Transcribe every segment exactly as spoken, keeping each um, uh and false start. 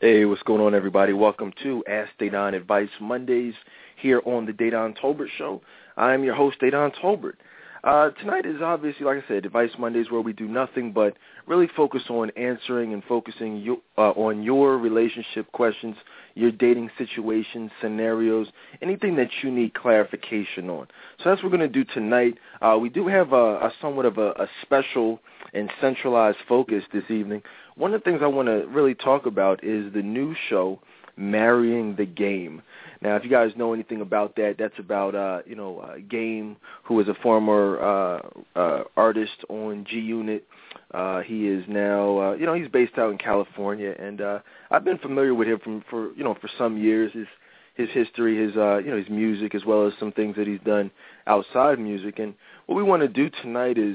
Hey, what's going on, everybody? Welcome to Ask Dedan Advice Mondays here on the Dedan Tolbert Show. I am your host, Dedan Tolbert. Uh, tonight is obviously, like I said, Advice Mondays, where we do nothing but really focus on answering and focusing you, uh, on your relationship questions, your dating situations, scenarios, anything that you need clarification on. So that's what we're going to do tonight. Uh, we do have a, a somewhat of a, a special and centralized focus this evening. One of the things I want to really talk about is the new show, Marrying the Game. Now, if you guys know anything about that, that's about, uh, you know, uh, Game, who is a former uh, uh, artist on G-Unit. Uh, he is now, uh, you know, he's based out in California, and uh, I've been familiar with him from, for, you know, for some years. His his history, his, uh, you know, his music, as well as some things that he's done outside music. And what we want to do tonight is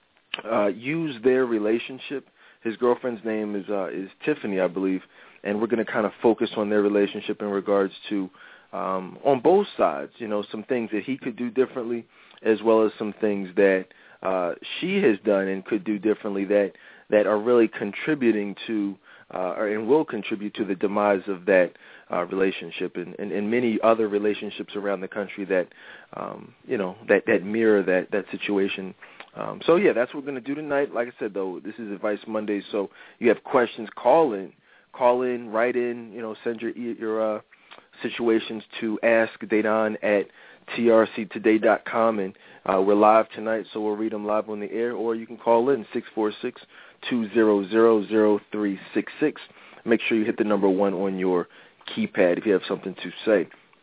uh, use their relationship. His girlfriend's name is uh, is Tiffany, I believe, and we're going to kind of focus on their relationship in regards to, um, on both sides, you know, some things that he could do differently, as well as some things that uh, she has done and could do differently that that are really contributing to, uh, or, and will contribute to the demise of that uh, relationship and, and, and many other relationships around the country that, um, you know, that, that mirror that, that situation. Um, so, yeah, that's what we're going to do tonight. Like I said, though, this is Advice Monday, so you have questions, call in. Call in, write in, you know, send your your uh, situations to askdedan at T R C today dot com, and uh, we're live tonight, so we'll read them live on the air, or you can call in six four six, two zero zero, zero three six six. Make sure you hit the number one on your keypad if you have something to say.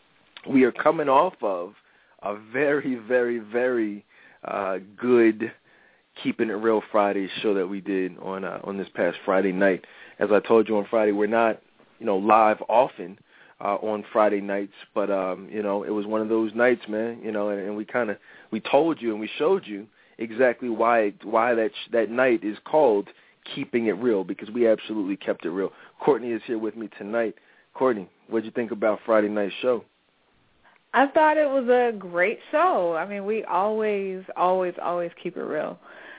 We are coming off of a very, very, very uh, good Keeping It Real Friday show that we did on uh, on this past Friday night. As I told you on Friday, we're not, you know, live often uh, on Friday nights, but um, you know, it was one of those nights, man. You know, and, and we kind of we told you and we showed you exactly why why that sh- that night is called Keeping It Real, because we absolutely kept it real. Courtney is here with me tonight. Courtney, what did you think about Friday night's show? I thought it was a great show. I mean, we always, always, always keep it real.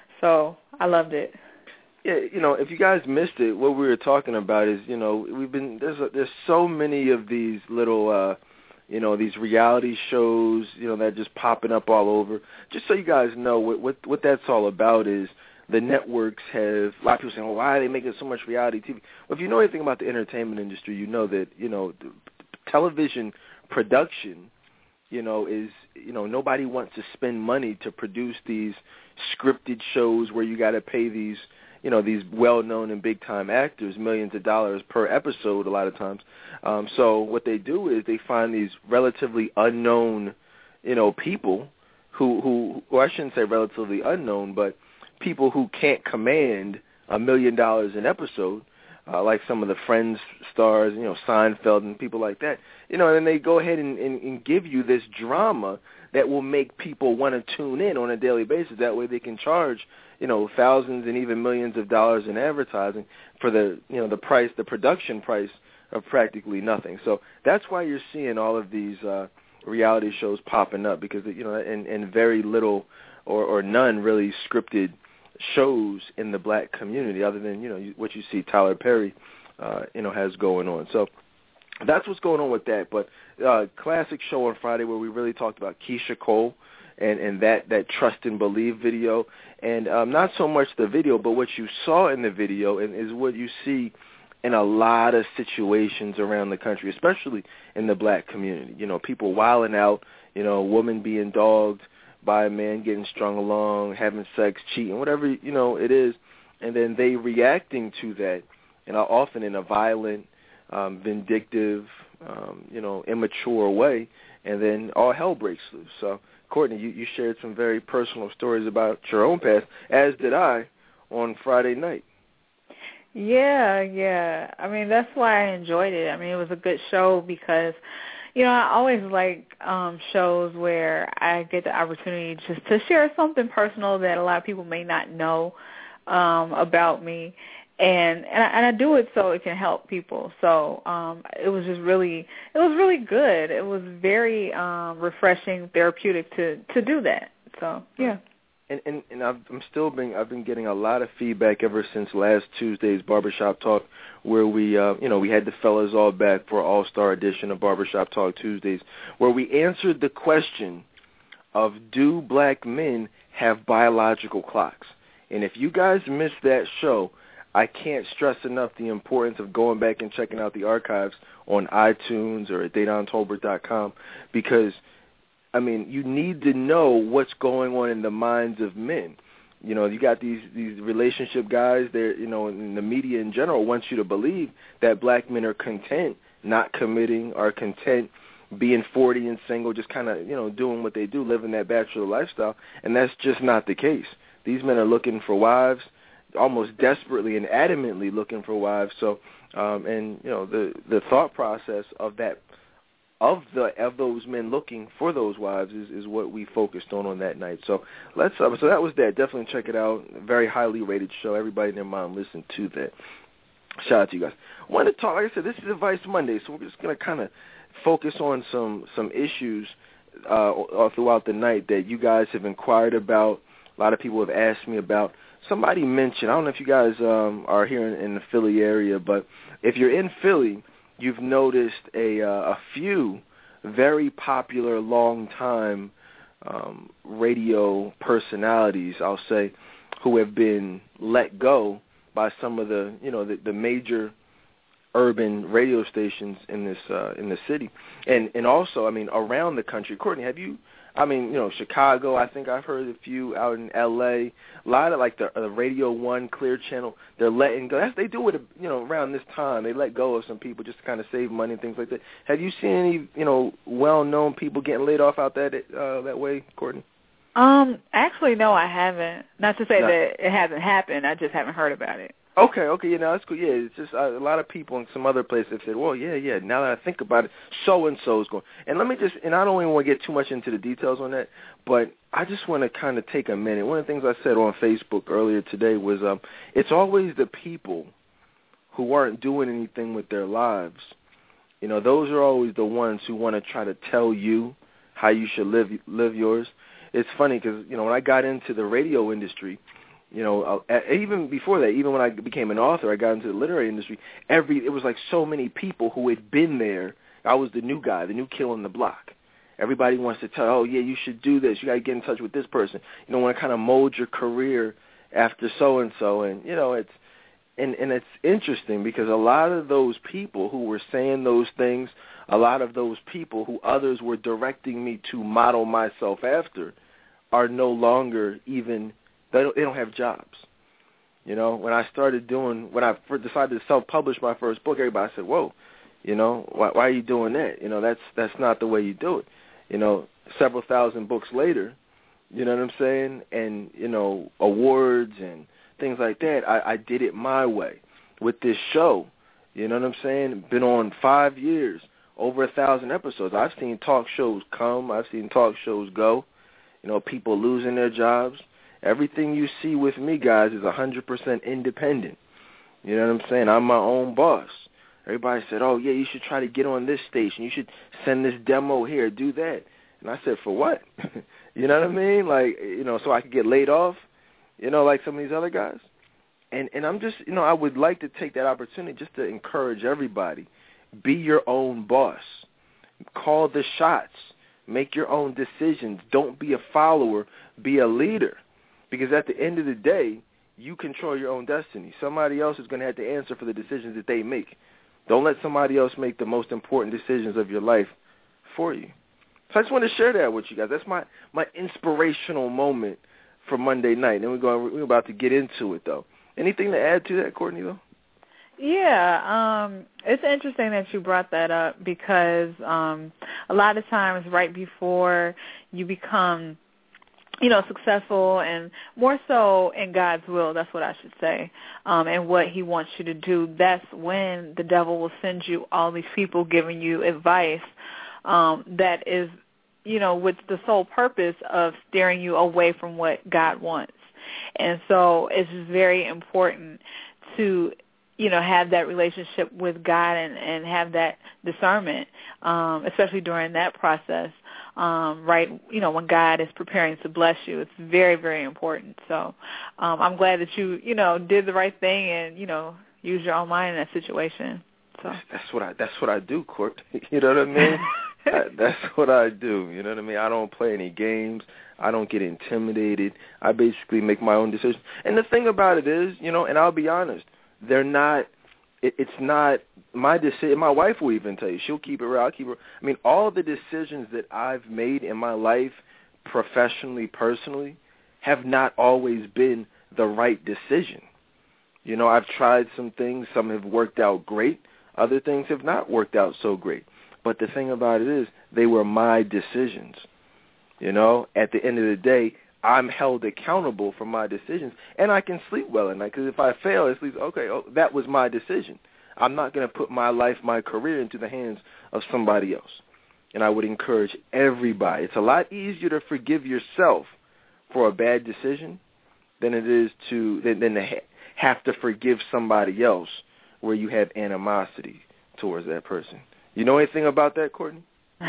So I loved it. Yeah, you know, if you guys missed it, what we were talking about is, you know, we've been there's a, there's so many of these little, uh, you know, these reality shows, you know, that are just popping up all over. Just so you guys know, what what, what that's all about is the networks have, a lot of people saying, well, why are they making so much reality T V? Well, if you know anything about the entertainment industry, you know that, you know, television production, you know, is, you know, nobody wants to spend money to produce these scripted shows where you got to pay these, you know, these well-known and big-time actors millions of dollars per episode a lot of times. Um, so what they do is they find these relatively unknown, you know, people who, who, who I shouldn't say relatively unknown, but people who can't command a million dollars an episode, uh, like some of the Friends stars, you know, Seinfeld and people like that. You know, and then they go ahead and, and, and give you this drama that will make people want to tune in on a daily basis. That way they can charge, you know, thousands and even millions of dollars in advertising for the, you know, the price, the production price of practically nothing. So that's why you're seeing all of these uh, reality shows popping up, because, you know, and, and very little or, or none really scripted shows in the black community, other than, you know, what you see Tyler Perry, uh, you know, has going on. So that's what's going on with that. But uh, classic show on Friday where we really talked about Keisha Cole and, and that, that Trust and Believe video. And um, not so much the video, but what you saw in the video and is what you see in a lot of situations around the country, especially in the black community. You know, people wilding out, you know, a woman being dogged by a man, getting strung along, having sex, cheating, whatever, you know, it is. And then they reacting to that, you know, often in a violent, um, vindictive, um, you know, immature way, and then all hell breaks loose. So, Courtney, you, you shared some very personal stories about your own past, as did I on Friday night. Yeah, yeah. I mean, that's why I enjoyed it. I mean, it was a good show because, you know, I always like um, shows where I get the opportunity just to share something personal that a lot of people may not know um, about me. And and I, and I do it so it can help people. So um, it was just really, it was really good. It was very um, refreshing, therapeutic to, to do that. So, yeah. And, and, and I've, I'm still being, I've been getting a lot of feedback ever since last Tuesday's Barbershop Talk, where we, uh, you know, we had the fellas all back for an all-star edition of Barbershop Talk Tuesdays, where we answered the question of, do black men have biological clocks? And if you guys missed that show, I can't stress enough the importance of going back and checking out the archives on iTunes or at Dedan Tolbert dot com, because I mean, you need to know what's going on in the minds of men. You know, you got these these relationship guys. They're, you know, in the media in general wants you to believe that black men are content not committing, are content being forty and single, just kind of, you know, doing what they do, living that bachelor lifestyle, and that's just not the case. These men are looking for wives, almost desperately and adamantly looking for wives. So, um, and you know, the the thought process of that. Of the of those men looking for those wives is, is what we focused on on that night. So let's uh, so that was that. Definitely check it out. Very highly rated show. Everybody in their mind listen to that. Shout out to you guys. I want to talk. Like I said, this is Advice Monday, so we're just gonna kind of focus on some some issues uh, all throughout the night that you guys have inquired about. A lot of people have asked me about. Somebody mentioned. I don't know if you guys um, are here in, in the Philly area, but if you're in Philly, you've noticed a, uh, a few very popular long-time um, radio personalities, I'll say, who have been let go by some of the, you know, the, the major urban radio stations in this uh, in the city, and and also, I mean, around the country. Courtney, have you? I mean, you know, Chicago, I think I've heard a few out in L A. A lot of, like, the, the Radio one, Clear Channel, they're letting go. That's, they do it, you know, around this time. They let go of some people just to kind of save money and things like that. Have you seen any, you know, well-known people getting laid off out that uh, that way, Courtney? Um, actually, no, I haven't. Not to say no. that it hasn't happened. I just haven't heard about it. Okay, okay, you know, that's cool. Yeah, it's just uh, a lot of people in some other places have said, well, yeah, yeah, now that I think about it, so-and-so is going. And let me just, and I don't even want to get too much into the details on that, but I just want to kind of take a minute. One of the things I said on Facebook earlier today was um, it's always the people who aren't doing anything with their lives. You know, those are always the ones who want to try to tell you how you should live live yours. It's funny because, you know, when I got into the radio industry, you know, even before that, even when I became an author, I got into the literary industry. Every it was like so many people who had been there. I was the new guy, the new kid on the block. Everybody wants to tell, oh, yeah, you should do this. You got to get in touch with this person. You know, want to kind of mold your career after so-and-so. And, you know, it's and, and it's interesting because a lot of those people who were saying those things, a lot of those people who others were directing me to model myself after are no longer even – They don't, they don't have jobs. You know, when I started doing, when I decided to self-publish my first book, everybody said, whoa, you know, why, why are you doing that? You know, that's that's not the way you do it. You know, several thousand books later, you know what I'm saying? And, you know, awards and things like that, I, I did it my way with this show. You know what I'm saying? Been on five years, over a thousand episodes. I've seen talk shows come. I've seen talk shows go. You know, people losing their jobs. Everything you see with me, guys, is one hundred percent independent. You know what I'm saying? I'm my own boss. Everybody said, oh, yeah, you should try to get on this station. You should send this demo here, do that. And I said, for what? You know what I mean? Like, you know, so I could get laid off, you know, like some of these other guys. And and I'm just, you know, I would like to take that opportunity just to encourage everybody. Be your own boss. Call the shots. Make your own decisions. Don't be a follower. Be a leader. Because at the end of the day, you control your own destiny. Somebody else is going to have to answer for the decisions that they make. Don't let somebody else make the most important decisions of your life for you. So I just want to share that with you guys. That's my, my inspirational moment for Monday night. And we're going we're about to get into it, though. Anything to add to that, Courtney, though? Yeah, um, it's interesting that you brought that up because um, a lot of times right before you become you know, successful and more so in God's will, that's what I should say, um, and what he wants you to do, that's when the devil will send you all these people giving you advice um, that is, you know, with the sole purpose of steering you away from what God wants. And so it's very important to you know, have that relationship with God and, and have that discernment, um, especially during that process, um, right, you know, when God is preparing to bless you. It's very, very important. So um, I'm glad that you, you know, did the right thing and, you know, used your own mind in that situation. So That's what I that's what I do, Court. You know what I mean? I, that's what I do. You know what I mean? I don't play any games. I don't get intimidated. I basically make my own decisions. And the thing about it is, you know, and I'll be honest, they're not, it, it's not my decision. My wife will even tell you. She'll keep it real. I'll keep it. I mean, all the decisions that I've made in my life, professionally, personally, have not always been the right decision. You know, I've tried some things. Some have worked out great. Other things have not worked out so great. But the thing about it is, they were my decisions. You know, at the end of the day, I'm held accountable for my decisions, and I can sleep well at night, because if I fail, at least, okay, oh, that was my decision. I'm not going to put my life, my career into the hands of somebody else. And I would encourage everybody. It's a lot easier to forgive yourself for a bad decision than it is to than, than to ha- have to forgive somebody else where you have animosity towards that person. You know anything about that, Courtney?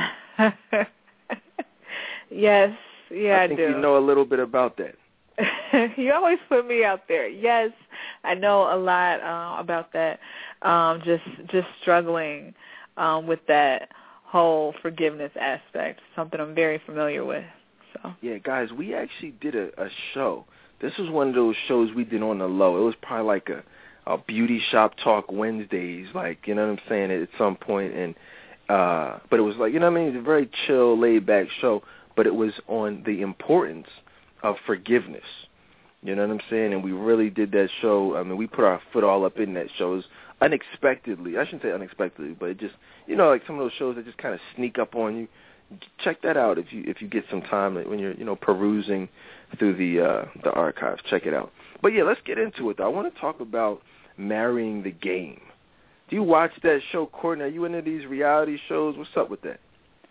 Yes, yeah, I, I think do. you know a little bit about that. You always put me out there. Yes, I know a lot uh, about that. Um, just just struggling um, with that whole forgiveness aspect, something I'm very familiar with. So yeah, guys, we actually did a, a show. This was one of those shows we did on the low. It was probably like a, a beauty shop talk Wednesdays, like, you know what I'm saying, at some point. And uh, but it was like, you know what I mean, it was a very chill, laid back show. But it was on the importance of forgiveness. You know what I'm saying? And we really did that show. I mean, we put our foot all up in that show. It was unexpectedly. I shouldn't say unexpectedly, but it just, you know, like some of those shows that just kind of sneak up on you. Check that out if you if you get some time when you're, you know, perusing through the uh, the archives. Check it out. But yeah, let's get into it, though. I want to talk about Marrying the Game. Do you watch that show, Courtney? Are you into these reality shows? What's up with that?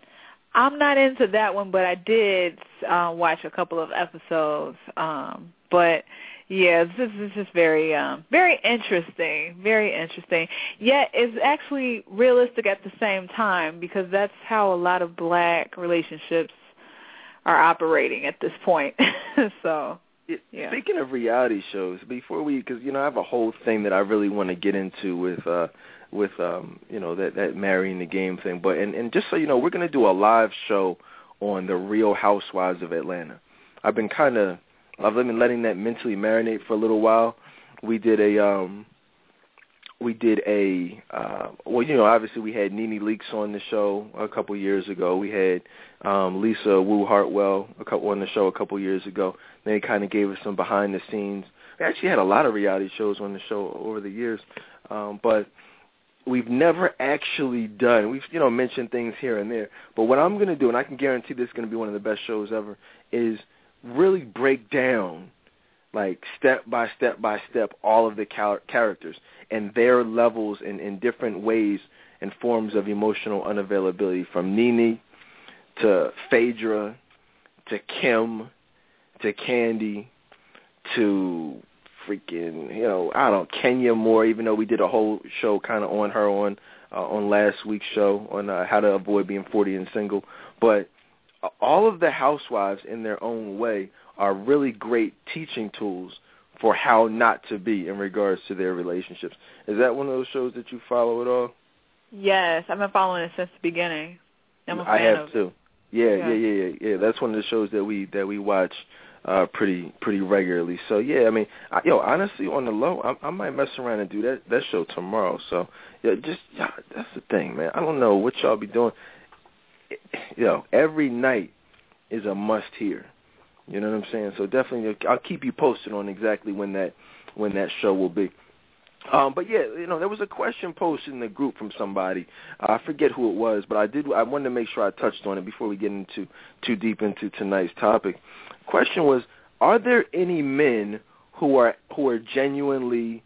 I'm not into that one, but I did uh, watch a couple of episodes. Um, but yeah, this is just very, um, very interesting, very interesting. Yet it's actually realistic at the same time, because that's how a lot of black relationships are operating at this point. So, yeah. Speaking of reality shows, before we, because you know, I have a whole thing that I really want to get into with. Uh, with, um, you know, that, that Marrying the Game thing. But and, and just so you know, we're going to do a live show on the Real Housewives of Atlanta. I've been kind of, I've been letting that mentally marinate for a little while. We did a, um, we did a, uh, well, you know, obviously we had Nene Leakes on the show a couple years ago. We had um, Lisa Wu Hartwell a couple on the show a couple years ago. They kind of gave us some behind the scenes. We actually had a lot of reality shows on the show over the years, um, but we've never actually done, we've, you know, mentioned things here and there, but what I'm going to do, and I can guarantee this is going to be one of the best shows ever, is really break down, like, step by step by step, all of the char- characters and their levels in, in different ways and forms of emotional unavailability, from Nene to Phaedra to Kim to Candy to freaking, you know, I don't know, Kenya Moore, even though we did a whole show kind of on her on uh, on last week's show on uh, how to avoid being forty and single. But uh, all of the housewives in their own way are really great teaching tools for how not to be in regards to their relationships. Is that one of those shows that you follow at all? Yes, I've been following it since the beginning. I'm a fan I have of too. Yeah, yeah, yeah, yeah, yeah, yeah. That's one of the shows that we that we watch uh, pretty pretty regularly. So yeah, I mean, I, yo, honestly, on the low, I, I might mess around and do that that show tomorrow. So yeah, just yeah, that's the thing, man. I don't know what y'all be doing. You know, every night is a must hear. You know what I'm saying? So definitely, I'll keep you posted on exactly when that when that show will be. Um, but yeah, you know, there was a question posted in the group from somebody. Uh, I forget who it was, but I did. I wanted to make sure I touched on it before we get into too deep into tonight's topic. The question was: are there any men who are who are genuinely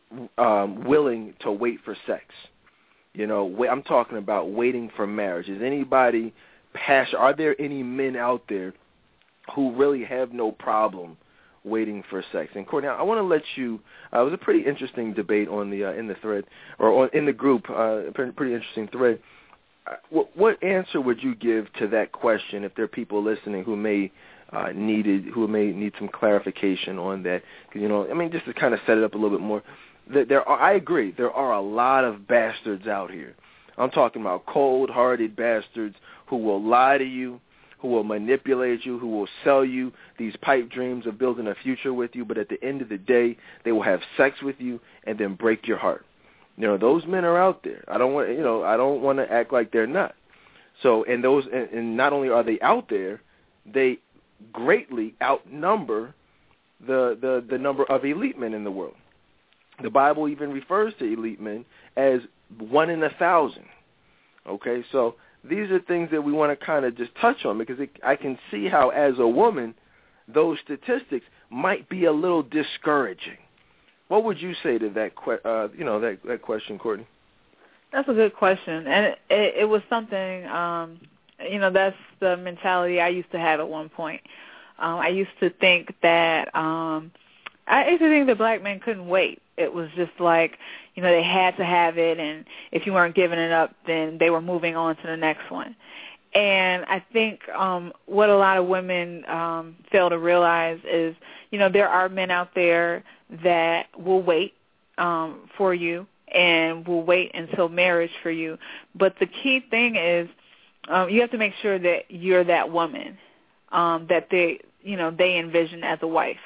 um, willing to wait for sex? You know, wait, I'm talking about waiting for marriage. Is anybody passionate? Are there any men out there who really have no problem waiting for sex. And Courtney, I want to let you. Uh, it was a pretty interesting debate on the uh, in the thread or on, in the group. Uh, pretty, pretty interesting thread. Uh, what, what answer would you give to that question if there are people listening who may uh, needed who may need some clarification on that? Because you know, I mean, just to kind of set it up a little bit more. There, there are, I agree. There are a lot of bastards out here. I'm talking about cold-hearted bastards who will lie to you, who will manipulate you, who will sell you these pipe dreams of building a future with you, but at the end of the day, they will have sex with you and then break your heart. You know, those men are out there. I don't want, you know, I don't want to act like they're not. So, and those, and, and not only are they out there, they greatly outnumber the, the the number of elite men in the world. The Bible even refers to elite men as one in a thousand. Okay, so these are things that we want to kind of just touch on because it, I can see how, as a woman, those statistics might be a little discouraging. What would you say to that? Que- uh, you know, that that question, Courtney? That's a good question, and it, it, it was something. Um, you know, that's the mentality I used to have at one point. Um, I used to think that um, I used to think that black men couldn't wait. It was just like, you know, they had to have it, and if you weren't giving it up, then they were moving on to the next one. And I think um, what a lot of women um, fail to realize is, you know, there are men out there that will wait um, for you and will wait until marriage for you. But the key thing is um, you have to make sure that you're that woman um, that they, you know, they envision as a wife.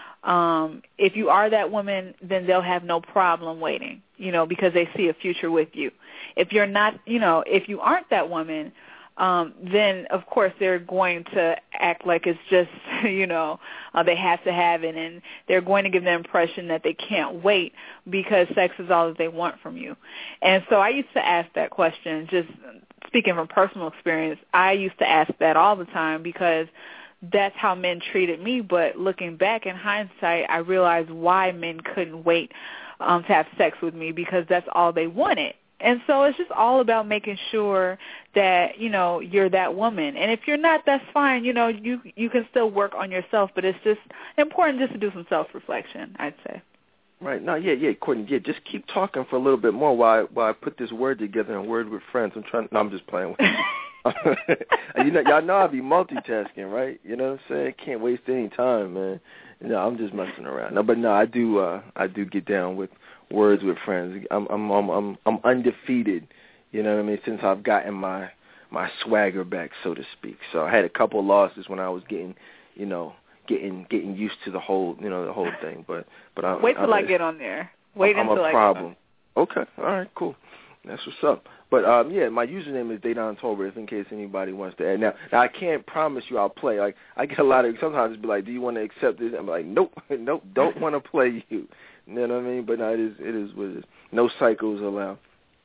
Um, if you are that woman, then they'll have no problem waiting, you know, because they see a future with you. If you're not, you know, if you aren't that woman, um, then, of course, they're going to act like it's just, you know, uh, they have to have it, and they're going to give the impression that they can't wait because sex is all that they want from you. And so I used to ask that question, just speaking from personal experience, I used to ask that all the time because that's how men treated me. But looking back in hindsight, I realized why men couldn't wait um, to have sex with me, because that's all they wanted. And so it's just all about making sure that, you know, you're that woman. And if you're not, that's fine. You know, you you can still work on yourself, but it's just important just to do some self-reflection, I'd say. Right. No, yeah, yeah, Courtney, yeah, just keep talking for a little bit more while I, while I put this word together and word with friends. I'm trying, no, I'm just playing with you. you know, y'all know I be multitasking, right? You know what I'm saying? Can't waste any time, man. You know, I'm just messing around. No, but no, I do, uh, I do get down with words with friends. I'm, I'm, I'm, I'm, I'm undefeated. You know what I mean? Since I've gotten my, my swagger back, so to speak. So I had a couple of losses when I was getting, you know, getting, getting used to the whole, you know, the whole thing. But, but I wait till I'm, I get on there. Wait I'm until a I problem. Get on. Okay. All right. Cool. That's what's up. But, um, yeah, my username is Dedan Tolbert, in case anybody wants to add. Now, now, I can't promise you I'll play. Like, I get a lot of, sometimes it's be like, do you want to accept this? I'm like, nope, nope, don't want to play you. You know what I mean? But no, it is, it is what it is. No cycles allowed.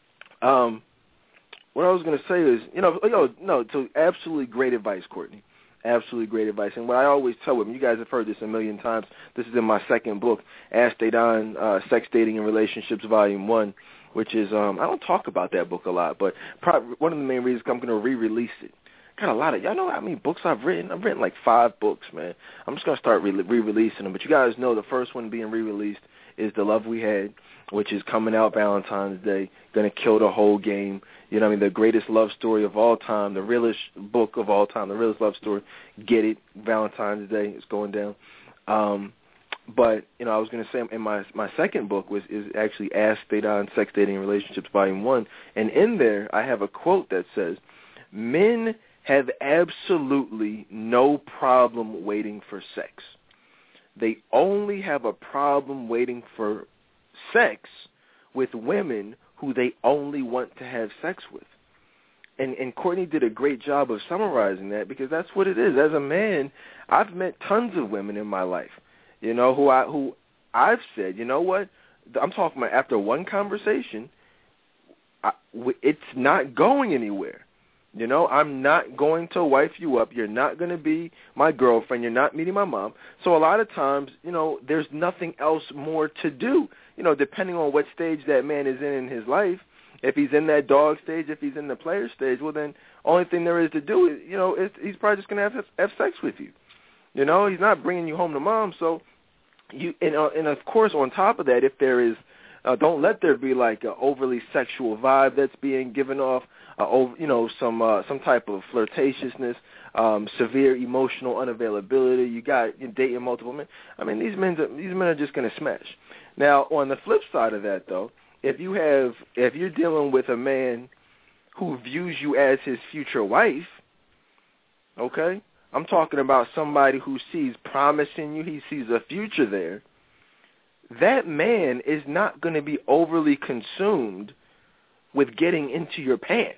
Um, what I was going to say is, you know, yo, no, so absolutely great advice, Courtney. Absolutely great advice. And what I always tell them, you guys have heard this a million times. This is in my second book, Ask Dedan, uh, Sex, Dating, and Relationships, Volume one, which is, um, I don't talk about that book a lot, but probably one of the main reasons I'm going to re-release it. Got a lot of, y'all know how many books I've written? I've written like five books, man. I'm just going to start re- re-releasing them. But you guys know the first one being re-released is The Love We Had, which is coming out Valentine's Day, going to kill the whole game. You know what I mean? The greatest love story of all time, the realest book of all time, the realest love story. Get it, Valentine's Day. It's going down. Um, but, you know, I was going to say in my my second book was is actually Ask Dedan, Sex, Dating, and Relationships, Volume one. And in there I have a quote that says, men have absolutely no problem waiting for sex. They only have a problem waiting for sex with women who they only want to have sex with. And, and Courtney did a great job of summarizing that, because that's what it is. As a man, I've met tons of women in my life, you know, who I who I've said, you know what, I'm talking about after one conversation, I, it's not going anywhere. You know, I'm not going to wife you up. You're not going to be my girlfriend. You're not meeting my mom. So a lot of times, you know, there's nothing else more to do. You know, depending on what stage that man is in in his life, if he's in that dog stage, if he's in the player stage, well, then only thing there is to do is, you know, is, he's probably just going to have, have sex with you. You know, he's not bringing you home to mom. So you and, uh, and of course, on top of that, if there is, uh, don't let there be like an overly sexual vibe that's being given off. Uh, over, you know, some uh, some type of flirtatiousness, um, severe emotional unavailability. You got you're dating multiple men. I mean, these men these men are just going to smash. Now, on the flip side of that, though, if you have if you're dealing with a man who views you as his future wife, okay, I'm talking about somebody who sees promise in you. He sees a future there. That man is not going to be overly consumed with getting into your pants.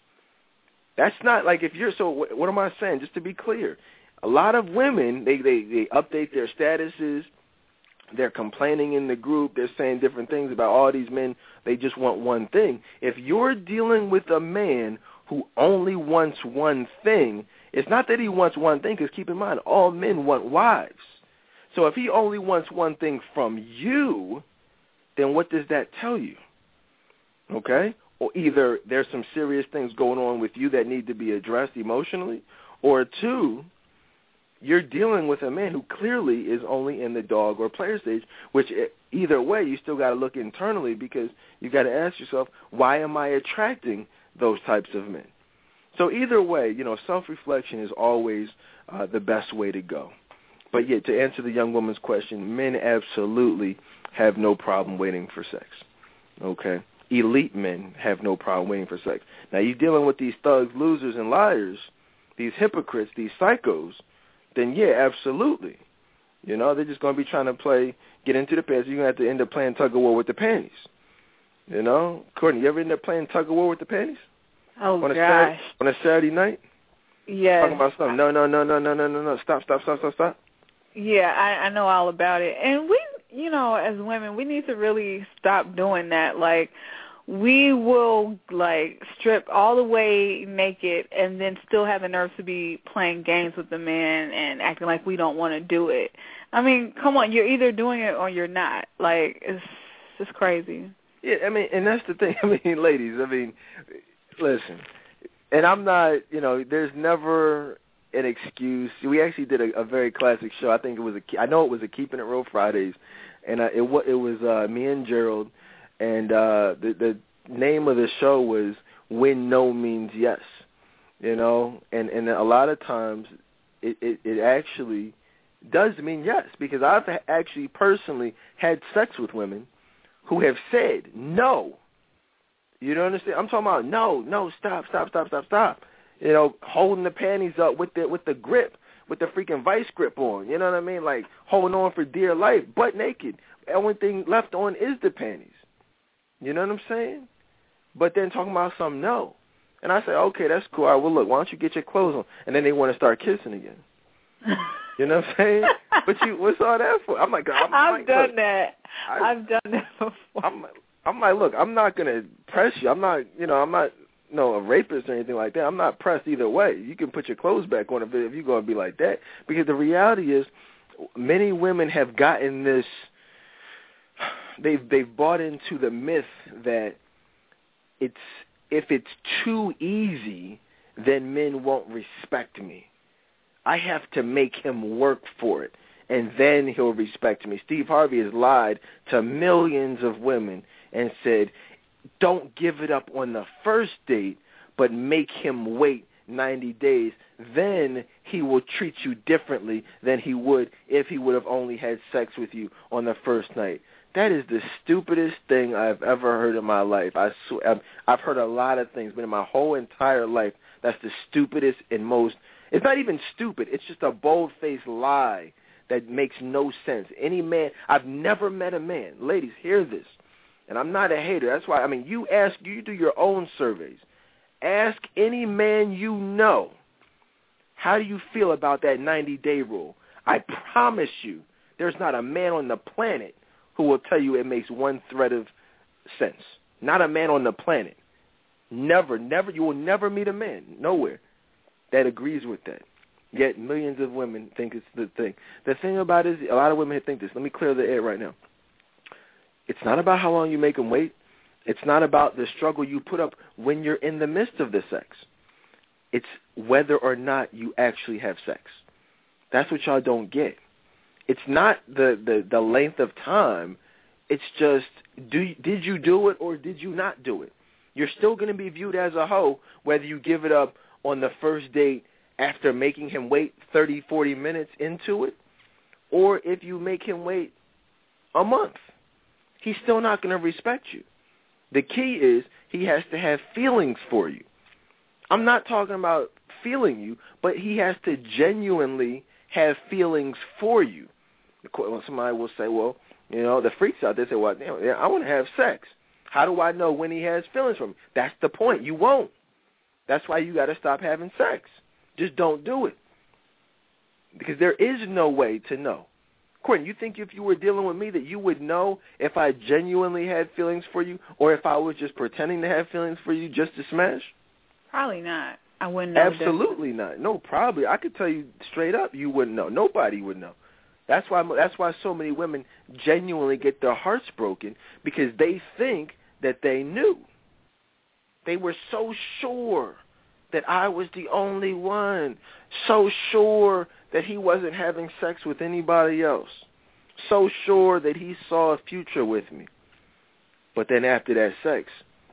That's not like if you're, so what, what am I saying? Just to be clear, a lot of women, they, they, they update their statuses, they're complaining in the group, they're saying different things about all these men, they just want one thing. If you're dealing with a man who only wants one thing, it's not that he wants one thing, because keep in mind, all men want wives. So if he only wants one thing from you, then what does that tell you? Okay? Or either there's some serious things going on with you that need to be addressed emotionally, or two, you're dealing with a man who clearly is only in the dog or player stage, which either way you still got to look internally, because you got to ask yourself, why am I attracting those types of men? So either way, you know, self-reflection is always uh, the best way to go. But yet, to answer the young woman's question, men absolutely have no problem waiting for sex, okay? Elite men have no problem waiting for sex. Now, you're dealing with these thugs, losers, and liars, these hypocrites, these psychos, then, yeah, absolutely. You know, they're just going to be trying to play, get into the pants. You're going to have to end up playing tug-of-war with the panties. You know? Courtney, you ever end up playing tug-of-war with the panties? Oh, on a gosh. Saturday, on a Saturday night? Yes. Talking about something. No, no, no, no, no, no, no, no. Stop, stop, stop, stop, stop. Yeah, I, I know all about it. And we, you know, as women, we need to really stop doing that. Like, we will, like, strip all the way naked and then still have the nerve to be playing games with the man and acting like we don't want to do it. I mean, come on, you're either doing it or you're not. Like, it's just crazy. Yeah, I mean, and that's the thing. I mean, ladies, I mean, listen, and I'm not, you know, there's never an excuse. We actually did a, a very classic show. I think it was a, I know it was a Keeping It Real Fridays, and uh, it, it was uh, me and Gerald, and uh, the, the name of the show was When No Means Yes, you know, and, and a lot of times it, it, it actually does mean yes, because I've actually personally had sex with women who have said no. You don't understand? I'm talking about no, no, stop, stop, stop, stop, stop. You know, holding the panties up with the with the grip, with the freaking vice grip on. You know what I mean? Like holding on for dear life, butt naked. The only thing left on is the panties. You know what I'm saying? But then talking about some no. And I say, okay, that's cool. All right, well, look, why don't you get your clothes on? And then they want to start kissing again. You know what I'm saying? But you, what's all that for? I'm like, I'm, I've like, done look, that. I, I've done that before. I'm, I'm like, look, I'm not gonna press you. I'm not, you know, I'm not, you know, a rapist or anything like that. I'm not pressed either way. You can put your clothes back on if, if you're gonna be like that. Because the reality is, many women have gotten this. They've they've bought into the myth that it's if it's too easy, then men won't respect me. I have to make him work for it, and then he'll respect me. Steve Harvey has lied to millions of women and said, don't give it up on the first date, but make him wait ninety days. Then he will treat you differently than he would if he would have only had sex with you on the first night. That is the stupidest thing I've ever heard in my life. I swear, I've heard a lot of things, but in my whole entire life, that's the stupidest and most, it's not even stupid, it's just a bold-faced lie that makes no sense. Any man, I've never met a man, ladies, hear this, and I'm not a hater. That's why, I mean, you ask, you do your own surveys. Ask any man you know, how do you feel about that ninety-day rule? I promise you, there's not a man on the planet who will tell you it makes one thread of sense. Not a man on the planet. Never, never, you will never meet a man, nowhere, that agrees with that. Yet millions of women think it's the thing. The thing about it is, a lot of women think this. Let me clear the air right now. It's not about how long you make them wait. It's not about the struggle you put up when you're in the midst of the sex. It's whether or not you actually have sex. That's what y'all don't get. It's not the, the, the length of time. It's just, do did you do it or did you not do it? You're still going to be viewed as a hoe whether you give it up on the first date after making him wait thirty, forty minutes into it, or if you make him wait a month. He's still not going to respect you. The key is he has to have feelings for you. I'm not talking about feeling you, but he has to genuinely have feelings for you. Somebody will say, well, you know, the freaks out there say, well, damn, I want to have sex. How do I know when he has feelings for me? That's the point. You won't. That's why you got to stop having sex. Just don't do it. Because there is no way to know. Courtney, you think if you were dealing with me that you would know if I genuinely had feelings for you or if I was just pretending to have feelings for you just to smash? Probably not. I wouldn't know. Absolutely not. No, probably. I could tell you straight up you wouldn't know. Nobody would know. That's why that's why so many women genuinely get their hearts broken, because they think that they knew. They were so sure that I was the only one, so sure that he wasn't having sex with anybody else, so sure that he saw a future with me. But then after that sex,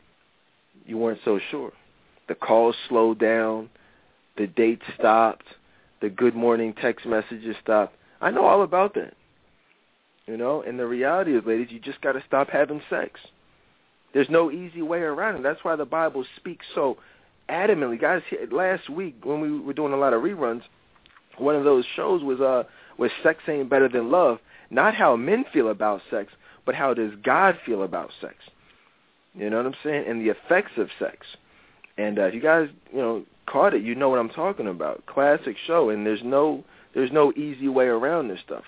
you weren't so sure. The calls slowed down, the date stopped, the good morning text messages stopped. I know all about that. You know, and the reality is, ladies, you just got to stop having sex. There's no easy way around it. That's why the Bible speaks so adamantly. Guys, last week when we were doing a lot of reruns, one of those shows was uh was Sex Ain't Better Than Love. Not how men feel about sex, but how does God feel about sex. You know what I'm saying? And the effects of sex. And uh, if you guys, you know, caught it, you know what I'm talking about. Classic show, and there's no there's no easy way around this stuff.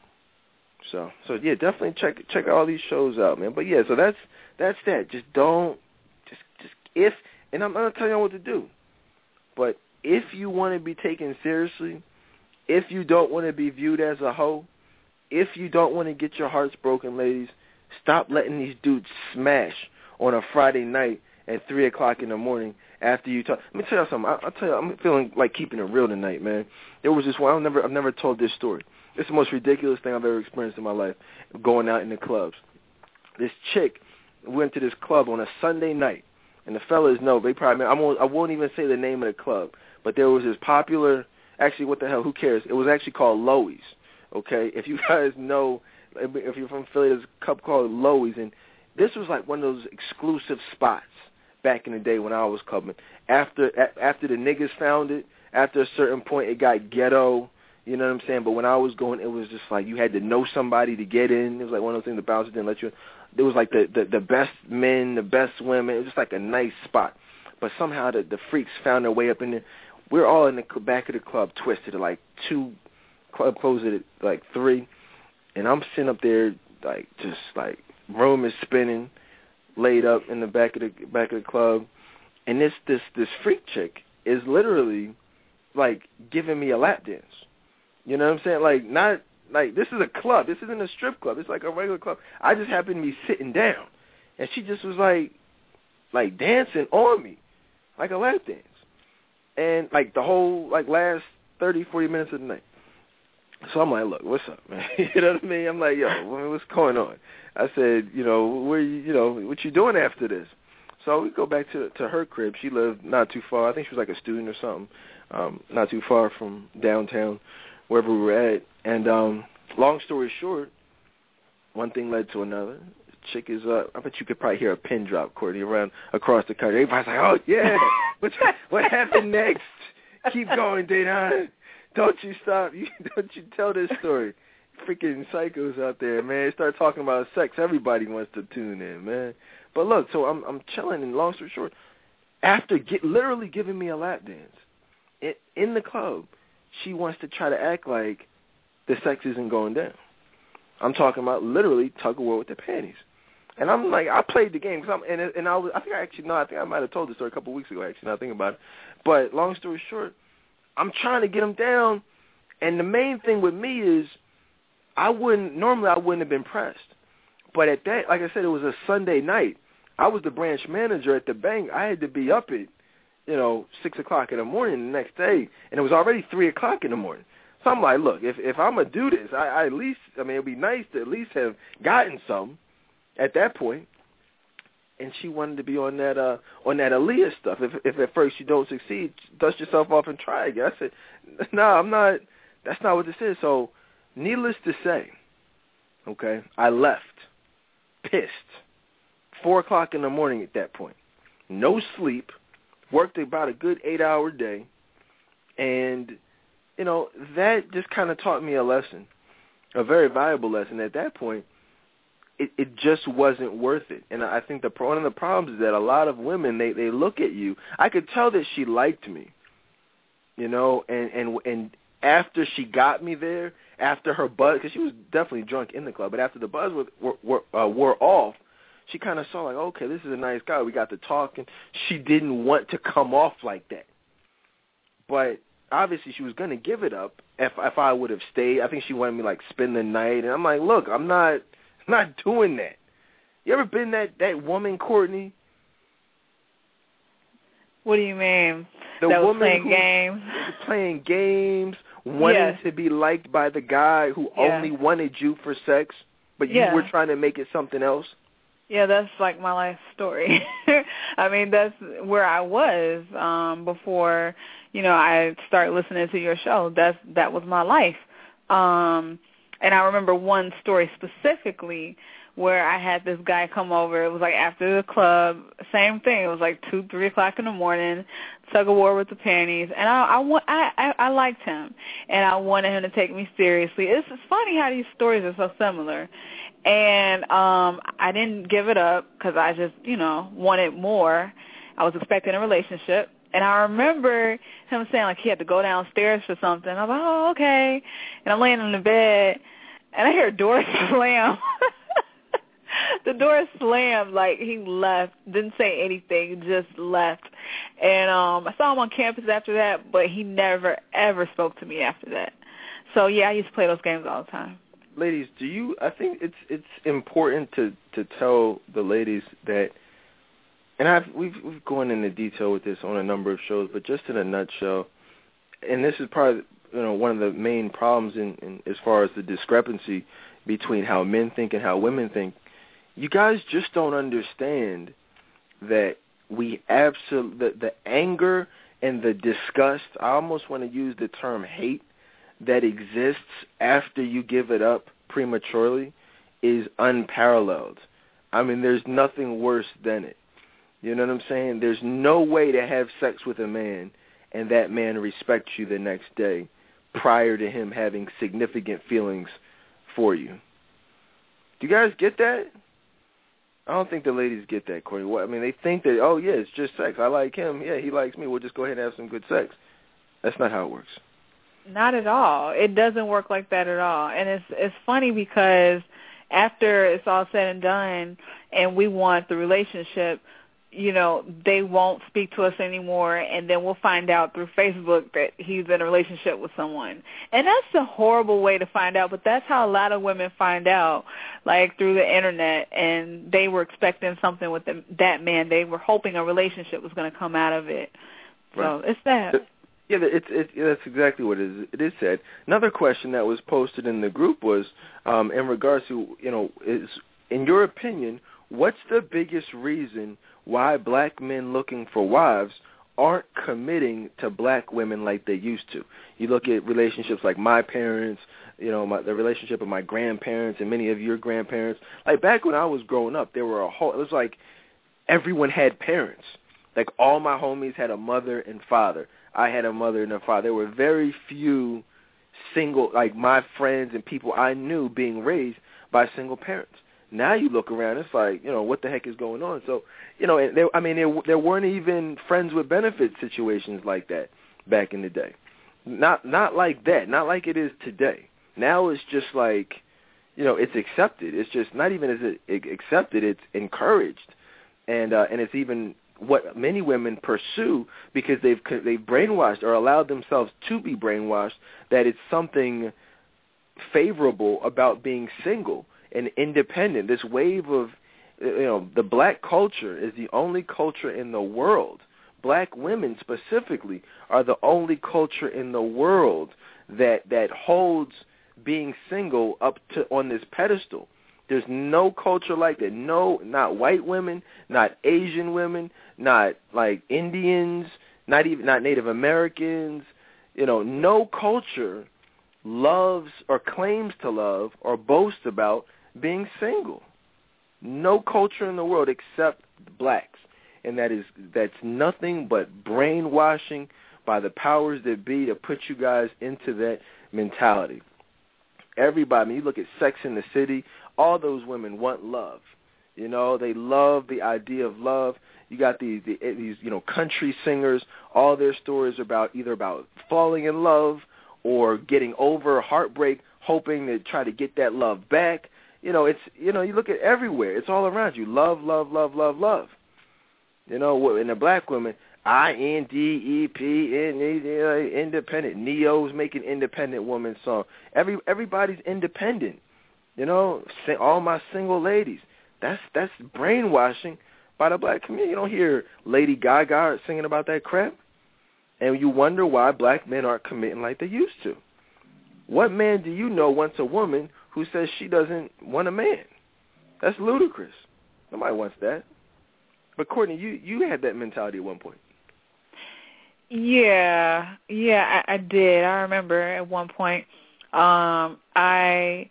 So, so yeah, definitely check check all these shows out, man. But yeah, so that's that's that. Just don't, just just if, and I'm not telling you what to do, but if you want to be taken seriously, if you don't want to be viewed as a hoe, if you don't want to get your hearts broken, ladies, stop letting these dudes smash on a Friday night at three o'clock in the morning after you talk. Let me tell you something. I, I'll tell you, I'm feeling like keeping it real tonight, man. There was this one. I've never, I've never told this story. It's the most ridiculous thing I've ever experienced in my life, going out in the clubs. This chick went to this club on a Sunday night, and the fellas know, they probably, I won't, I won't even say the name of the club, but there was this popular, actually, what the hell, who cares? It was actually called Loey's, okay? If you guys know, if you're from Philly, there's a club called Loey's, and this was like one of those exclusive spots back in the day when I was clubbing. After, after the niggas found it, after a certain point, it got ghetto. You know what I'm saying? But when I was going, it was just like you had to know somebody to get in. It was like one of those things the bouncer didn't let you in. It was like the, the, the best men, the best women. It was just like a nice spot. But somehow the, the freaks found their way up in there. We're all in the back of the club twisted at like two, club closed at like three. And I'm sitting up there like just like room is spinning, laid up in the back of the back of the club. And this, this, this freak chick is literally like giving me a lap dance. You know what I'm saying? Like, not, like, this is a club. This isn't a strip club. It's like a regular club. I just happened to be sitting down. And she just was, like, like, dancing on me. Like a lap dance. And, like, the whole, like, last thirty, forty minutes of the night. So I'm like, look, what's up, man? You know what I mean? I'm like, yo, what's going on? I said, you know, where you, you know, what you doing after this? So we go back to to her crib. She lived not too far. I think she was, like, a student or something. Um, not too far from downtown, wherever we were at. And um, long story short, one thing led to another. Chick is up. I bet you could probably hear a pin drop, Courtney, around across the country. Everybody's like, oh, yeah. what, what happened next? Keep going, Dedan. Don't you stop. You, don't you tell this story. Freaking psychos out there, man. Start talking about sex. Everybody wants to tune in, man. But look, so I'm I'm chilling, and long story short, after get, literally giving me a lap dance it, in the club, she wants to try to act like the sex isn't going down. I'm talking about literally tug of war with the panties. And I'm like, I played the game. Cause I'm, and, and I, was, I think I actually, no, I think I might have told this story a couple of weeks ago, actually, now I think about it. But long story short, I'm trying to get them down. And the main thing with me is I wouldn't, normally I wouldn't have been pressed. But at that, like I said, it was a Sunday night. I was the branch manager at the bank. I had to be up at, you know, six o'clock in the morning the next day. And it was already three o'clock in the morning. So I'm like, look, if if I'm gonna do this, I, I at least, I mean, it'd be nice to at least have gotten some at that point. And she wanted to be on that uh, on that Aaliyah stuff. If if at first you don't succeed, dust yourself off and try again. I said, no, I'm not. That's not what this is. So, needless to say, okay, I left, pissed, four o'clock in the morning at that point, no sleep, worked about a good eight-hour day, and you know that just kind of taught me a lesson, a very valuable lesson. At that point, It, it just wasn't worth it. And I think the one of the problems is that a lot of women, they, they look at you. I could tell that she liked me, you know, and, and, and after she got me there, after her buzz, because she was definitely drunk in the club, but after the buzz wore, wore, uh, wore off, she kind of saw like, okay, this is a nice guy. We got to talking. She didn't want to come off like that. But obviously she was going to give it up if, if I would have stayed. I think she wanted me like spend the night. And I'm like, look, I'm not... not doing that. You ever been that, that woman, Courtney? What do you mean? The that woman was playing who games? was playing games, wanting yes. to be liked by the guy who yeah. only wanted you for sex, but you yeah. were trying to make it something else? Yeah, that's like my life story. I mean, that's where I was um, before, you know, I started listening to your show. That's that was my life. Um And I remember one story specifically where I had this guy come over. It was like after the club, same thing. It was like two, three o'clock in the morning, tug of war with the panties, and I, I, I, I, I liked him, and I wanted him to take me seriously. It's, it's funny how these stories are so similar, and um, I didn't give it up because I just, you know, wanted more. I was expecting a relationship. And I remember him saying, like, he had to go downstairs for something. I was like, oh, okay. And I'm laying in the bed, and I hear a door slam. The door slammed, like he left, didn't say anything, just left. And um, I saw him on campus after that, but he never, ever spoke to me after that. So, yeah, I used to play those games all the time. Ladies, do you, I think it's it's important to, to tell the ladies that, and I've we've we've gone into detail with this on a number of shows, but just in a nutshell, and this is probably you know one of the main problems in, in as far as the discrepancy between how men think and how women think. You guys just don't understand that we absolutely the, the anger and the disgust. I almost want to use the term hate that exists after you give it up prematurely is unparalleled. I mean, there's nothing worse than it. You know what I'm saying? There's no way to have sex with a man and that man respects you the next day prior to him having significant feelings for you. Do you guys get that? I don't think the ladies get that, Courtney. I mean, they think that, oh, yeah, it's just sex. I like him. Yeah, he likes me. We'll just go ahead and have some good sex. That's not how it works. Not at all. It doesn't work like that at all. And it's it's funny because after it's all said and done and we want the relationship, you know, they won't speak to us anymore, and then we'll find out through Facebook that he's in a relationship with someone. And that's a horrible way to find out, but that's how a lot of women find out, like through the Internet, and they were expecting something with them, that man. They were hoping a relationship was going to come out of it. So right. It's that. Yeah, it's, it's, that's exactly what it is, it is said. Another question that was posted in the group was um, in regards to, you know, is in your opinion, what's the biggest reason why black men looking for wives aren't committing to black women like they used to? You look at relationships like my parents, you know, my, the relationship of my grandparents and many of your grandparents. Like back when I was growing up, there were a whole, it was like everyone had parents. Like all my homies had a mother and father. I had a mother and a father. There were very few single, like my friends and people I knew being raised by single parents. Now you look around, it's like, you know, what the heck is going on? So, you know, there, I mean, there, there weren't even friends with benefits situations like that back in the day. Not not like that, not like it is today. Now it's just like, you know, it's accepted. It's just not even as it accepted, it's encouraged. And uh, and it's even what many women pursue because they've they've brainwashed or allowed themselves to be brainwashed that it's something favorable about being single and independent. This wave of, you know, the black culture is the only culture in the world. Black women specifically are the only culture in the world that that holds being single up to on this pedestal. There's no culture like that. No, not white women, not Asian women, not like Indians, not even not Native Americans. You know, no culture loves or claims to love or boast about being single. No culture in the world except blacks, and that is that's nothing but brainwashing by the powers that be to put you guys into that mentality. Everybody, you look at Sex and the City, all those women want love. You know, they love the idea of love. You got these, the, these, you know, country singers. All their stories are about either about falling in love or getting over heartbreak, hoping to try to get that love back. You know, it's you know, you look at everywhere. It's all around you. Love, love, love, love, love. You know, in the black women, I N D E P N E independent. Neo's making independent woman song. Every everybody's independent. You know, all my single ladies. That's that's brainwashing by the black community. You don't hear Lady Gaga singing about that crap, and you wonder why black men aren't committing like they used to. What man do you know wants a woman who says she doesn't want a man? That's ludicrous. Nobody wants that. But Courtney, you you had that mentality at one point. Yeah, yeah, I, I did. I remember at one point, um, I,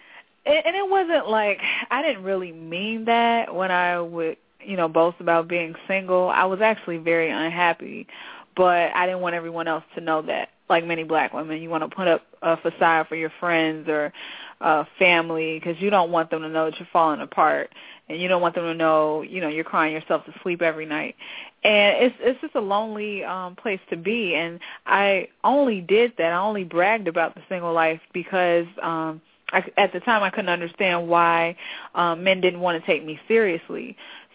and it wasn't like, I didn't really mean that when I would, you know, boast about being single. I was actually very unhappy, but I didn't want everyone else to know that. Like many black women, you want to put up a facade for your friends or uh, family because you don't want them to know that you're falling apart, and you don't want them to know, you know, you're crying yourself to sleep every night. And it's it's just a lonely um, place to be. And I only did that. I only bragged about the single life because um, I, at the time I couldn't understand why um, men didn't want to take me seriously.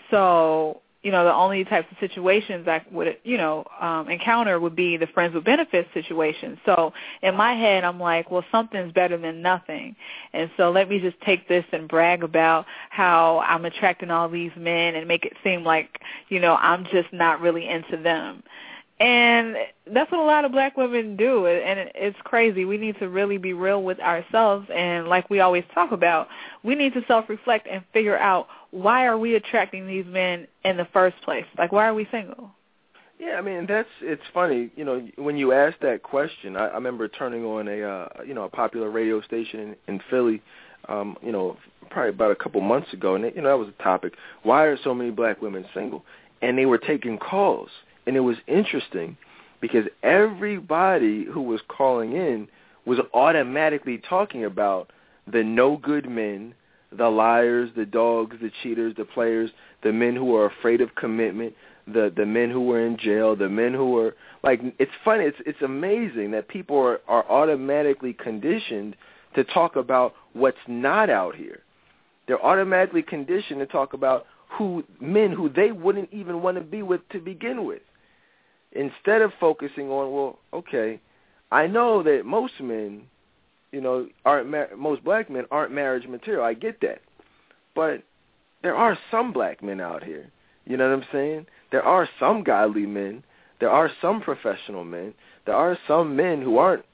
So, you know, the only types of situations I would, you know, um, encounter would be the friends with benefits situation. So in my head, I'm like, well, something's better than nothing. And so let me just take this and brag about how I'm attracting all these men and make it seem like, you know, I'm just not really into them. And that's what a lot of black women do, and it's crazy. We need to really be real with ourselves, and like we always talk about, we need to self-reflect and figure out, why are we attracting these men in the first place? Like, why are we single? Yeah, I mean, that's it's funny. You know, when you ask that question, I, I remember turning on a uh, you know a popular radio station in, in Philly, um, you know, probably about a couple months ago, and it, you know that was a topic. Why are so many black women single? And they were taking calls. And it was interesting because everybody who was calling in was automatically talking about the no-good men, the liars, the dogs, the cheaters, the players, the men who are afraid of commitment, the, the men who were in jail, the men who were, like, it's funny, it's it's amazing that people are, are automatically conditioned to talk about what's not out here. They're automatically conditioned to talk about who men who they wouldn't even want to be with to begin with. Instead of focusing on, well, okay, I know that most men, you know, aren't mar- most black men aren't marriage material. I get that, but there are some black men out here. You know what I'm saying? There are some godly men. There are some professional men. There are some men who aren't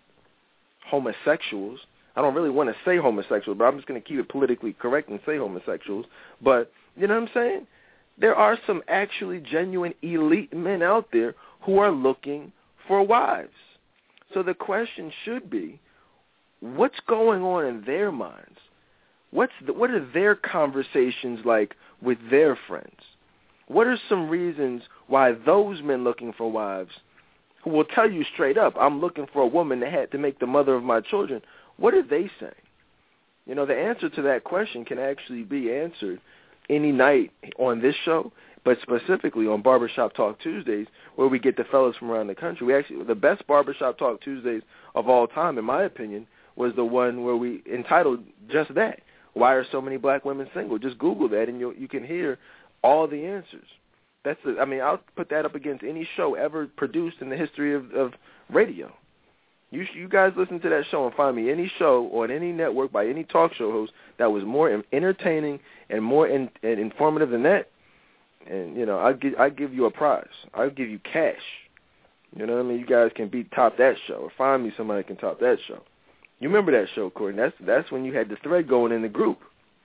homosexuals. I don't really want to say homosexuals, but I'm just going to keep it politically correct and say homosexuals. But you know what I'm saying? There are some actually genuine elite men out there who are looking for wives. So the question should be, what's going on in their minds? What's the, what are their conversations like with their friends? What are some reasons why those men looking for wives, who will tell you straight up, I'm looking for a woman that had to make the mother of my children, what are they saying? You know, the answer to that question can actually be answered any night on this show, but specifically on Barbershop Talk Tuesdays, where we get the fellas from around the country. We actually, the best Barbershop Talk Tuesdays of all time, in my opinion, was the one where we entitled just that. Why are so many black women single? Just Google that, and you you can hear all the answers. That's the, I mean, I'll put that up against any show ever produced in the history of, of radio. You you guys listen to that show and find me any show on any network by any talk show host that was more entertaining and more in, and informative than that. And, you know, I'll give, I'll give you a prize. I'll give you cash. You know what I mean? You guys can beat top that show, or find me somebody that can top that show. You remember that show, Courtney? That's that's when you had the thread going in the group.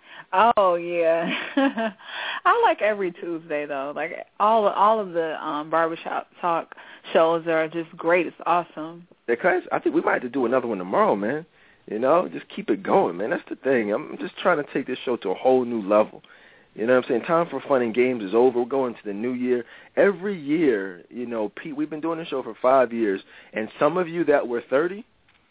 Oh yeah, I like every Tuesday though. Like all all of the um, barbershop talk shows are just great. It's awesome. Because I think we might have to do another one tomorrow, man. You know, just keep it going, man. That's the thing. I'm just trying to take this show to a whole new level. You know what I'm saying? Time for fun and games is over. We're going to the new year. Every year, you know, Pete, we've been doing this show for five years, and some of you that were thirty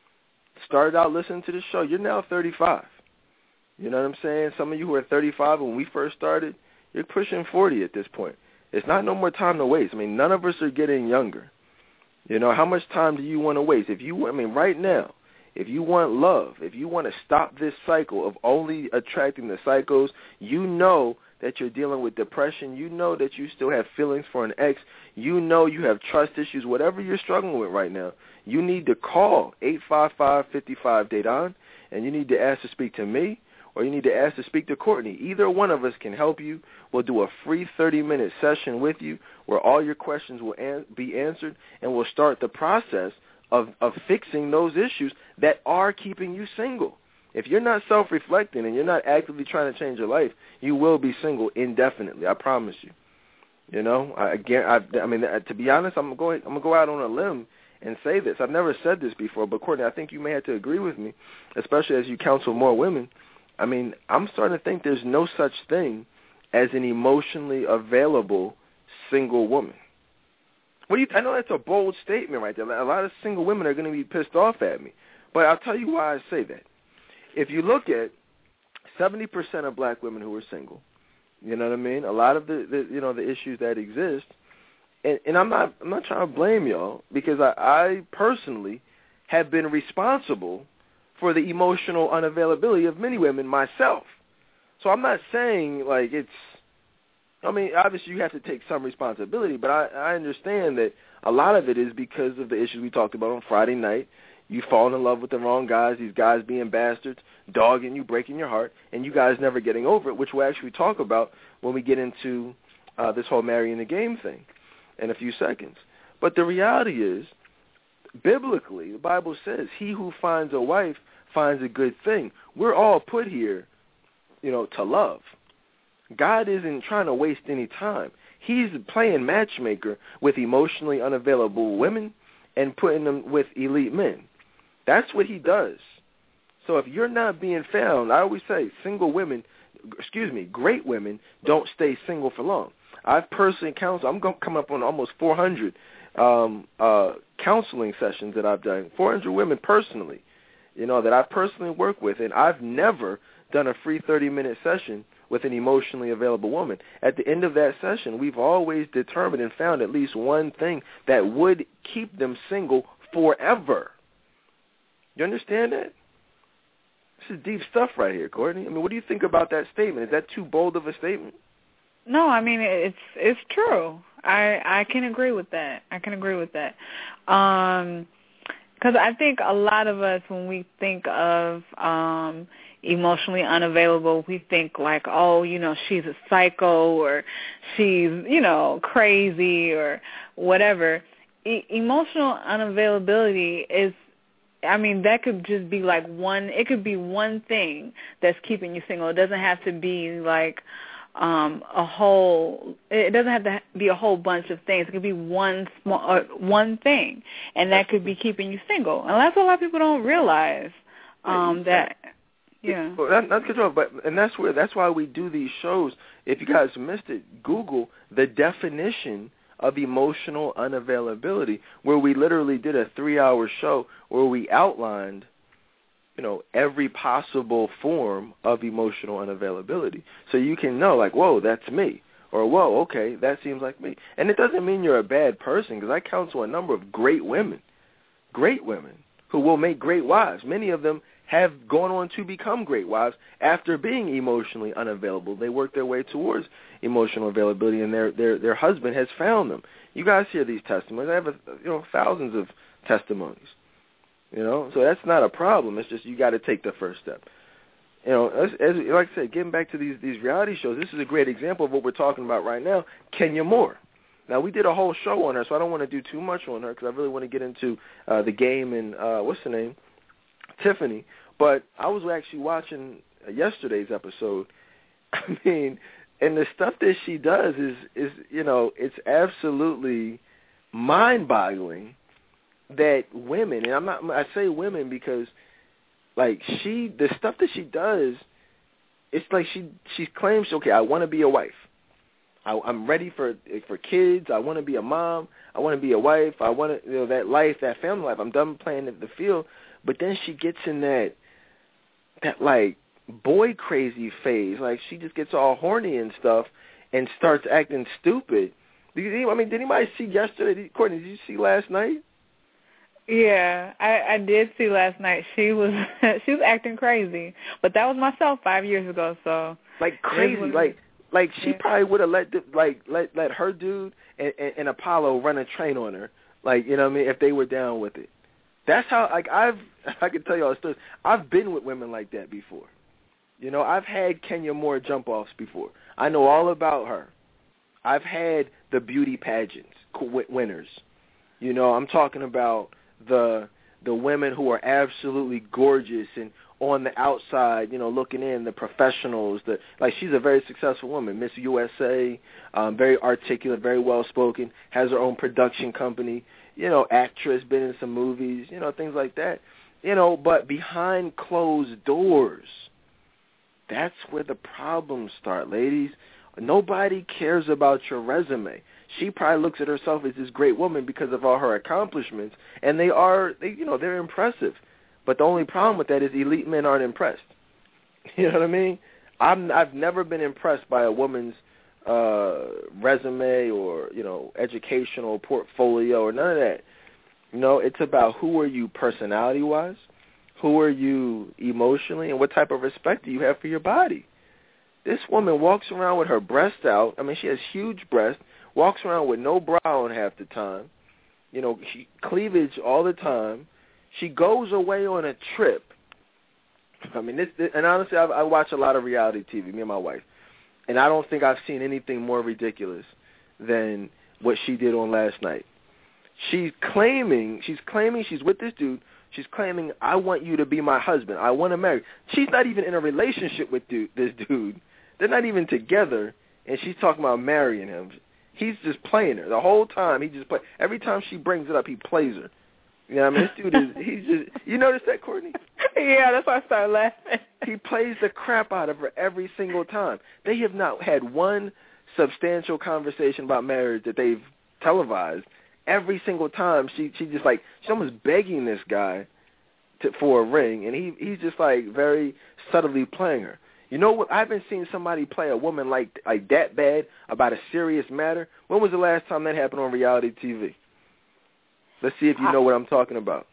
started out listening to this show. You're now thirty-five. You know what I'm saying? Some of you who are thirty-five when we first started, you're pushing forty at this point. It's not no more time to waste. I mean, none of us are getting younger. You know, how much time do you want to waste? If you, I mean, right now, if you want love, if you want to stop this cycle of only attracting the psychos, you know that you're dealing with depression, you know that you still have feelings for an ex, you know you have trust issues, whatever you're struggling with right now, you need to call eight five five, five five, D A D O N, and you need to ask to speak to me, or you need to ask to speak to Courtney. Either one of us can help you. We'll do a free thirty-minute session with you where all your questions will an- be answered, and we'll start the process of, of fixing those issues that are keeping you single. If you're not self-reflecting and you're not actively trying to change your life, you will be single indefinitely. I promise you. You know, I, again, I, I mean, to be honest, I'm going I'm gonna go out on a limb and say this. I've never said this before, but Courtney, I think you may have to agree with me, especially as you counsel more women. I mean, I'm starting to think there's no such thing as an emotionally available single woman. What do you? I know that's a bold statement right there. A lot of single women are going to be pissed off at me, but I'll tell you why I say that. If you look at seventy percent of black women who are single, you know what I mean? A lot of the, the you know the issues that exist, and, and I'm not I'm not trying to blame y'all because I, I personally have been responsible for the emotional unavailability of many women myself. So I'm not saying like it's. I mean, obviously you have to take some responsibility, but I, I understand that a lot of it is because of the issues we talked about on Friday night. You falling in love with the wrong guys, these guys being bastards, dogging you, breaking your heart, and you guys never getting over it, which we'll actually talk about when we get into uh, this whole marrying the game thing in a few seconds. But the reality is, biblically, the Bible says, he who finds a wife finds a good thing. We're all put here, you know, to love. God isn't trying to waste any time. He's playing matchmaker with emotionally unavailable women and putting them with elite men. That's what he does. So if you're not being found, I always say single women, excuse me, great women don't stay single for long. I've personally counseled, I'm going to come up on almost four hundred um, uh, counseling sessions that I've done, four hundred women personally, you know, that I personally work with, and I've never done a free thirty-minute session with an emotionally available woman. At the end of that session, we've always determined and found at least one thing that would keep them single forever. You understand that? This is deep stuff right here, Courtney. I mean, what do you think about that statement? Is that too bold of a statement? No, I mean, it's it's true. I I can agree with that. I can agree with that. Um, because I think a lot of us, when we think of um, emotionally unavailable, we think like, oh, you know, she's a psycho or she's, you know, crazy or whatever. E- emotional unavailability is, I mean, that could just be like one, it could be one thing that's keeping you single. It doesn't have to be like um, a whole, it doesn't have to be a whole bunch of things. It could be one small, uh, one thing, and that could be keeping you single. And that's what a lot of people don't realize, um, that, yeah. Well, that, that's good, but and that's where that's why we do these shows. If you guys missed it, Google the definition of emotional unavailability, where we literally did a three-hour show where we outlined, you know, every possible form of emotional unavailability. So you can know, like, whoa, that's me, or whoa, okay, that seems like me. And it doesn't mean you're a bad person, because I counsel a number of great women, great women who will make great wives. Many of them have gone on to become great wives after being emotionally unavailable. They work their way towards emotional availability, and their their their husband has found them. You guys hear these testimonies. I have a, you know thousands of testimonies. You know, so that's not a problem. It's just you got to take the first step. You know, as, as like I said, getting back to these these reality shows, this is a great example of what we're talking about right now. Kenya Moore. Now, we did a whole show on her, so I don't want to do too much on her because I really want to get into uh, the game and, uh, what's her name, Tiffany. But I was actually watching yesterday's episode. I mean, and the stuff that she does is, is you know, it's absolutely mind-boggling that women, and I'm not, I say women because, like, she, the stuff that she does, it's like she, she claims, okay, I want to be a wife. I, I'm ready for for kids. I want to be a mom. I want to be a wife. I want to, you know, that life, that family life. I'm done playing in the field. But then she gets in that, that like, boy crazy phase. Like, she just gets all horny and stuff and starts acting stupid. Did you, I mean, did anybody see yesterday? Courtney, did you see last night? Yeah, I, I did see last night. She was she was acting crazy. But that was myself five years ago, so. Like, crazy. Like, like she yeah. probably would have let, the, like, let let her dude and, and, and Apollo run a train on her. Like, you know what I mean, if they were down with it. That's how, like, I've, I can tell you all stories. I've been with women like that before. You know, I've had Kenya Moore jump-offs before. I know all about her. I've had the beauty pageants winners. You know, I'm talking about the the women who are absolutely gorgeous and on the outside, you know, looking in, the professionals. The, like, she's a very successful woman, Miss U S A, um, very articulate, very well-spoken, has her own production company, you know, actress, been in some movies, you know, things like that. You know, but behind closed doors, that's where the problems start, ladies. Nobody cares about your resume. She probably looks at herself as this great woman because of all her accomplishments, and they are, they, you know, they're impressive. But the only problem with that is elite men aren't impressed. You know what I mean? I'm, I've never been impressed by a woman's uh, resume or, you know, educational portfolio or none of that. You know, it's about who are you personality-wise, who are you emotionally, and what type of respect do you have for your body. This woman walks around with her breast out. I mean, she has huge breasts, walks around with no bra on half the time, you know, she, cleavage all the time. She goes away on a trip. I mean, this, this and honestly, I, I watch a lot of reality T V, me and my wife, and I don't think I've seen anything more ridiculous than what she did on last night. She's claiming, she's claiming she's with this dude. She's claiming, I want you to be my husband. I want to marry. She's not even in a relationship with dude, this dude. They're not even together, and she's talking about marrying him. He's just playing her the whole time. He just play. Every time she brings it up, he plays her. You know what I mean? This dude is, he's just, you notice that, Courtney? Yeah, that's why I started laughing. He plays the crap out of her every single time. They have not had one substantial conversation about marriage that they've televised. Every single time, she she just like, she's almost begging this guy to, for a ring, and he he's just like very subtly playing her. You know what? I haven't seen somebody play a woman like like that bad about a serious matter. When was the last time that happened on reality T V? Let's see if you know what I'm talking about.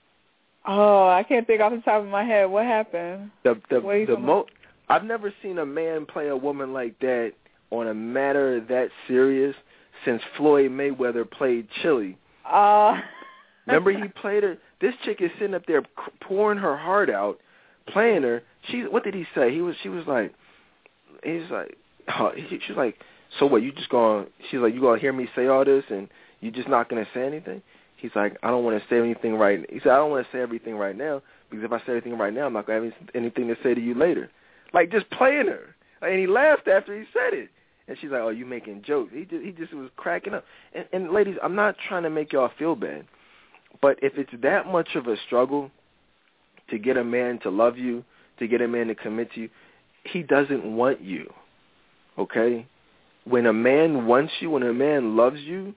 Oh, I can't think off the top of my head. What happened? The the the mo- I've never seen a man play a woman like that on a matter that serious since Floyd Mayweather played Chili. Uh. Remember he played her? This chick is sitting up there pouring her heart out, playing her. She, what did he say? He was, she was like, he's like, oh, he, she's like, so what? You just going? She's like, you gonna hear me say all this, and you just not gonna say anything? He's like, I don't want to say anything right now. He said, I don't want to say everything right now because if I say anything right now, I'm not gonna have anything to say to you later. Like just playing her, and he laughed after he said it. And she's like, oh, you making jokes. He just, he just was cracking up. And, and ladies, I'm not trying to make y'all feel bad, but if it's that much of a struggle to get a man to love you, to get a man to commit to you, he doesn't want you, okay? When a man wants you, when a man loves you,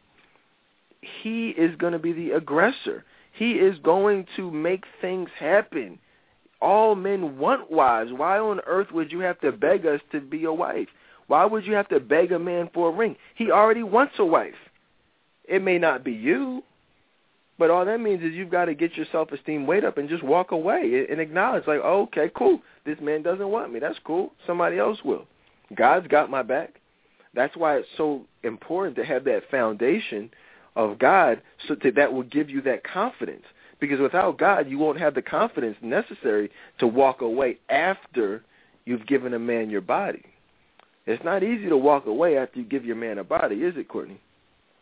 he is going to be the aggressor. He is going to make things happen. All men want wives. Why on earth would you have to beg us to be a wife? Why would you have to beg a man for a ring? He already wants a wife. It may not be you, but all that means is you've got to get your self-esteem weight up and just walk away and acknowledge, like, oh, okay, cool. This man doesn't want me. That's cool. Somebody else will. God's got my back. That's why it's so important to have that foundation of God so that, that will give you that confidence. Because without God, you won't have the confidence necessary to walk away after you've given a man your body. It's not easy to walk away after you give your man a body, is it, Courtney?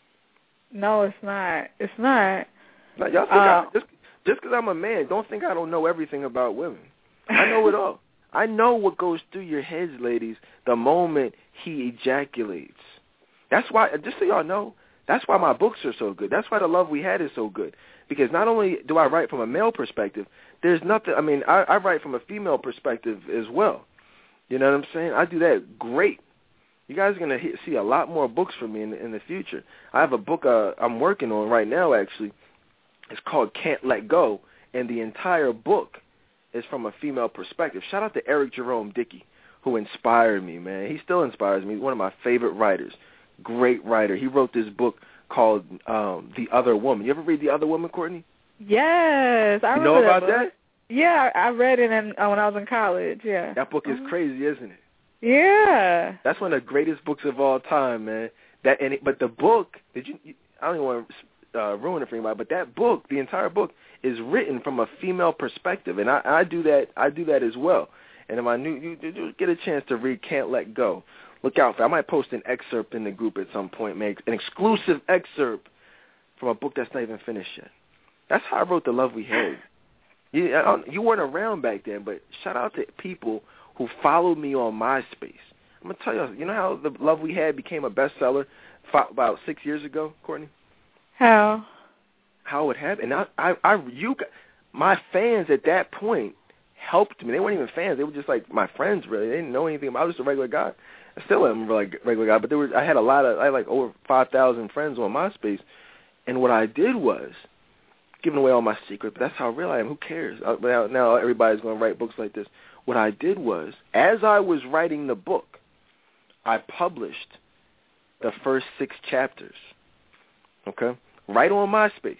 No, it's not. It's not. Now, y'all think uh, I, just just because I'm a man, don't think I don't know everything about women. I know it all. I know what goes through your heads, ladies, the moment he ejaculates. That's why, just so y'all know, that's why my books are so good. That's why The Love We Had is so good. Because not only do I write from a male perspective, there's nothing, I mean, I, I write from a female perspective as well. You know what I'm saying? I do that great. You guys are going to see a lot more books from me in, in the future. I have a book uh, I'm working on right now, actually. It's called Can't Let Go, and the entire book is from a female perspective. Shout out to Eric Jerome Dickey, who inspired me, man. He still inspires me. He's one of my favorite writers. Great writer. He wrote this book called um, The Other Woman. You ever read The Other Woman, Courtney? Yes. I you know that about book. that? Yeah, I read it in, uh, when I was in college, yeah. That book is crazy, isn't it? Yeah. That's one of the greatest books of all time, man. That and it, But the book, did you? I don't even want to uh, ruin it for anybody, but that book, the entire book, is written from a female perspective, and I, I do that. I do that as well. And if I knew you, you get a chance to read Can't Let Go, look out for it. I might post an excerpt in the group at some point, make an exclusive excerpt from a book that's not even finished yet. That's how I wrote The Love We Had. You, I don't, you weren't around back then, but shout out to people who followed me on MySpace. I'm gonna tell you, you know how The Love We Had became a bestseller about six years ago, Courtney? How? How it happened? And I, I, I, you, my fans at that point helped me. They weren't even fans; they were just like my friends. Really, they didn't know anything about. I was just a regular guy. I still am a like regular guy, but there was. I had a lot of. I had like over five thousand friends on MySpace, and what I did was giving away all my secrets. But that's how real I am. Who cares? Uh, now, now everybody's going to write books like this. What I did was, as I was writing the book, I published the first six chapters. Okay, right on MySpace.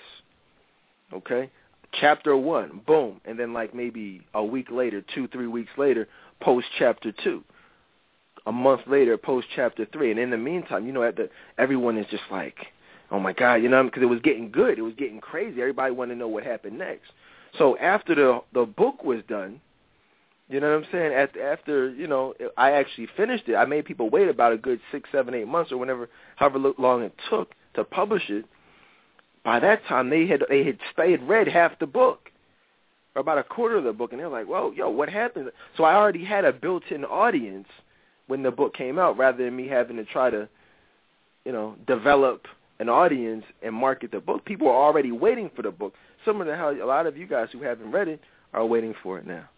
Okay, chapter one, boom, and then like maybe a week later, two, three weeks later, post chapter two. A month later, post chapter three, and in the meantime, you know, at the, everyone is just like, oh my God, you know, because it was getting good, it was getting crazy. Everybody wanted to know what happened next. So after the the book was done, you know what I'm saying? After, after you know, I actually finished it. I made people wait about a good six, seven, eight months or whenever, however long it took to publish it. By that time, they had they had they had read half the book, or about a quarter of the book, and they're like, "Whoa, yo, what happened?" So I already had a built-in audience when the book came out, rather than me having to try to, you know, develop an audience and market the book. People are already waiting for the book, similar to how a lot of you guys who haven't read it are waiting for it now.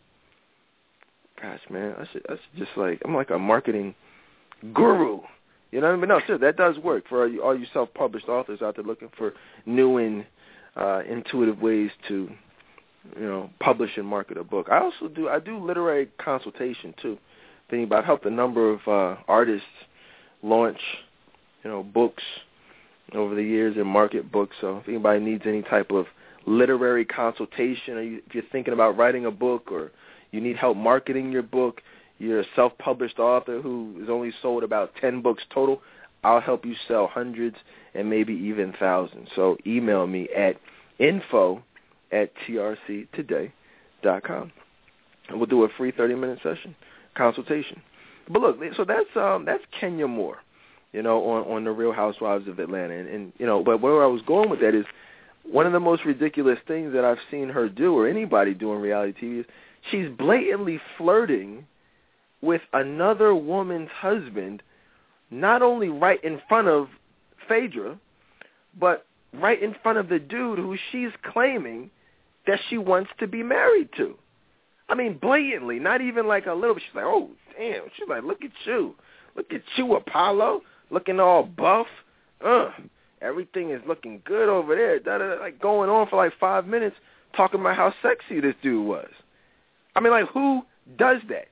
Gosh, man, I should, I should just like, I'm like a marketing guru. You know what I mean? No, sure, that does work for all you, all you self-published authors out there looking for new and uh, intuitive ways to, you know, publish and market a book. I also do, I do literary consultation too. Thinking about help a number of uh, artists launch, you know, books over the years and market books. So if anybody needs any type of literary consultation, or you, if you're thinking about writing a book, or you need help marketing your book, you're a self-published author who has only sold about ten books total, I'll help you sell hundreds and maybe even thousands. So email me at info at t r c today dot com. And we'll do a free thirty-minute session consultation. But look, so that's um that's Kenya Moore, you know, on, on the Real Housewives of Atlanta. And, and, you know, but where I was going with that is one of the most ridiculous things that I've seen her do, or anybody do in reality T V, is she's blatantly flirting with another woman's husband, not only right in front of Phaedra, but right in front of the dude who she's claiming that she wants to be married to. I mean, blatantly, not even like a little bit. She's like, oh, damn. She's like, look at you. Look at you, Apollo, looking all buff. Ugh, everything is looking good over there. Da, da, da, like going on for like five minutes talking about how sexy this dude was. I mean, like, who does that?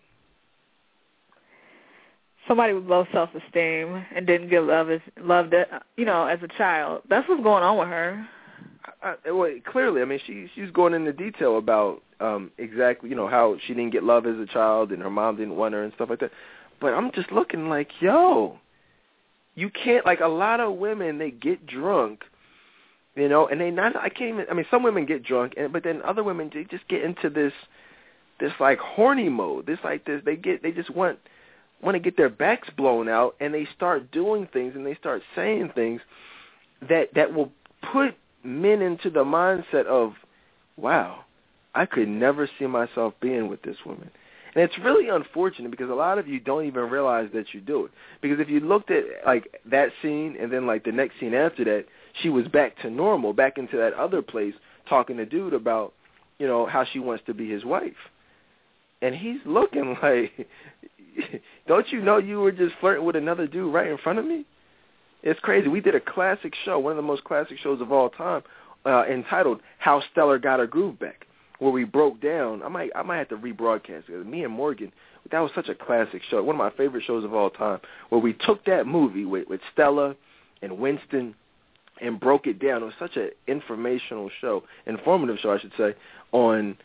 Somebody with low self-esteem and didn't get love as loved it, you know, as a child. That's what's going on with her. I, I, well, clearly, I mean, she she's going into detail about um, exactly, you know, how she didn't get love as a child and her mom didn't want her and stuff like that. But I'm just looking like, yo, you can't, like, a lot of women, they get drunk, you know, and they not, I can't even, I mean, some women get drunk, and but then other women, they just get into this, this like horny mode. This like this, they get, they just want, want to get their backs blown out, and they start doing things and they start saying things that that will put men into the mindset of, wow, I could never see myself being with this woman. And it's really unfortunate because a lot of you don't even realize that you do it. Because if you looked at, like, that scene and then, like, the next scene after that, she was back to normal, back into that other place talking to dude about, you know, how she wants to be his wife. And he's looking like, don't you know you were just flirting with another dude right in front of me? It's crazy. We did a classic show, one of the most classic shows of all time, uh, entitled How Stellar Got Her Groove Back, where we broke down. I might I might have to rebroadcast it. Me and Morgan, that was such a classic show, one of my favorite shows of all time, where we took that movie with, with Stella and Winston and broke it down. It was such an informational show, informative show, I should say, on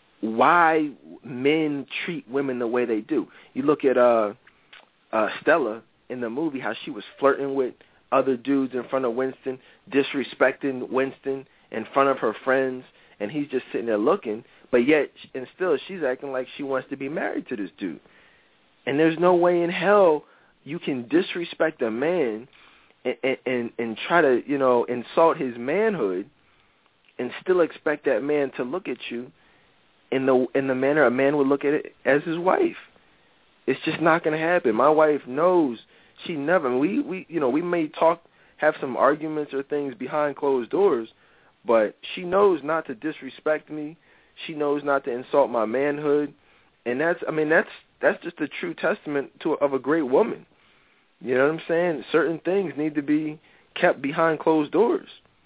why men treat women the way they do. You look at uh, uh, Stella in the movie, how she was flirting with other dudes in front of Winston, disrespecting Winston in front of her friends, and he's just sitting there looking, but yet, and still, she's acting like she wants to be married to this dude. And there's no way in hell you can disrespect a man and, and, and try to, you know, insult his manhood and still expect that man to look at you in the in the manner a man would look at it as his wife. It's just not going to happen. My wife knows she never, we, we, you know, we may talk, have some arguments or things behind closed doors, but she knows not to disrespect me. She knows not to insult my manhood. And that's, I mean, that's, that's just a true testament to of a great woman. You know what I'm saying? Certain things need to be kept behind closed doors.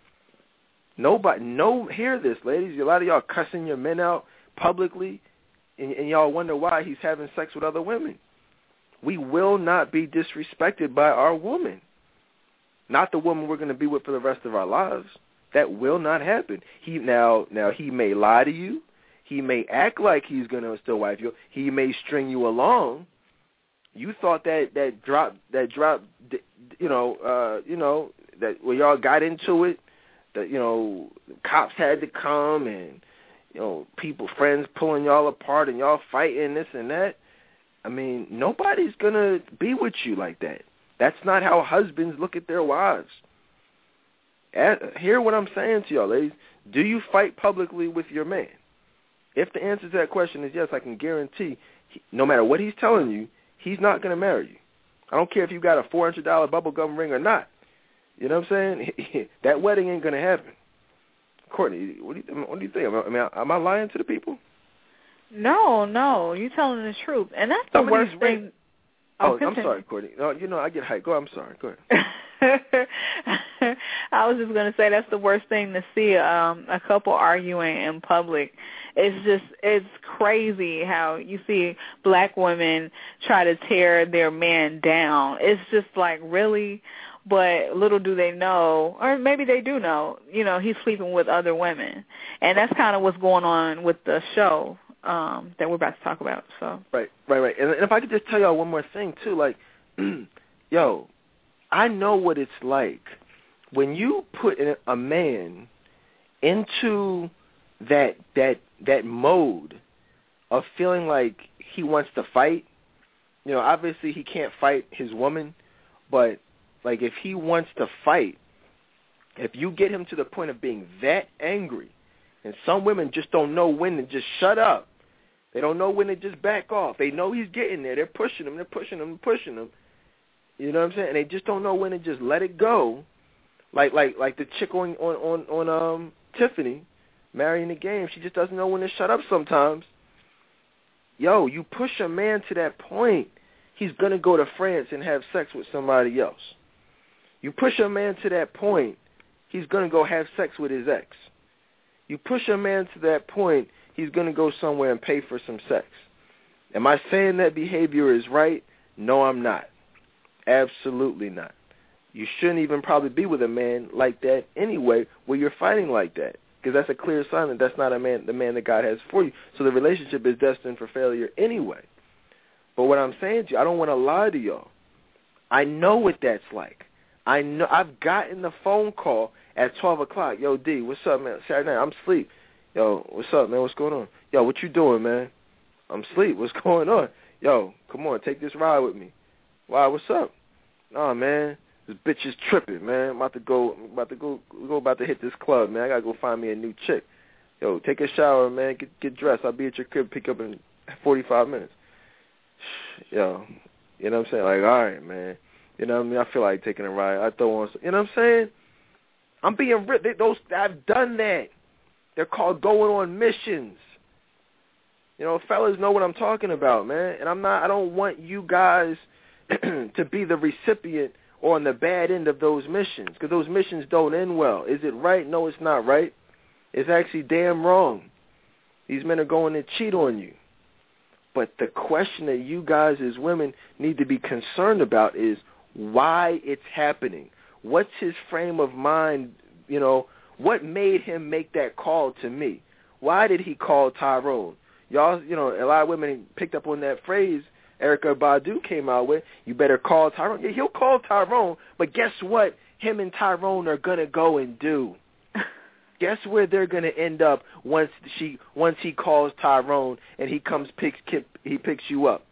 Nobody, no, hear this, ladies. A lot of y'all cussing your men out publicly, and, and y'all wonder why he's having sex with other women. We will not be disrespected by our woman. Not the woman we're going to be with for the rest of our lives. That will not happen. He now, now he may lie to you. He may act like he's going to still wife you. He may string you along. You thought that that drop, that drop, you know, uh, you know, that when y'all got into it, that, you know, cops had to come and, you know, people, friends pulling y'all apart and y'all fighting this and that. I mean, nobody's going to be with you like that. That's not how husbands look at their wives. At, hear what I'm saying to y'all, ladies. Do you fight publicly with your man? If the answer to that question is yes, I can guarantee, he, no matter what he's telling you, he's not going to marry you. I don't care if you got a four hundred dollars bubblegum ring or not. You know what I'm saying? That wedding ain't going to happen. Courtney, what do you, what do you think? I mean, am I lying to the people? No, no, you're telling the truth, and that's the worst thing. Oh, I'm sorry, Courtney. No, you know, I get hyped. Go, I'm sorry. Go ahead. I was just going to say that's the worst thing to see, um, a couple arguing in public. It's just, it's crazy how you see black women try to tear their man down. It's just like, really? But little do they know, or maybe they do know, you know, he's sleeping with other women. And that's kind of what's going on with the show um, that we're about to talk about. So Right, right, right. And if I could just tell y'all one more thing, too, like, yo, I know what it's like when you put a man into that that that mode of feeling like he wants to fight. You know, obviously he can't fight his woman, but like if he wants to fight, if you get him to the point of being that angry, and some women just don't know when to just shut up. They don't know when to just back off. They know he's getting there. They're pushing him. They're pushing him. They're pushing him. You know what I'm saying? And they just don't know when to just let it go. Like like like the chick on on on, on um Tiffany, Marrying the Game. She just doesn't know when to shut up sometimes. Yo, you push a man to that point, he's gonna go to France and have sex with somebody else. You push a man to that point, he's gonna go have sex with his ex. You push a man to that point, he's gonna go somewhere and pay for some sex. Am I saying that behavior is right? No, I'm not. Absolutely not. You shouldn't even probably be with a man like that anyway, where you're fighting like that, because that's a clear sign that that's not a man, the man that God has for you. So the relationship is destined for failure anyway. But what I'm saying to you, I don't want to lie to y'all. I know what that's like. I know. I've gotten the phone call at twelve o'clock. Yo, D, what's up, man? Saturday night, I'm asleep. Yo, what's up, man? What's going on? Yo, what you doing, man? I'm asleep. What's going on? Yo, come on, take this ride with me. Why, what's up? Oh, man, This bitch is tripping, man. I'm about to go, about to go, go about to hit this club, man. I gotta go find me a new chick. Yo, take a shower, man. Get get dressed. I'll be at your crib, pick up in forty-five minutes. Yo, you know what I'm saying? Like, all right, man. You know what I mean? I feel like taking a ride. I throw on, some, you know what I'm saying? I'm being ripped. Those I've done that. They're called going on missions. You know, fellas know what I'm talking about, man. And I'm not. I don't want you guys to be the recipient or on the bad end of those missions, because those missions don't end well. Is it right? No, it's not right. It's actually damn wrong. These men are going to cheat on you. But the question that you guys as women need to be concerned about is why it's happening. What's his frame of mind? You know, what made him make that call to me? Why did he call Tyrone? Y'all, you know, a lot of women picked up on that phrase Erykah Badu came out with. You better call Tyrone. Yeah, he'll call Tyrone, but guess what? Him and Tyrone are going to go and do. Guess where they're going to end up once she once he calls Tyrone and he comes picks he picks you up.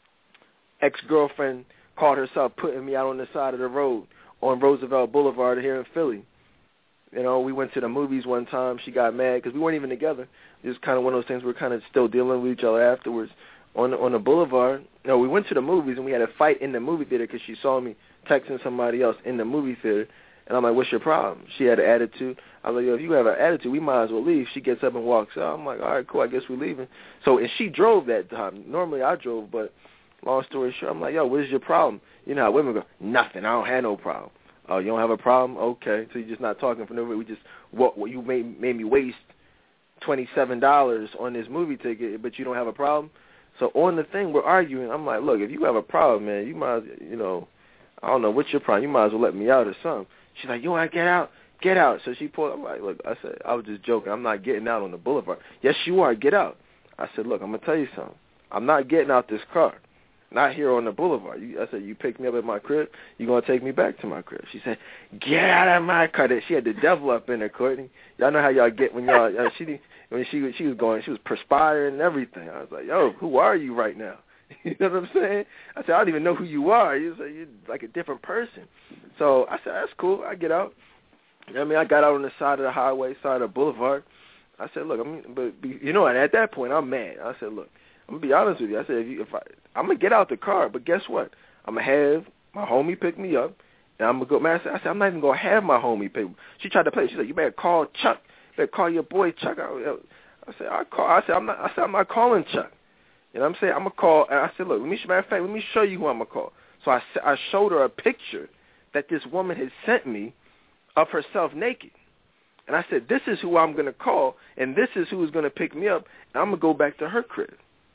Ex-girlfriend called herself putting me out on the side of the road on Roosevelt Boulevard here in Philly. You know, we went to the movies one time. She got mad because we weren't even together. It was kind of one of those things we're kind of still dealing with each other afterwards on the, on the boulevard. No, we went to the movies and we had a fight in the movie theater because she saw me texting somebody else in the movie theater. And I'm like, what's your problem? She had an attitude. I was like, yo, if you have an attitude, we might as well leave. She gets up and walks out. I'm like, all right, cool, I guess we're leaving. So, and she drove that time. Normally I drove, but long story short, I'm like, yo, what is your problem? You know how women go, nothing, I don't have no problem. Oh, you don't have a problem? Okay. So you're just not talking for no reason. We just, what, what you made, made me waste twenty-seven dollars on this movie ticket, but you don't have a problem? So on the thing, we're arguing. I'm like, look, if you have a problem, man, you might, you know, I don't know, what's your problem? You might as well let me out or something. She's like, you want to get out? Get out. So she pulled, I'm like, look, I said, I was just joking. I'm not getting out on the boulevard. Yes, you are. Get out. I said, look, I'm going to tell you something. I'm not getting out this car. Not here on the boulevard. You, I said, you pick me up at my crib, you're going to take me back to my crib. She said, get out of my car. She had the devil up in her, Courtney. Y'all know how y'all get when y'all, uh, she, when she, she was going, she was perspiring and everything. I was like, yo, who are you right now? You know what I'm saying? I said, I don't even know who you are. You say you're like a different person. So I said, that's cool. I get out. You know what I mean? I got out on the side of the highway, side of the boulevard. I said, look, I mean, but you know, and at that point, I'm mad. I said, look, I'm gonna be honest with you. I said, if, you, if I, I'm gonna get out the car, but guess what? I'm gonna have my homie pick me up, and I'm gonna go. Man, I said, I said I'm not even gonna have my homie pick. She tried to play. She said, you better call Chuck. You better call your boy Chuck. I, I said, I call. I said, I'm not. I said, I'm not calling Chuck. You know what I'm saying? I'm gonna call. And I said, look, let me. Matter of fact, let me show you who I'm gonna call. So I, I showed her a picture that this woman had sent me of herself naked. And I said, this is who I'm going to call, and this is who's going to pick me up, and I'm going to go back to her crib.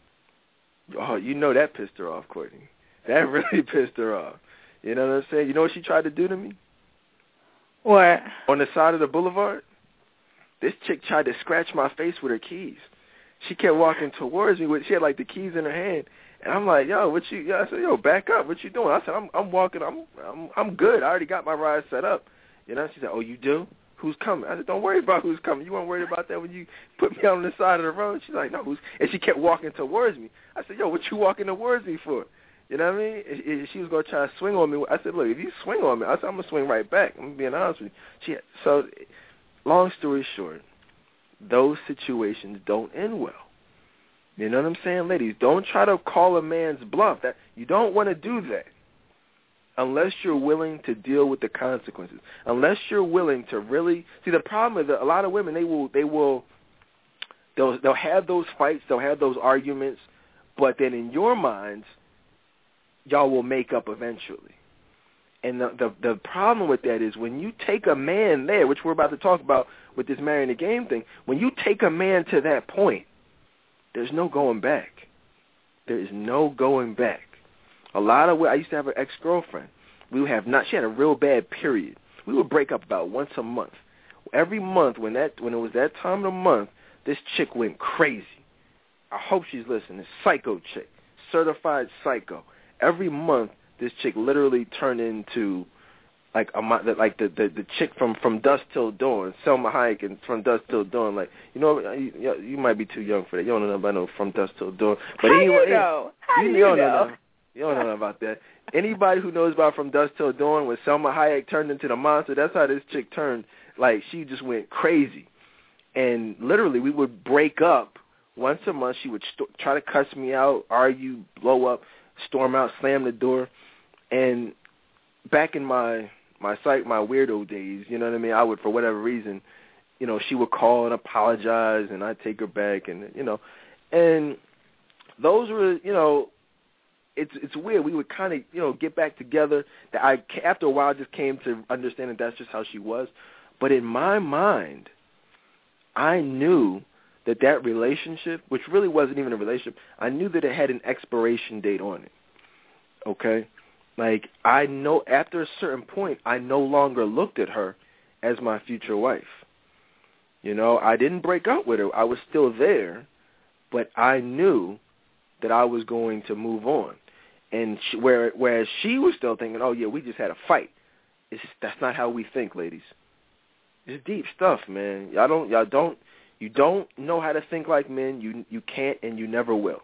Oh, you know that pissed her off, Courtney. That really pissed her off. You know what I'm saying? You know what she tried to do to me? What? On the side of the boulevard, this chick tried to scratch my face with her keys. She kept walking towards me. With, she had, like, the keys in her hand. And I'm like, yo, what you, yo, I said, yo, back up. What you doing? I said, I'm, I'm walking. I'm, I'm, I'm good. I already got my ride set up. You know, she said, oh, you do? Who's coming? I said, don't worry about who's coming. You weren't worried about that when you put me on the side of the road? She's like, no, who's? And she kept walking towards me. I said, yo, what you walking towards me for? You know what I mean? And, and she was going to try to swing on me. I said, look, if you swing on me, I said, I'm going to swing right back. I'm being honest with you. She, so, long story short, those situations don't end well. You know what I'm saying? Ladies, don't try to call a man's bluff. That you don't want to do that unless you're willing to deal with the consequences. Unless you're willing to really see the problem is that a lot of women, they will they will they'll they'll have those fights, they'll have those arguments, but then in your minds, y'all will make up eventually. And the, the the problem with that is when you take a man there, which we're about to talk about with this marrying the game thing, when you take a man to that point, there's no going back. There is no going back. A lot of I used to have an ex-girlfriend. We would have not. She had a real bad period. We would break up about once a month. Every month when that when it was that time of the month, this chick went crazy. I hope she's listening. Psycho chick, certified psycho. Every month, this chick literally turned into like a like the the, the chick from, from Dusk Till Dawn, Selma Hayek, and From Dusk Till Dawn. Like you know, you, you might be too young for that. You don't know about no From Dusk Till Dawn. But How anyway, you know? How you do you know? know? know. You don't know about that. Anybody who knows about From Dusk Till Dawn, when Selma Hayek turned into the monster, that's how this chick turned. Like, she just went crazy. And literally, we would break up once a month. She would st- try to cuss me out, argue, blow up, storm out, slam the door. And back in my my psych, my weirdo days, you know what I mean, I would, for whatever reason, you know, she would call and apologize, and I'd take her back, and, you know. And those were, you know, it's it's weird. We would kind of, you know, get back together. That I, after a while, I just came to understand that that's just how she was. But in my mind, I knew that that relationship, which really wasn't even a relationship, I knew that it had an expiration date on it, okay? Like, I know after a certain point, I no longer looked at her as my future wife. You know, I didn't break up with her. I was still there, but I knew that I was going to move on. And she, where, whereas she was still thinking, oh, yeah, we just had a fight. It's, that's not how we think, ladies. It's deep stuff, man. Y'all don't, y'all don't, you don't know how to think like men. You, you can't, and you never will.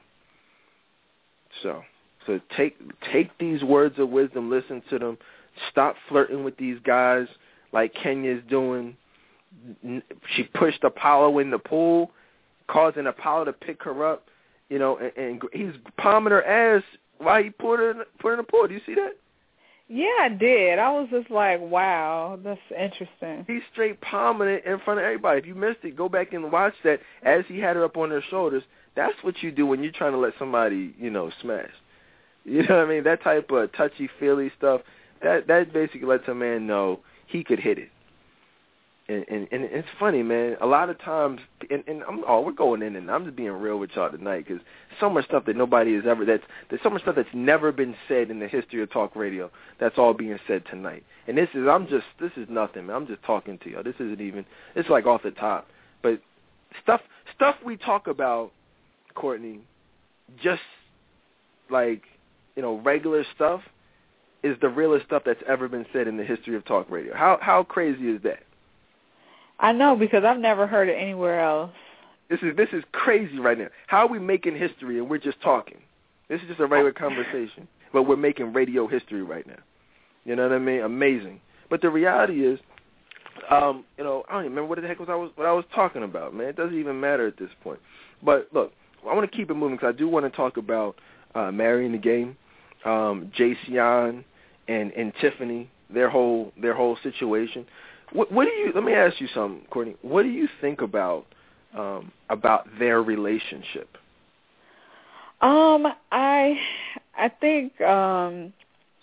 So, so take, take these words of wisdom, listen to them. Stop flirting with these guys like Kenya's doing. She pushed Apollo in the pool, causing Apollo to pick her up. You know, and, and he's palming her ass while he put her in, put her in the pool. Do you see that? Yeah, I did. I was just like, wow, that's interesting. He's straight palming it in front of everybody. If you missed it, go back and watch that as he had her up on her shoulders. That's what you do when you're trying to let somebody, you know, smash. You know what I mean? That type of touchy-feely stuff, that that basically lets a man know he could hit it. And, and, and it's funny, man. A lot of times, and, and I'm, oh, we're going in, and I'm just being real with y'all tonight because so much stuff that nobody has ever, that's, there's so much stuff that's never been said in the history of talk radio. That's all being said tonight. And this is, I'm just, this is nothing, man. I'm just talking to y'all. This isn't even, it's like off the top. But stuff, stuff we talk about, Courtney, just like, you know, regular stuff is the realest stuff that's ever been said in the history of talk radio. How how crazy is that? I know, because I've never heard it anywhere else. This is this is crazy right now. How are we making history and we're just talking? This is just a regular conversation, but we're making radio history right now. You know what I mean? Amazing. But the reality is, um, you know, I don't even remember what the heck was I was what I was talking about, man. It doesn't even matter at this point. But look, I want to keep it moving because I do want to talk about uh, Marrying the Game, um, Jayceon and and Tiffany, their whole their whole situation. What, what do you? Let me ask you something, Courtney. What do you think about um, about their relationship? Um, I I think um,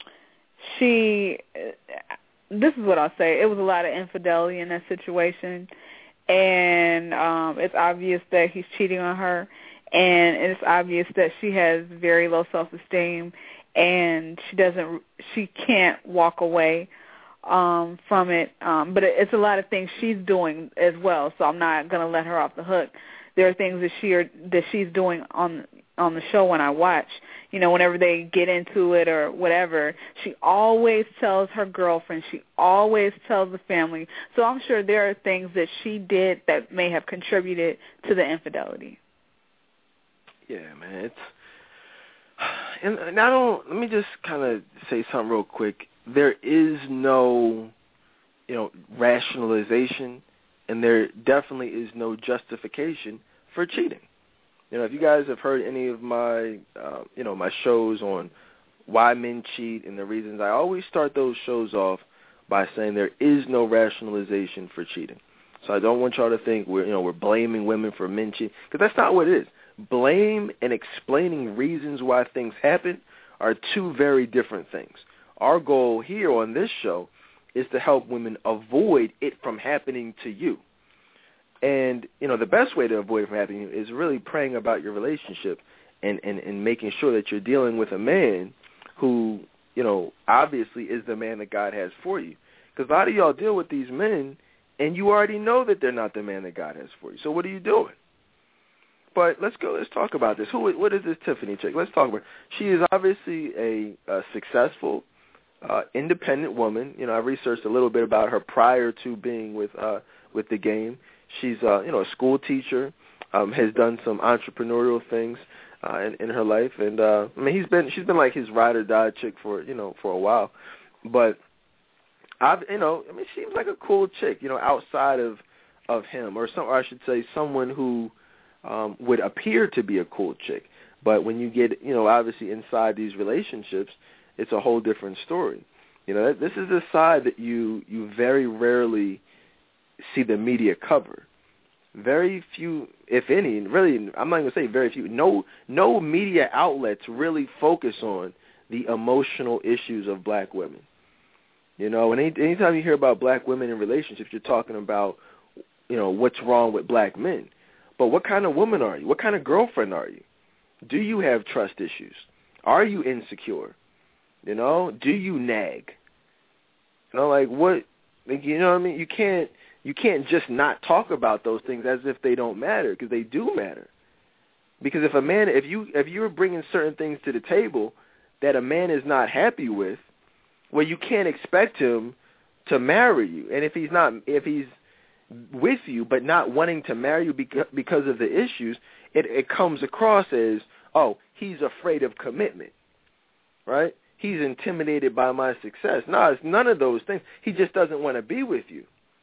she. This is what I'll say. It was a lot of infidelity in that situation, and um, it's obvious that he's cheating on her, and it's obvious that she has very low self-esteem, and she doesn't. She can't walk away um, from it. Um, but it's a lot of things she's doing as well. So I'm not going to let her off the hook. There are things that she are, that she's doing on on the show when I watch. You know, whenever they get into it or whatever, she always tells her girlfriend. She always tells the family. So I'm sure there are things that she did that may have contributed to the infidelity. Yeah, man. It's and, and I don't. Let me just kind of say something real quick. There is no, you know, rationalization, and there definitely is no justification for cheating. You know, if you guys have heard any of my, uh, you know, my shows on why men cheat and the reasons, I always start those shows off by saying there is no rationalization for cheating. So I don't want y'all to think we're, you know, we're blaming women for men cheating, because that's not what it is. Blame and explaining reasons why things happen are two very different things. Our goal here on this show is to help women avoid it from happening to you. And, you know, the best way to avoid it from happening is really praying about your relationship and, and, and making sure that you're dealing with a man who, you know, obviously is the man that God has for you. Because a lot of y'all deal with these men, and you already know that they're not the man that God has for you. So what are you doing? But let's go. Let's talk about this. Who? What is this Tiffany chick? Let's talk about her. She is obviously a, a successful, uh, independent woman. You know, I researched a little bit about her prior to being with uh, with the game. She's, uh, you know, a school teacher, um, has done some entrepreneurial things. uh, in, in her life. And uh, I mean, he's been she's been like his ride or die chick for you know for a while. But I've you know I mean, she seems like a cool chick, you know, outside of of him, or some, or I should say, someone who um, would appear to be a cool chick. But when you get, you know, obviously inside these relationships, it's a whole different story. You know, this is a side that you you very rarely see the media cover. Very few, if any, really, I'm not going to say very few. No, no media outlets really focus on the emotional issues of black women. You know, and any, anytime you hear about black women in relationships, you're talking about, you know, what's wrong with black men. But what kind of woman are you? What kind of girlfriend are you? Do you have trust issues? Are you insecure? You know, do you nag? You know, like what? Like, you know what I mean? You can't you can't just not talk about those things as if they don't matter, because they do matter. Because if a man, if you if you're bringing certain things to the table that a man is not happy with, well, you can't expect him to marry you. And if he's not, if he's with you but not wanting to marry you because of the issues, it, it comes across as, oh, he's afraid of commitment, right? He's intimidated by my success. No, it's none of those things. He just doesn't want to be with you.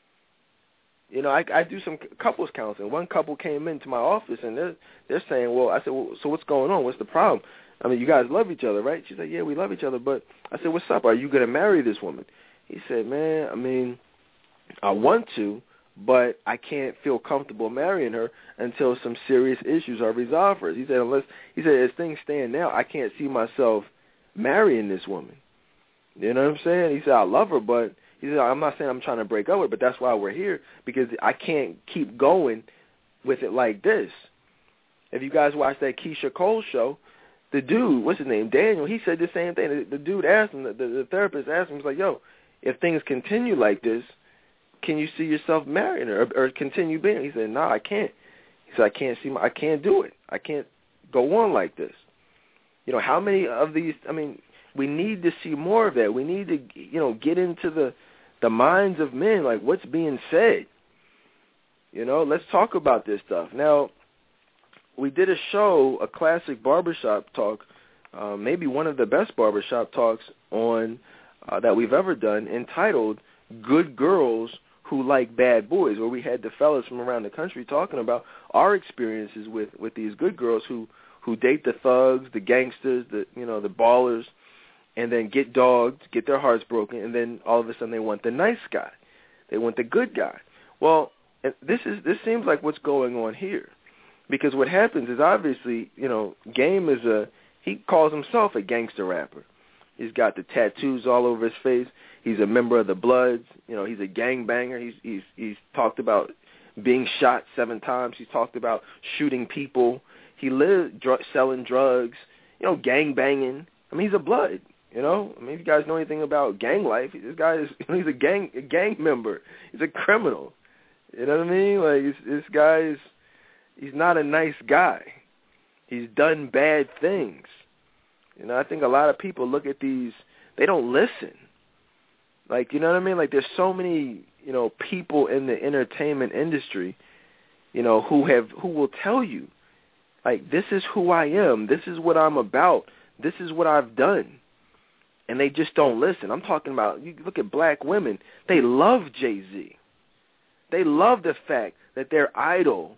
You know, I, I do some couples counseling. One couple came into my office, and they're, they're saying, well, I said, well, so what's going on? What's the problem? I mean, you guys love each other, right? She said, yeah, we love each other. But I said, what's up? Are you going to marry this woman? He said, man, I mean, I want to, but I can't feel comfortable marrying her until some serious issues are resolved for us. He said, unless, he said, as things stand now, I can't see myself marrying this woman. You know what I'm saying? He said, I love her, but he said, I'm not saying I'm trying to break up with her, but that's why we're here, because I can't keep going with it like this. If you guys watch that Keisha Cole show, the dude, what's his name, Daniel, he said the same thing. The, the dude asked him, the, the therapist asked him, he's like, yo, if things continue like this, can you see yourself marrying her or, or continue being? He said, no, nah, I can't. He said, I can't see my, I can't do it. I can't go on like this. You know, how many of these, I mean, we need to see more of that. We need to, you know, get into the, the minds of men, like what's being said. You know, let's talk about this stuff. Now, we did a show, a classic barbershop talk, uh, maybe one of the best barbershop talks on uh, that we've ever done, entitled Good Girls Who Like Bad Boys, where we had the fellas from around the country talking about our experiences with, with these good girls who, who date the thugs, the gangsters, the you know, the ballers, and then get dogged, get their hearts broken, and then all of a sudden they want the nice guy. They want the good guy. Well, this is this seems like what's going on here. Because what happens is, obviously, you know, Game is a, he calls himself a gangster rapper. He's got the tattoos all over his face. He's a member of the Bloods. You know, he's a gangbanger. He's he's he's talked about being shot seven times. He's talked about shooting people. He lived dr- selling drugs, you know, gang banging. I mean, he's a Blood, you know. I mean, if you guys know anything about gang life, this guy is, he's a gang a gang member. He's a criminal. You know what I mean? Like, this, this guy is, he's not a nice guy. He's done bad things. You know, I think a lot of people look at these, they don't listen. Like, you know what I mean? Like, there's so many, you know, people in the entertainment industry, you know, who have, who will tell you, like, this is who I am. This is what I'm about. This is what I've done. And they just don't listen. I'm talking about, you look at black women, they love Jay-Z. They love the fact that their idol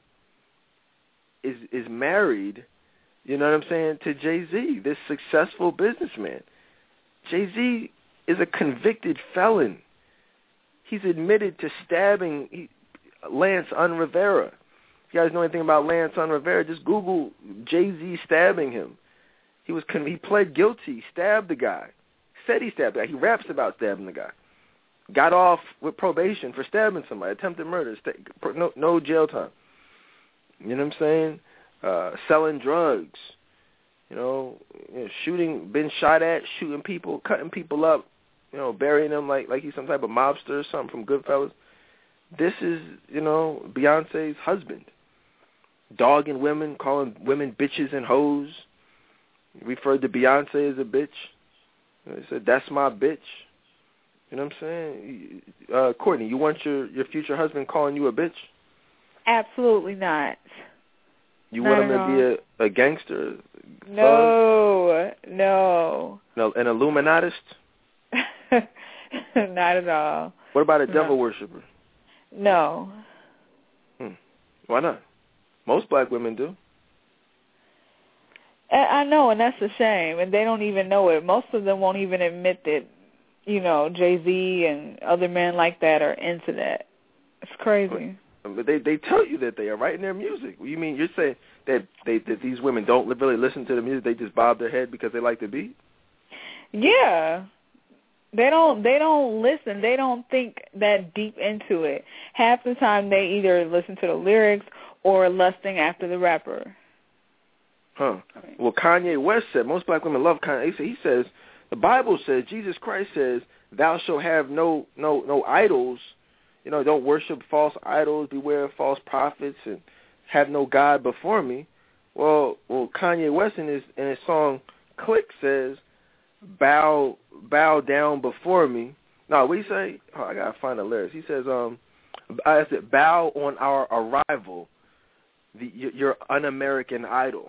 is is married, you know what I'm saying, to Jay-Z, this successful businessman. Jay-Z is a convicted felon. He's admitted to stabbing he, Lance Un Rivera. If you guys know anything about Lance Un Rivera, just Google Jay-Z stabbing him. He was con- he pled guilty, stabbed the guy, said he stabbed the guy. He raps about stabbing the guy. Got off with probation for stabbing somebody, attempted murder, st- no, no jail time. You know what I'm saying? Uh, selling drugs, you know, you know, shooting, been shot at, shooting people, cutting people up, you know, burying them like like he's some type of mobster or something from Goodfellas. This is, you know, Beyonce's husband. Dogging women, calling women bitches and hoes. Referred to Beyonce as a bitch. He said, that's my bitch. You know what I'm saying? Uh, Courtney, you want your, your future husband calling you a bitch? Absolutely not. You Not want him at to all. be a, a gangster? No, no. No, an Illuminatist? Not at all. What about a No. devil worshiper? No. Hmm. Why not? Most black women do. I know, and that's a shame. And they don't even know it. Most of them won't even admit that, you know, Jay-Z and other men like that are into that. It's crazy. But they they tell you that they are right in their music. You mean you're saying that they that these women don't really listen to the music? They just bob their head because they like the beat? Yeah. They don't they don't listen. They don't think that deep into it. Half the time they either listen to the lyrics or lusting after the rapper. Huh. Well, Kanye West said most black women love Kanye. He says the Bible says, Jesus Christ says, "Thou shalt have no no no idols." You know, don't worship false idols, beware of false prophets, and have no God before me. Well, well, Kanye West in his in his song "Click" says, "Bow bow down before me." No, what do you say? Oh, I gotta find the lyrics. He says, "Um, I said, bow on our arrival, the, your un-American idol."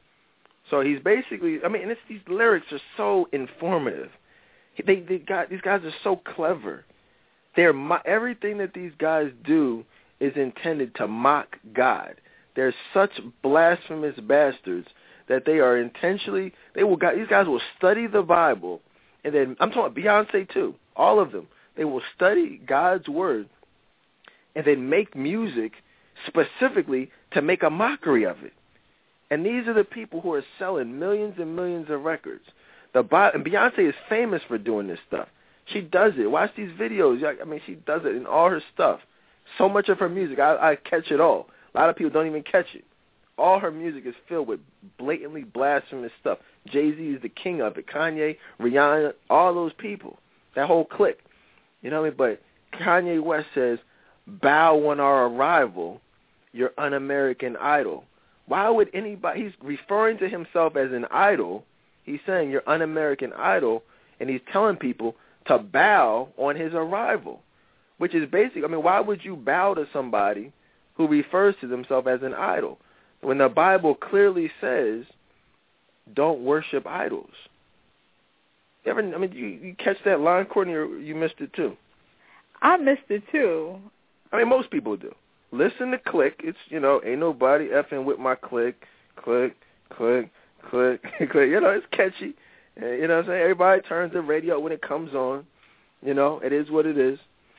So he's basically, I mean, and it's, these lyrics are so informative. They, they got these guys are so clever. They're everything that these guys do is intended to mock God. They're such blasphemous bastards that they are intentionally. They will. These guys will study the Bible, and then I'm talking Beyonce too. All of them. They will study God's word, and then make music specifically to make a mockery of it. And these are the people who are selling millions and millions of records. The and Beyonce is famous for doing this stuff. She does it. Watch these videos. I mean, she does it in all her stuff. So much of her music, I, I catch it all. A lot of people don't even catch it. All her music is filled with blatantly blasphemous stuff. Jay-Z is the king of it. Kanye, Rihanna, all those people. That whole clique. You know what I mean? But Kanye West says, bow on our arrival, your un-American idol. Why would anybody, he's referring to himself as an idol. He's saying you're un-American idol, and he's telling people to bow on his arrival, which is basic. I mean, why would you bow to somebody who refers to themselves as an idol when the Bible clearly says don't worship idols? You ever, I mean, you, you catch that line, Courtney, or you missed it too? I missed it too. I mean, most people do. Listen to Click. It's, you know, ain't nobody effing with my click, click, click, click, click. You know, it's catchy. You know what I'm saying? Everybody turns the radio when it comes on. You know, it is what it is.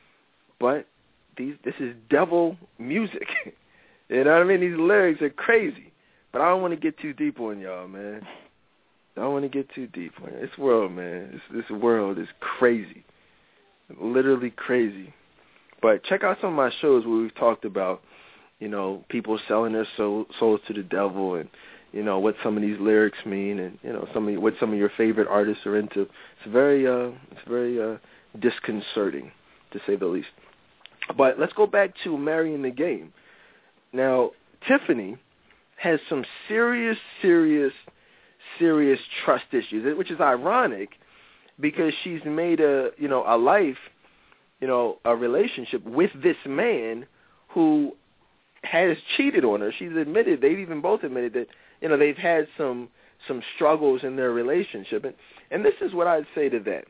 But these, this is devil music. You know what I mean? These lyrics are crazy. But I don't want to get too deep on y'all, man. I don't want to get too deep on it. This world, man, this, this world is crazy. Literally crazy. But check out some of my shows where we've talked about, you know, people selling their soul, souls to the devil, and, you know, what some of these lyrics mean, and, you know, some of, what some of your favorite artists are into. It's very, uh, it's very uh, disconcerting, to say the least. But let's go back to Marrying the Game. Now, Tiffany has some serious, serious, serious trust issues, which is ironic because she's made a, you know, a life, you know, a relationship with this man who has cheated on her. She's admitted, they've even both admitted that, you know, they've had some some struggles in their relationship. And, and this is what I'd say to that.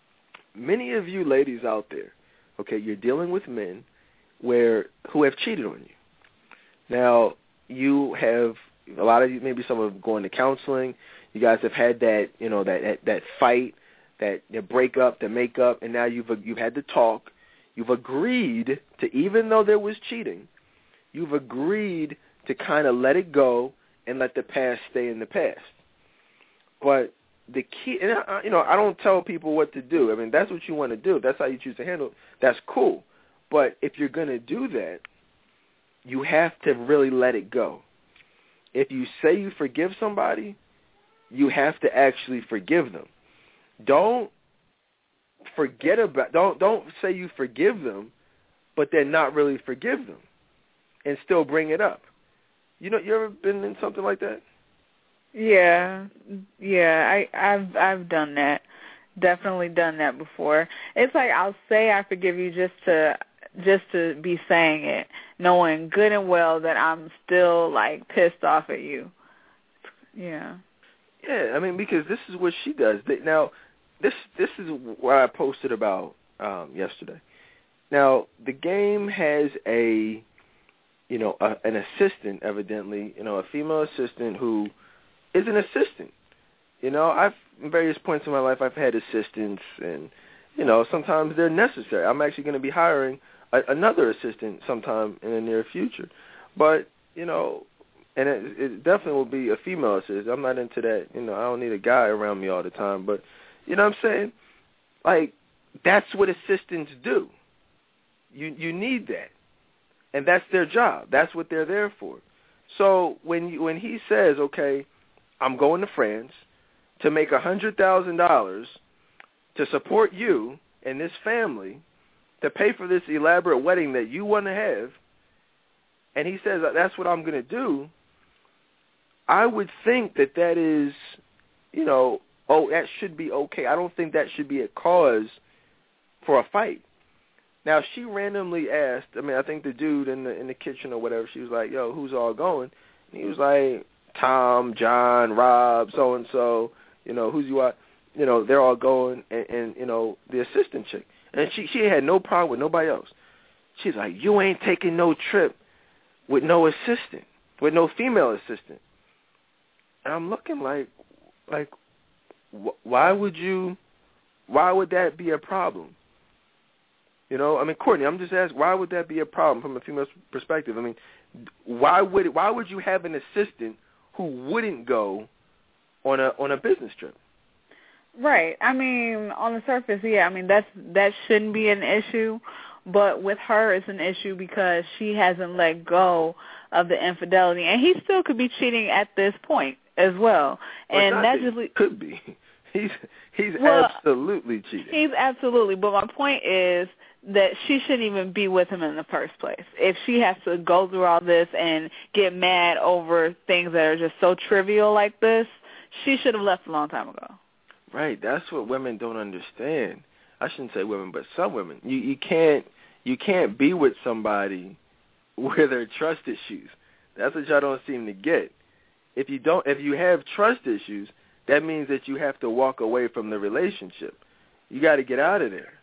Many of you ladies out there, okay, you're dealing with men where who have cheated on you. Now, you have, a lot of you, maybe some of them going to counseling. You guys have had that, you know, that that, that fight, that you break up, the make up, and now you've you've had to talk. You've agreed to, even though there was cheating, you've agreed to kind of let it go and let the past stay in the past. But the key, and I, you know, I don't tell people what to do. I mean, that's what you want to do. That's how you choose to handle it. That's cool. But if you're going to do that, you have to really let it go. If you say you forgive somebody, you have to actually forgive them. Don't forget about, don't don't say you forgive them, but then not really forgive them and still bring it up. You know, you ever been in something like that? Yeah, yeah, I, I've I've done that. Definitely done that before. It's like I'll say I forgive you just to just to be saying it, knowing good and well that I'm still, like, pissed off at you. Yeah. Yeah, I mean, because this is what she does. Now, this this is what I posted about um, yesterday. Now, the game has a, you know, a, an assistant, evidently, you know, a female assistant who is an assistant. You know, I've, at various points in my life, I've had assistants, and, you know, sometimes they're necessary. I'm actually going to be hiring a, another assistant sometime in the near future. But, you know, and it, it definitely will be a female assistant. I'm not into that. You know, I don't need a guy around me all the time. But, you know what I'm saying? Like, that's what assistants do. You you need that. And that's their job. That's what they're there for. So when you, when he says, okay, I'm going to France to make one hundred thousand dollars to support you and this family, to pay for this elaborate wedding that you want to have, and he says that's what I'm going to do, I would think that that is, you know, oh, that should be okay. I don't think that should be a cause for a fight. Now, she randomly asked, I mean, I think the dude in the in the kitchen or whatever, she was like, yo, who's all going? And he was like, Tom, John, Rob, so-and-so, you know, who's you are, you know, they're all going, and, and, you know, the assistant chick. And she, she had no problem with nobody else. She's like, you ain't taking no trip with no assistant, with no female assistant. And I'm looking like, like, wh- why would you, why would that be a problem? You know, I mean, Courtney, I'm just asking, why would that be a problem from a female perspective? I mean, why would why would you have an assistant who wouldn't go on a on a business trip? Right. I mean, on the surface, yeah. I mean, that's that shouldn't be an issue, but with her, it's an issue because she hasn't let go of the infidelity, and he still could be cheating at this point as well. well and that just le- could be. He's he's well, absolutely cheating. He's absolutely. But my point is that she shouldn't even be with him in the first place. If she has to go through all this and get mad over things that are just so trivial like this, she should have left a long time ago. Right. That's what women don't understand. I shouldn't say women, but some women. You you can't you can't be with somebody where there are trust issues. That's what y'all don't seem to get. If you don't, if you have trust issues, that means that you have to walk away from the relationship. You got to get out of there.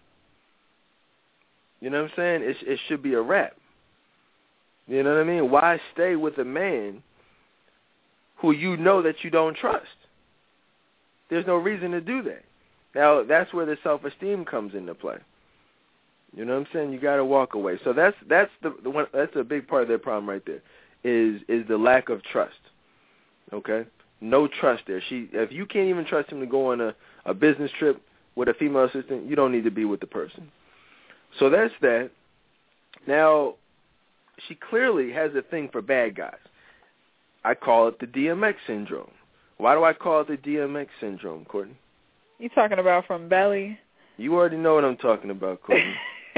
You know what I'm saying? It, it should be a wrap. You know what I mean? Why stay with a man who you know that you don't trust? There's no reason to do that. Now, that's where the self-esteem comes into play. You know what I'm saying? You got to walk away. So that's that's the, the one. That's a big part of their problem right there. Is is the lack of trust? Okay, no trust there. She, if you can't even trust him to go on a, a business trip with a female assistant, you don't need to be with the person. So that's that. Now, she clearly has a thing for bad guys. I call it the D M X syndrome. Why do I call it the D M X syndrome, Courtney? You talking about from Belly? You already know what I'm talking about, Courtney.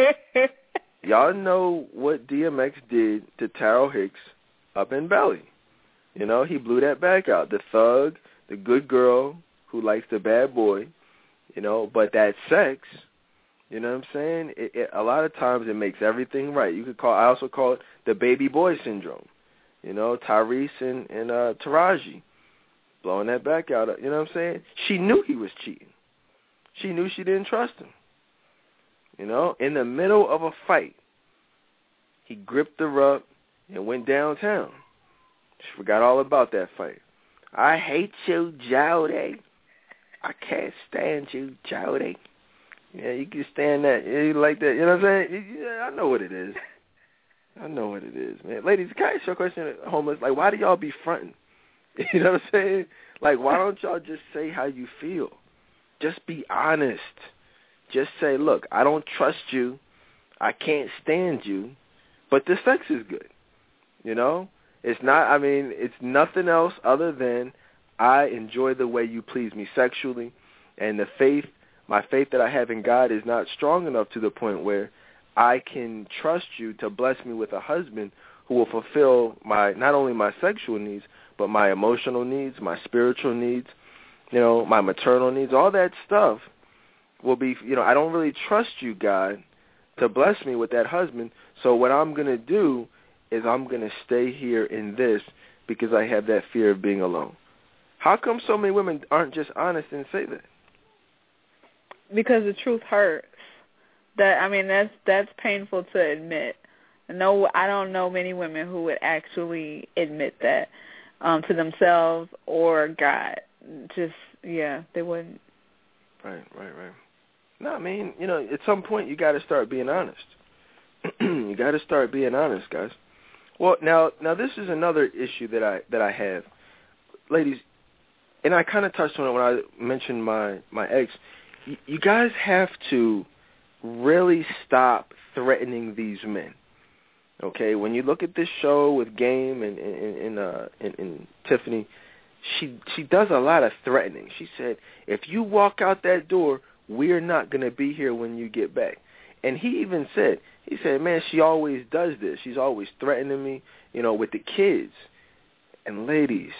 Y'all know what D M X did to Taro Hicks up in Belly. You know, he blew that back out. The thug, the good girl who likes the bad boy, you know, but that sex, you know what I'm saying? It, it, a lot of times it makes everything right. You could call, I also call it the baby boy syndrome. You know, Tyrese and, and uh, Taraji blowing that back out. You know what I'm saying? She knew he was cheating. She knew she didn't trust him. You know, in the middle of a fight, he gripped her up and went downtown. She forgot all about that fight. I hate you, Jody. I can't stand you, Jody. Yeah, you can stand that. Yeah, you like that. You know what I'm saying? Yeah, I know what it is. I know what it is, man. Ladies, can I ask you a question, homeless? Like, why do y'all be fronting? You know what I'm saying? Like, why don't y'all just say how you feel? Just be honest. Just say, look, I don't trust you. I can't stand you, but the sex is good. You know? It's not, I mean, it's nothing else other than I enjoy the way you please me sexually, and the faith, my faith that I have in God is not strong enough to the point where I can trust you to bless me with a husband who will fulfill my, not only my sexual needs, but my emotional needs, my spiritual needs, you know, my maternal needs, all that stuff will be, you know, I don't really trust you, God, to bless me with that husband. So what I'm going to do is I'm going to stay here in this because I have that fear of being alone. How come so many women aren't just honest and say that? Because the truth hurts. That I mean, that's that's painful to admit. No, I don't know many women who would actually admit that um, to themselves or God. Just yeah, they wouldn't. Right, right, right. No, I mean, you know, at some point you got to start being honest. You got to start being honest, guys. Well, now, now this is another issue that I that I have, ladies, and I kind of touched on it when I mentioned my my ex. Y- you guys have to really stop threatening these men. Okay, when you look at this show with Game and and, and, uh, and, and Tiffany, she she does a lot of threatening. She said, if you walk out that door, we're not going to be here when you get back. And he even said, he said, man, she always does this. She's always threatening me, you know, with the kids. And ladies,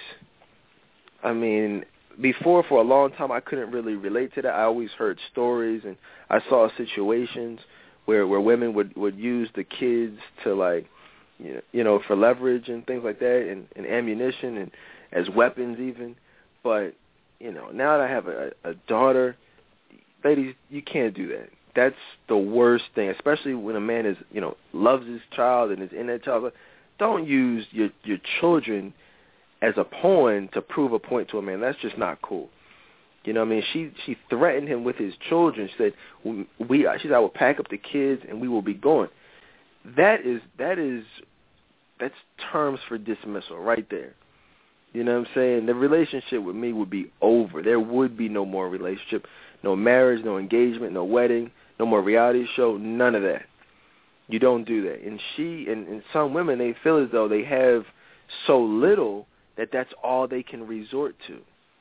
I mean, before for a long time I couldn't really relate to that. I always heard stories and I saw situations where where women would, would use the kids to, like, you know, you know, for leverage and things like that, and, and ammunition and as weapons even. But, you know, now that I have a, a daughter, ladies, you can't do that. That's the worst thing, especially when a man is, you know, loves his child and is in that child. Don't use your your children as a pawn to prove a point to a man. That's just not cool. You know what I mean? She she threatened him with his children. She said, "We," she said, "I will pack up the kids and we will be going." That is that is that's terms for dismissal right there. You know what I'm saying? The relationship with me would be over. There would be no more relationship, no marriage, no engagement, no wedding, no more reality show, none of that. You don't do that. And she and, and some women, they feel as though they have so little that that's all they can resort to.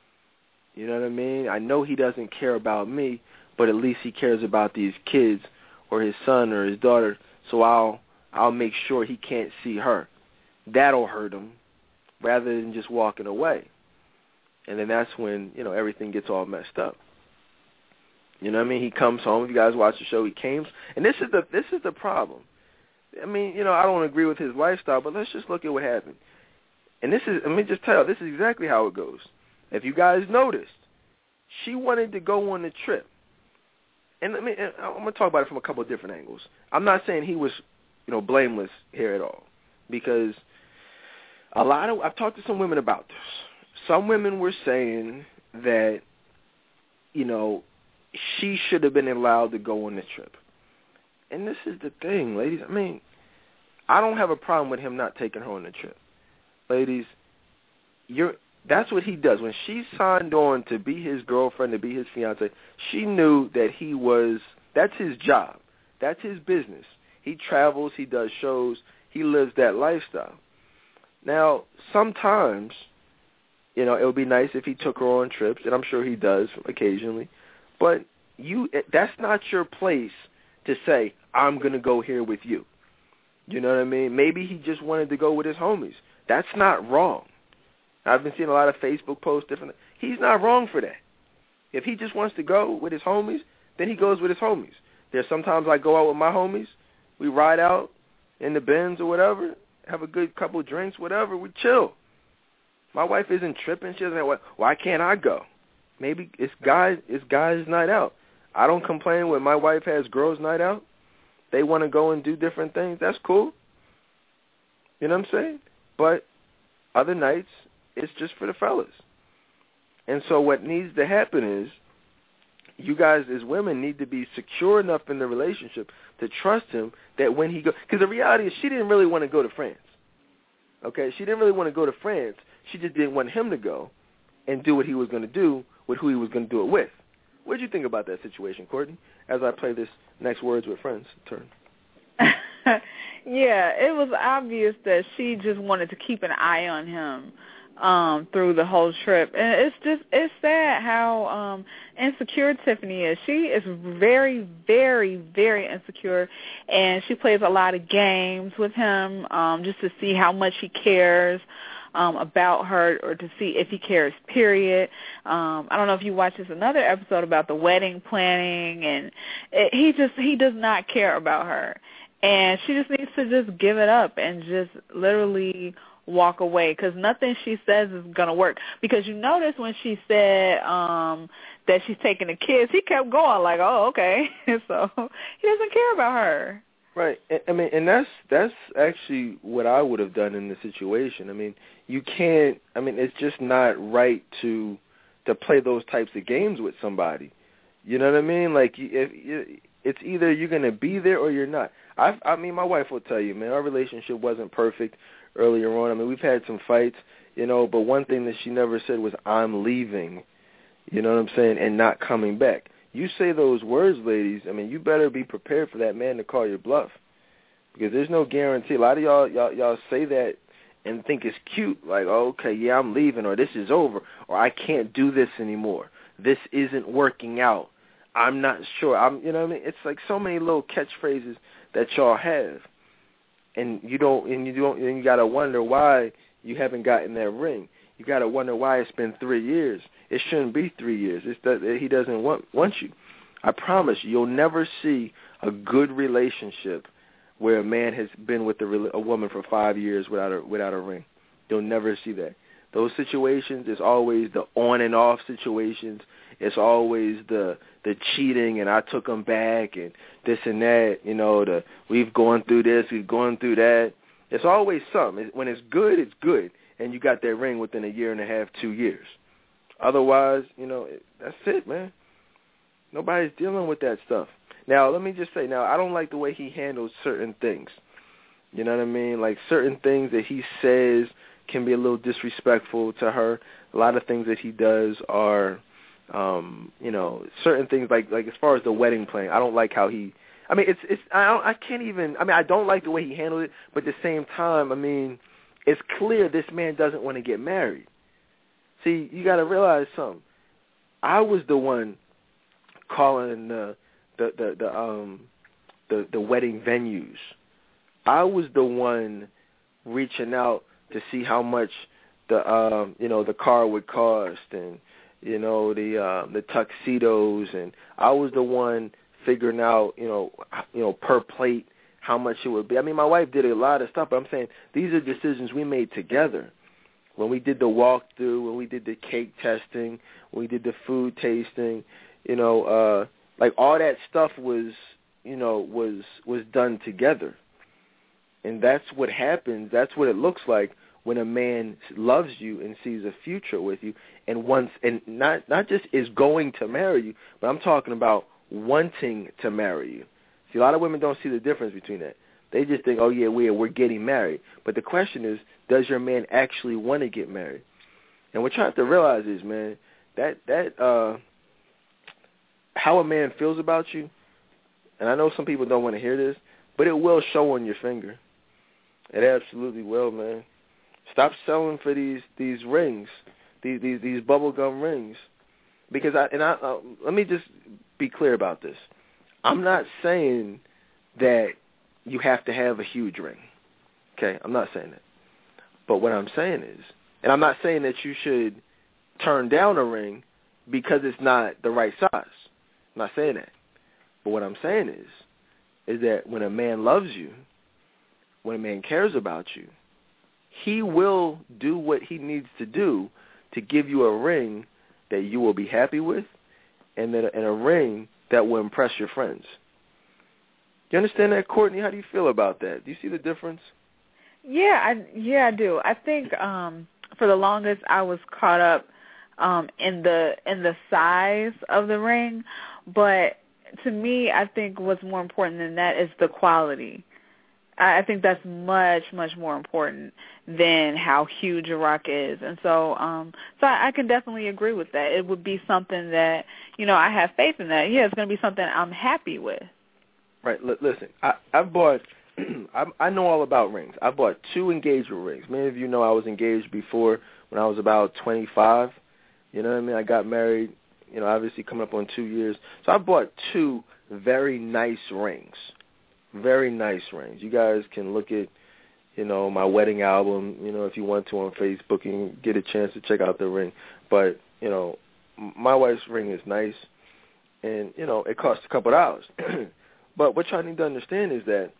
You know what I mean? I know he doesn't care about me, but at least he cares about these kids or his son or his daughter, so I'll I'll make sure he can't see her. That'll hurt him, rather than just walking away. And then that's when, you know, everything gets all messed up. You know what I mean? He comes home. If you guys watch the show, he came. And this is the this is the problem. I mean, you know, I don't agree with his lifestyle, but let's just look at what happened. And this is, let me just tell you, this is exactly how it goes. If you guys noticed, she wanted to go on the trip. And let me, I'm going to talk about it from a couple of different angles. I'm not saying he was, you know, blameless here at all, because a lot of, I've talked to some women about this. Some women were saying that, you know, she should have been allowed to go on the trip. And this is the thing, ladies. I mean, I don't have a problem with him not taking her on the trip. Ladies, you're that's what he does. When she signed on to be his girlfriend, to be his fiance, she knew that he was, that's his job. That's his business. He travels, he does shows, he lives that lifestyle. Now, sometimes, you know, it would be nice if he took her on trips, and I'm sure he does occasionally, but you that's not your place to say, I'm going to go here with you. You know what I mean? Maybe he just wanted to go with his homies. That's not wrong. I've been seeing a lot of Facebook posts, different. He's not wrong for that. If he just wants to go with his homies, then he goes with his homies. There's sometimes I go out with my homies. We ride out in the Benz or whatever, have a good couple of drinks, whatever. We chill. My wife isn't tripping. She doesn't say, well, why can't I go? Maybe it's guys, it's guys' night out. I don't complain when my wife has girls' night out. They want to go and do different things. That's cool. You know what I'm saying? But other nights, it's just for the fellas. And so what needs to happen is you guys as women need to be secure enough in the relationship to trust him that when he goes, because the reality is she didn't really want to go to France. Okay? She didn't really want to go to France. She just didn't want him to go and do what he was going to do with who he was going to do it with. What did you think about that situation, Courtney, as I play this next Words with Friends turn? Yeah, it was obvious that she just wanted to keep an eye on him um, through the whole trip. And it's just, it's sad how um, insecure Tiffany is. She is very, very, very insecure, and she plays a lot of games with him um, just to see how much he cares. um, about her or to see if he cares, period. Um, I don't know if you watched this another episode about the wedding planning, and it, he just, he does not care about her. And she just needs to just give it up and just literally walk away, because nothing she says is going to work. Because you notice when she said um, that she's taking the kids, he kept going like, oh, okay. So he doesn't care about her. Right. I mean, and that's that's actually what I would have done in the situation. I mean, you can't, I mean, it's just not right to to play those types of games with somebody. You know what I mean? Like, if it's either you're going to be there or you're not. I I mean, my wife will tell you, man, our relationship wasn't perfect earlier on. I mean, we've had some fights, you know, but one thing that she never said was, I'm leaving, you know what I'm saying, and not coming back. You say those words, ladies, I mean, you better be prepared for that man to call your bluff, because there's no guarantee. A lot of y'all, y'all, y'all say that and think it's cute, like, oh, okay, yeah, I'm leaving, or this is over, or I can't do this anymore. This isn't working out. I'm not sure. I'm, you know what I mean? It's like so many little catchphrases that y'all have, and you don't, and you don't, and you gotta wonder why you haven't gotten that ring. You gotta wonder why it's been three years. It shouldn't be three years. It's that he doesn't want want you. I promise you, you'll never see a good relationship where a man has been with a, a woman for five years without a without a ring. You'll never see that. Those situations is always the on and off situations. It's always the the cheating and I took him back and this and that. You know, the we've gone through this, we've gone through that. It's always something. When it's good, it's good, and you got that ring within a year and a half, two years. Otherwise, you know, it, that's it, man. Nobody's dealing with that stuff. Now, let me just say, now, I don't like the way he handles certain things. You know what I mean? Like, certain things that he says can be a little disrespectful to her. A lot of things that he does are, um, you know, certain things like, like as far as the wedding planning, I don't like how he, I mean, it's, it's, I don't, I can't even, I mean, I don't like the way he handled it, but at the same time, I mean, it's clear this man doesn't want to get married. See, you got to realize something. I was the one calling the the the, the um the the wedding venues. I was the one reaching out to see how much the um you know the car would cost, and you know the uh, the tuxedos, and I was the one figuring out you know you know per plate how much it would be. I mean, my wife did a lot of stuff, but I'm saying these are decisions we made together. When we did the walkthrough, when we did the cake testing, when we did the food tasting, you know, uh, like all that stuff was, you know, was was done together. And that's what happens. That's what it looks like when a man loves you and sees a future with you, and wants, and not not just is going to marry you, but I'm talking about wanting to marry you. See, a lot of women don't see the difference between that. They just think, oh, yeah, we're, we're getting married. But the question is, does your man actually want to get married? And what you have to realize is, man, that, that uh, how a man feels about you, and I know some people don't want to hear this, but it will show on your finger. It absolutely will, man. Stop selling for these, these rings, these, these, these bubblegum rings. Because, I and I uh, let me just be clear about this. I'm not saying that you have to have a huge ring. Okay, I'm not saying that. But what I'm saying is, and I'm not saying that you should turn down a ring because it's not the right size. I'm not saying that. But what I'm saying is, is that when a man loves you, when a man cares about you, he will do what he needs to do to give you a ring that you will be happy with, and that and a ring that will impress your friends. You understand that, Courtney? How do you feel about that? Do you see the difference? Yeah, I yeah I do. I think um, for the longest I was caught up um, in the in the size of the ring, but to me, I think what's more important than that is the quality. I, I think that's much much more important than how huge a rock is, and so um, so I, I can definitely agree with that. It would be something that you know I have faith in that. Yeah, it's going to be something I'm happy with. Right. L- listen, I, I've bought. I, I know all about rings. I bought two engagement rings. Many of you know I was engaged before when I was about twenty-five. You know what I mean? I got married, you know, obviously coming up on two years. So I bought two very nice rings, very nice rings. You guys can look at, you know, my wedding album, you know, if you want to on Facebook and get a chance to check out the ring. But, you know, my wife's ring is nice, and, you know, it costs a couple of dollars. But what y'all need to understand is that,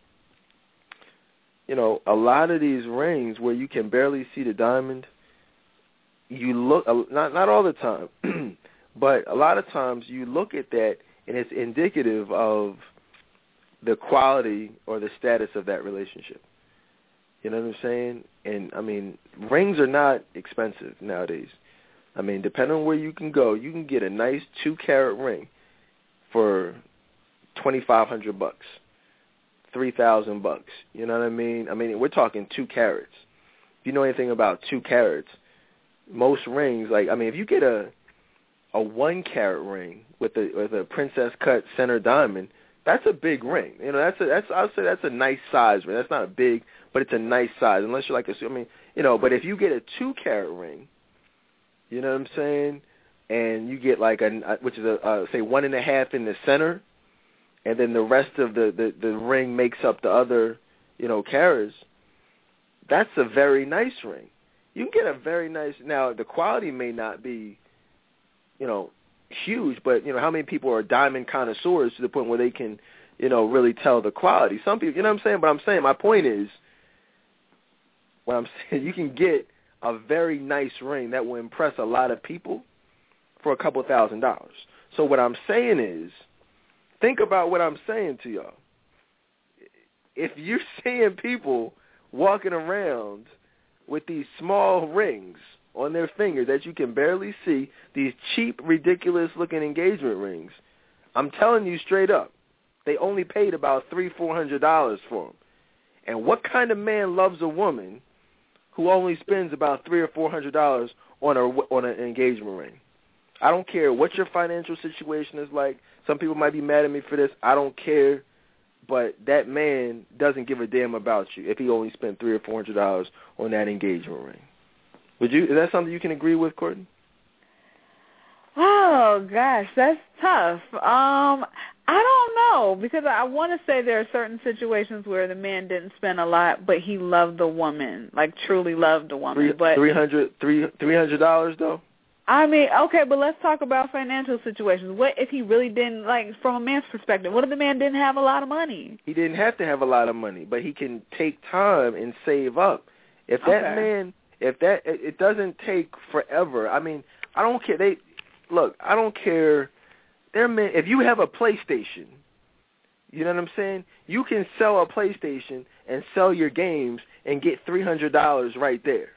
you know, a lot of these rings where you can barely see the diamond, you look, not not all the time, but a lot of times you look at that and it's indicative of the quality or the status of that relationship. You know what I'm saying? And, I mean, rings are not expensive nowadays. I mean, depending on where you can go, you can get a nice two-carat ring for twenty-five hundred bucks, three thousand bucks. You know what I mean? I mean, we're talking two carats. If you know anything about two carats, most rings, like, I mean, if you get a a one-carat ring with a with a princess cut center diamond, that's a big ring. You know, that's a that's I'll say that's a nice size ring. That's not a big, but it's a nice size. Unless you're like a, I mean, you know, but if you get a two-carat ring, you know what I'm saying, and you get like a, which is a uh, say one and a half in the center, and then the rest of the, the the ring makes up the other, you know, carats. That's a very nice ring. You can get a very nice. Now the quality may not be, you know, huge, but, you know, how many people are diamond connoisseurs to the point where they can, you know, really tell the quality? Some people, you know what I'm saying? But I'm saying, my point is, what I'm saying, you can get a very nice ring that will impress a lot of people for a couple thousand dollars. So what I'm saying is, think about what I'm saying to y'all. If you're seeing people walking around with these small rings on their fingers that you can barely see, these cheap, ridiculous-looking engagement rings, I'm telling you straight up, they only paid about three, four hundred dollars for them. And what kind of man loves a woman who only spends about three or four hundred dollars on a on an engagement ring? I don't care what your financial situation is like. Some people might be mad at me for this. I don't care. But that man doesn't give a damn about you if he only spent three or four hundred dollars on that engagement ring. Would you? Is that something you can agree with, Courtney? Oh gosh, that's tough. Um, I don't know, because I want to say there are certain situations where the man didn't spend a lot, but he loved the woman, like truly loved the woman. Three, but three hundred, three three hundred dollars though. I mean, okay, but let's talk about financial situations. What if he really didn't, like, from a man's perspective, what if the man didn't have a lot of money? He didn't have to have a lot of money, but he can take time and save up. If that okay. man, if that, it doesn't take forever. I mean, I don't care. They, look, I don't care. They're men, if you have a PlayStation, you know what I'm saying? You can sell a PlayStation and sell your games and get three hundred dollars right there.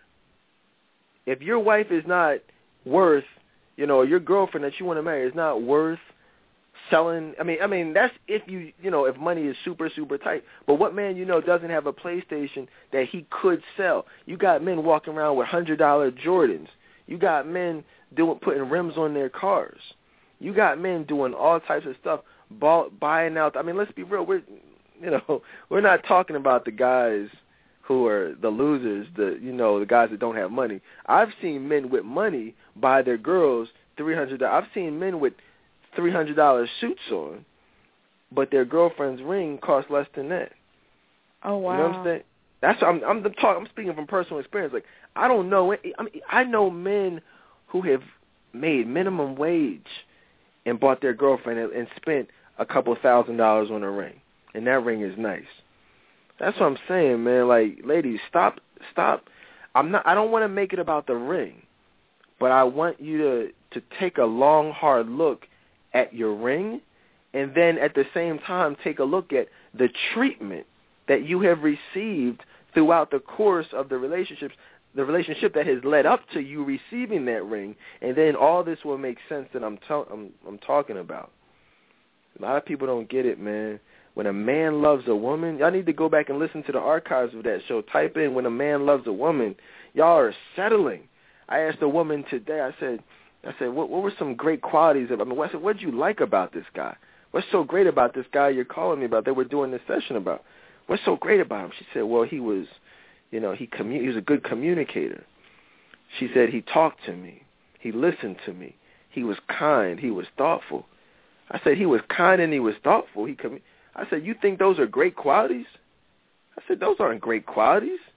If your wife is not worth, you know, your girlfriend that you want to marry is not worth selling. I mean, I mean that's if you, you know, if money is super, super tight. But what man you know doesn't have a PlayStation that he could sell? You got men walking around with one hundred dollar Jordans. You got men doing putting rims on their cars. You got men doing all types of stuff, bought, buying out. I mean, let's be real. We're, you know, we're not talking about the guys who are the losers, the you know the guys that don't have money. I've seen men with money buy their girls three hundred dollars. I've seen men with three hundred dollars suits on, but their girlfriend's ring costs less than that. Oh wow! You know what I'm saying? That's I'm I'm the talk. I'm speaking from personal experience. Like I don't know. I mean, I know men who have made minimum wage and bought their girlfriend and, and spent a couple thousand dollars on a ring, and that ring is nice. That's what I'm saying, man. Like, ladies, stop, stop. I'm not. I don't want to make it about the ring, but I want you to to take a long, hard look at your ring, and then at the same time take a look at the treatment that you have received throughout the course of the relationships, the relationship that has led up to you receiving that ring, and then all this will make sense that I'm t- I'm, I'm talking about. A lot of people don't get it, man. When a man loves a woman, y'all need to go back and listen to the archives of that show. Type in when a man loves a woman. Y'all are settling. I asked a woman today, I said, I said, what, what were some great qualities of, I mean, I said, what did you like about this guy? What's so great about this guy you're calling me about that we're doing this session about? What's so great about him? She said, well, he was, you know, he, commu- he was a good communicator. She said, he talked to me. He listened to me. He was kind. He was thoughtful. I said, he was kind and he was thoughtful. He commu- I said, you think those are great qualities? I said, those aren't great qualities.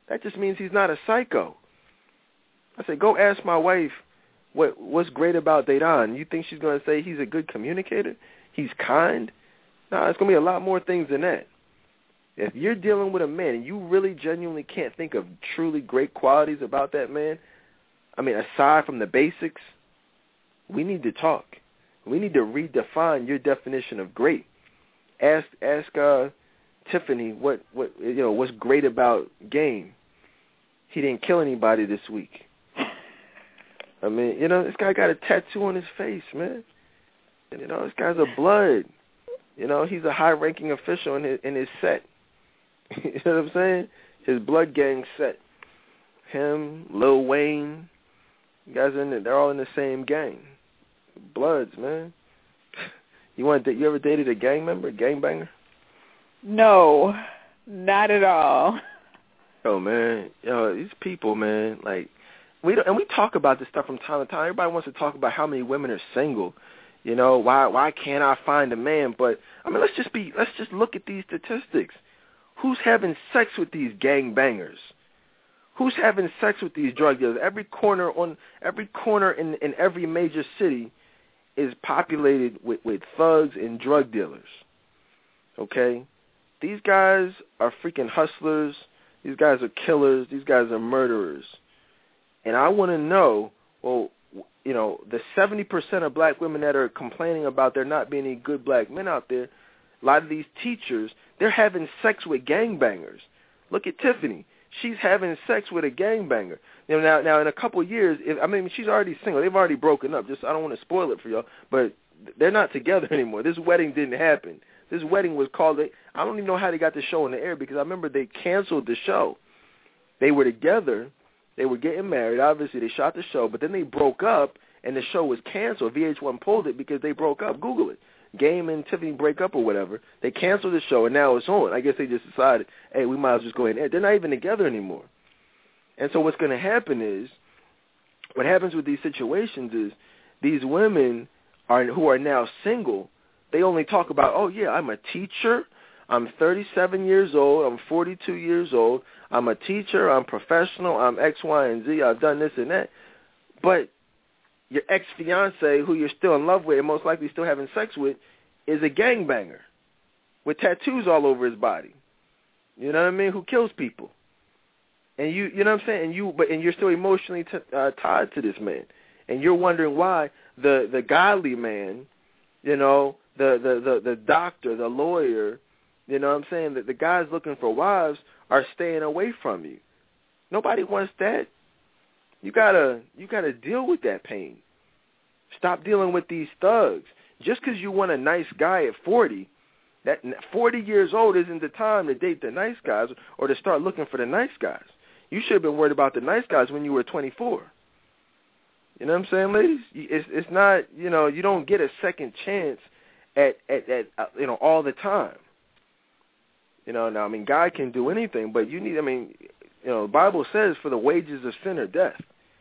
That just means he's not a psycho. I said, go ask my wife what what's great about Dedan. You think she's going to say he's a good communicator? He's kind? No, it's going to be a lot more things than that. If you're dealing with a man and you really genuinely can't think of truly great qualities about that man, I mean, aside from the basics, we need to talk. We need to redefine your definition of great. Ask ask uh, Tiffany what, what you know what's great about Game. He didn't kill anybody this week. I mean, you know, this guy got a tattoo on his face, man. And, you know, this guy's a blood. You know, he's a high-ranking official in his, in his set. You know what I'm saying? His blood gang set. Him, Lil Wayne, you guys are in the, they're all in the same gang. Bloods, man. You want you ever dated a gang member, a gangbanger? No, not at all. Oh man, yo, these people, man, like we don't, and we talk about this stuff from time to time. Everybody wants to talk about how many women are single. You know, why why can't I find a man? But I mean, let's just be let's just look at these statistics. Who's having sex with these gangbangers? Who's having sex with these drug dealers? Every corner on every corner in in every major city is populated with, with thugs and drug dealers. Okay? These guys are freaking hustlers. These guys are killers. These guys are murderers. And I want to know, well, you know, the seventy percent of black women that are complaining about there not being any good black men out there, a lot of these teachers, they're having sex with gangbangers. Look at Tiffany. She's having sex with a gangbanger. You know, now, now in a couple of years, if, I mean, she's already single. They've already broken up. Just I don't want to spoil it for y'all, but they're not together anymore. This wedding didn't happen. This wedding was called. I don't even know how they got the show in the air because I remember they canceled the show. They were together. They were getting married. Obviously, they shot the show, but then they broke up, and the show was canceled. V H one pulled it because they broke up. Google it. Game and Tiffany break up or whatever. They canceled the show, and now it's on. I guess they just decided, hey, we might as well just go ahead and air. They're not even together anymore. And so what's going to happen is, what happens with these situations is these women are who are now single, they only talk about, oh, yeah, I'm a teacher. I'm thirty-seven years old. I'm forty-two years old. I'm a teacher. I'm professional. I'm X, Y, and Z. I've done this and that. But your ex-fiance, who you're still in love with and most likely still having sex with, is a gangbanger with tattoos all over his body. You know what I mean? Who kills people. And you, you know what I'm saying? And you, but and you're still emotionally t- uh, tied to this man, and you're wondering why the the godly man, you know, the the the, the doctor, the lawyer, you know what I'm saying, that the guys looking for wives are staying away from you. Nobody wants that. You gotta you gotta deal with that pain. Stop dealing with these thugs. Just because you want a nice guy at forty, that forty years old isn't the time to date the nice guys or to start looking for the nice guys. You should have been worried about the nice guys when you were twenty-four. You know what I'm saying, ladies? It's it's not, you know, you don't get a second chance at at, at uh, you know, all the time. You know, now I mean, God can do anything, but you need. I mean, you know, the Bible says for the wages of sin are death.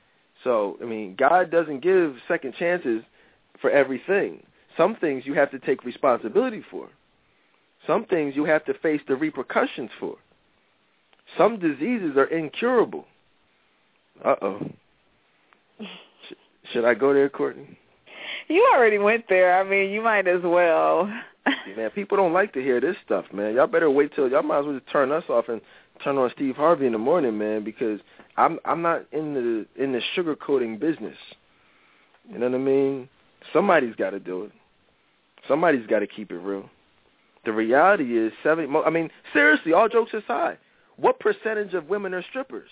So I mean, God doesn't give second chances for everything. Some things you have to take responsibility for. Some things you have to face the repercussions for. Some diseases are incurable. Uh-oh. Sh- should I go there, Courtney? You already went there. I mean, you might as well. Man, people don't like to hear this stuff, man. Y'all better wait till, y'all might as well just turn us off and turn on Steve Harvey in the morning, man, because I'm I'm not in the in the sugarcoating business. You know what I mean? Somebody's got to do it. Somebody's got to keep it real. The reality is, seventy. I mean, seriously, all jokes aside, what percentage of women are strippers?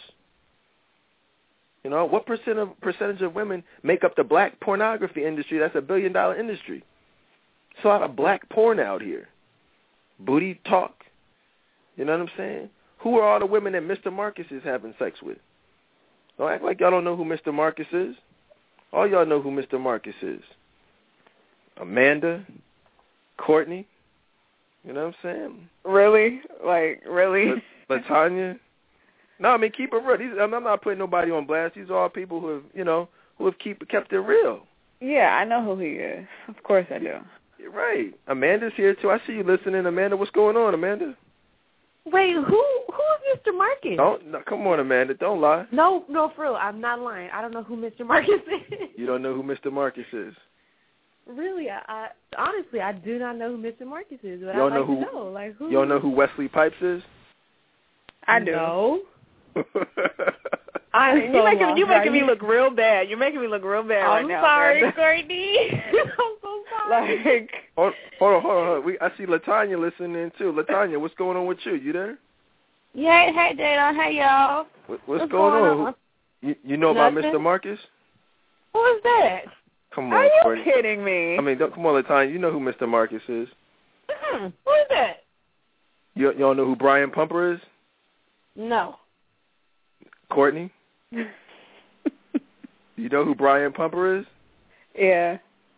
You know, what percent of percentage of women make up the black pornography industry? That's a billion dollar industry. It's a lot of black porn out here. Booty talk. You know what I'm saying? Who are all the women that Mister Marcus is having sex with? Don't act like y'all don't know who Mister Marcus is. All y'all know who Mister Marcus is. Amanda, Courtney. You know what I'm saying? Really? Like, really? LaTanya? No, I mean, keep it real. These, I'm not putting nobody on blast. These are all people who have, you know, who have keep, kept it real. Yeah, I know who he is. Of course I do. You're right. Amanda's here, too. I see you listening. Amanda, what's going on, Amanda? Wait, who who have Mister Marcus? Don't no, come on, Amanda. Don't lie. No, no, for real. I'm not lying. I don't know who Mister Marcus is. You don't know who Mister Marcus is? Really, I, I honestly I do not know who Mister Marcus is. But you don't I'd know like who? To know. Like who? You don't know who Wesley Pipes is? I do. No. I'm so you making lost, you making right? me look real bad. You're making me look real bad I'm right now. sorry, Amanda. Courtney. I'm so sorry. Like, hold, hold on, hold on, hold on. We, I see LaTanya listening too. LaTanya, what's going on with you? You there? Yeah, hey, Jada. Hey, y'all. What, what's, What's going, going on? on? You, you know about Nothing. Mister Marcus? Who is that? Come on, are you Courtney. kidding me? I mean, don't, come on, LaTanya. You know who Mister Marcus is. Hmm. Who is that? You, you don't know who Brian Pumper is? No. Courtney? You know who Brian Pumper is? Yeah.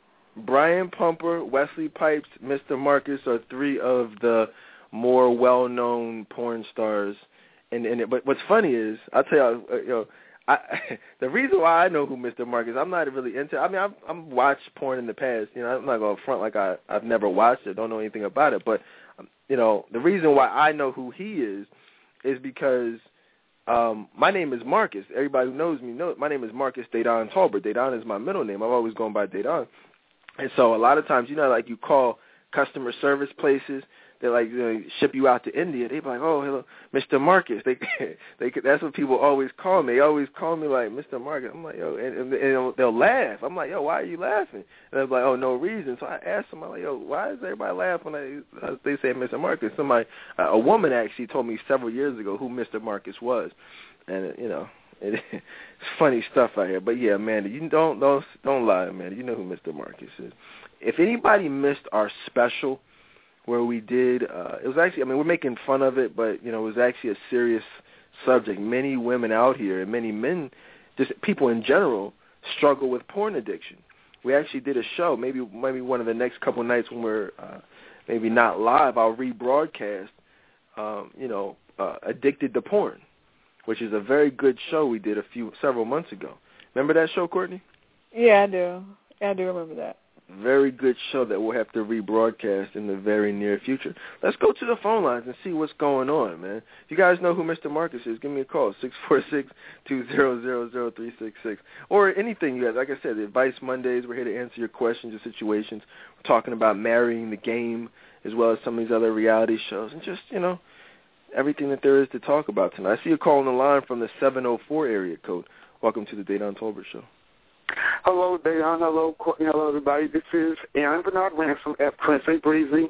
Brian Pumper, Wesley Pipes, Mister Marcus are three of the more well-known porn stars. And, and it, but what's funny is, I'll tell you, uh, you know, I, the reason why I know who Mister Marcus, I'm not really into. I mean, I've, I've watched porn in the past. You know, I'm not going to front like I, I've never watched it, don't know anything about it. But um, you know, the reason why I know who he is is because um, my name is Marcus. Everybody who knows me knows my name is Marcus Dedan Tolbert. Dedan is my middle name. I've always gone by Dedan. And so a lot of times, you know, like you call customer service places, they like you know, ship you out to India. They be like, "Oh, hello, Mister Marcus." They, they, that's what people always call me. They always call me like Mister Marcus. I'm like, yo, and, and, and they'll laugh. I'm like, yo, why are you laughing? And they're like, oh, no reason. So I asked them, I'm like, yo, why is everybody laughing when I, they say Mister Marcus? Somebody, uh, a woman actually told me several years ago who Mister Marcus was, and you know, it, it's funny stuff out here. But yeah, Amanda, you don't don't don't lie, Amanda. You know who Mister Marcus is. If anybody missed our special where we did, uh, it was actually, I mean, we're making fun of it, but, you know, it was actually a serious subject. Many women out here and many men, just people in general, struggle with porn addiction. We actually did a show, maybe maybe one of the next couple of nights when we're uh, maybe not live, I'll rebroadcast, um, you know, uh, Addicted to Porn, which is a very good show we did a few, several months ago. Remember that show, Courtney? Yeah, I do. Yeah, I do remember that. Very good show that we'll have to rebroadcast in the very near future. Let's go to the phone lines and see what's going on, man. If you guys know who Mister Marcus is, give me a call, six four six, two zero zero, zero three six six. Or anything you guys, like I said, Advice Mondays, we're here to answer your questions or situations. We're talking about marrying the game as well as some of these other reality shows and just, you know, everything that there is to talk about tonight. I see a call on the line from the seven oh four area code. Welcome to the Dedan Tolbert Show. Hello, Dejan. Hello, Courtney. Hello, everybody. This is Aaron Bernard Ransom at Prince A. Breezy.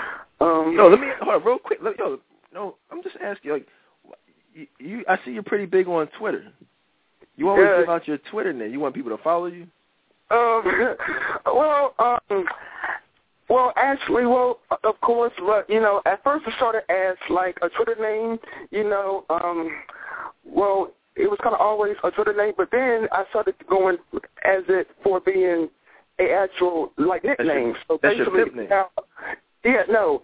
Um, no, let me hold on real quick. Let, yo, no, I'm just asking. Like, you, you, I see you're pretty big on Twitter. You always yeah. give out your Twitter name. You want people to follow you? Um, well, um, well, actually, well, of course, but you know, at first it started as like a Twitter name. You know, um, well. It was kind of always a Twitter name, but then I started going as it for being a actual like nickname. That's your, so that's basically, your nickname. Now, yeah, no,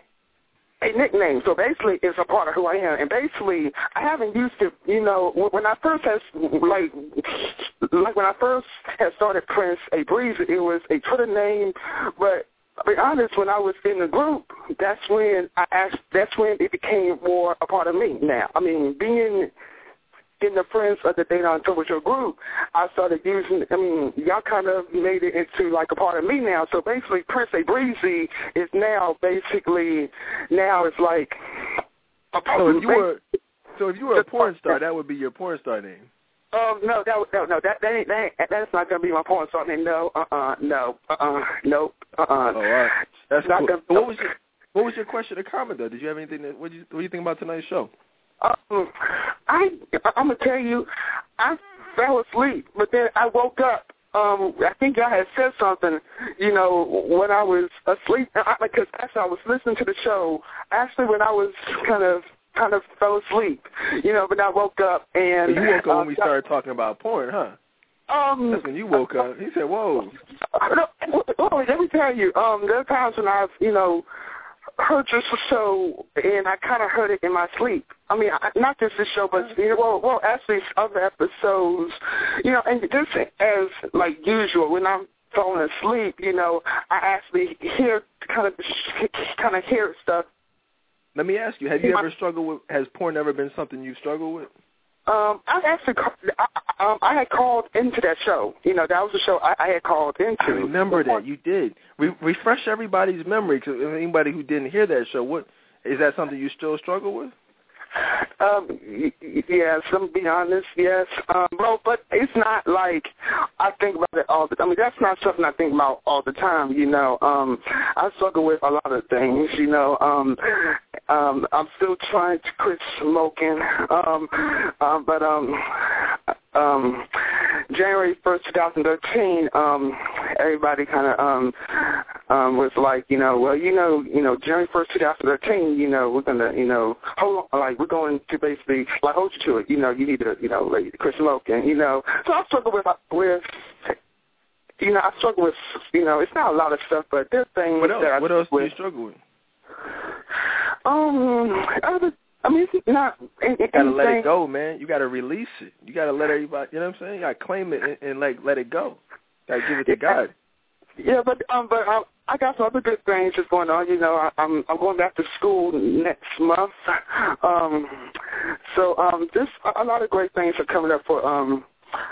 a nickname. So basically, it's a part of who I am. And basically, I haven't used it. You know, when I first had like like when I first had started Prince A. Breezy, it was a Twitter name, but. To be honest, when I was in the group, that's when I asked. That's when it became more a part of me. Now, I mean, being in the Friends of the Dedan Tolbert Show group, I started using, I mean, y'all kind of made it into like a part of me now. So basically, Prince A. Breezy is now basically, now it's like a part so of if you were, So if you were a porn star, that would be your porn star name. Um, no, that, no, no, that, that ain't, that ain't, that's not going to be my porn star name. No, uh-uh, no, uh-uh, nope, uh-uh. Oh, all right. That's not cool. gonna, What was your, what was your question or comment, though? Did you have anything that, what do you, what do you think about tonight's show? Um, I, I'm going to tell you, I fell asleep, but then I woke up. Um, I think y'all had said something, you know, when I was asleep, because actually I was listening to the show, actually when I was kind of, kind of fell asleep, you know, but I woke up and... So you woke up uh, when we started talking about porn, huh? Um, That's when you woke up. He said, whoa. No, oh, let me tell you, um, there are times when I've, you know, heard this show, and I kind of heard it in my sleep. I mean, I, not just this show, but, you know, well, well, actually other episodes, you know, and just as, like usual, when I'm falling asleep, you know, I actually hear, kind of, kind of hear stuff Let me ask you: have you ever struggled with? Has porn ever been something you've struggled with? Um, I actually, I, um, I had called into that show. You know, that was the show I, I had called into. I remember that you did. Re- refresh everybody's memory. Cause anybody who didn't hear that show, what is that something you still struggle with? Um, yes, I'm being honest, yes. Um, bro, but it's not like I think about it all the time. I mean, that's not something I think about all the time, you know. Um, I struggle with a lot of things, you know. Um, um, I'm still trying to quit smoking, um, um, but um, um, January first, twenty thirteen, um, everybody kind of um, um, was like, you know, well, you know, you know, January first, twenty thirteen, you know, we're gonna, you know, hold on, like we're going to basically like hold you to it. You know, you need to, you know, like quit smoking. You know, so I struggle with with. You know, I struggle with, you know, it's not a lot of stuff, but there's things what else? that I What else with. do you struggle with? Um, other, I mean, it's not anything. You gotta let it go, man. You gotta release it. You gotta let everybody, you know what I'm saying? You gotta claim it and, and like let it go. You gotta give it to yeah, God. Yeah, but um, but um, I got some other good things just going on. You know, I, I'm I'm going back to school next month. Um, so um, this a lot of great things are coming up for um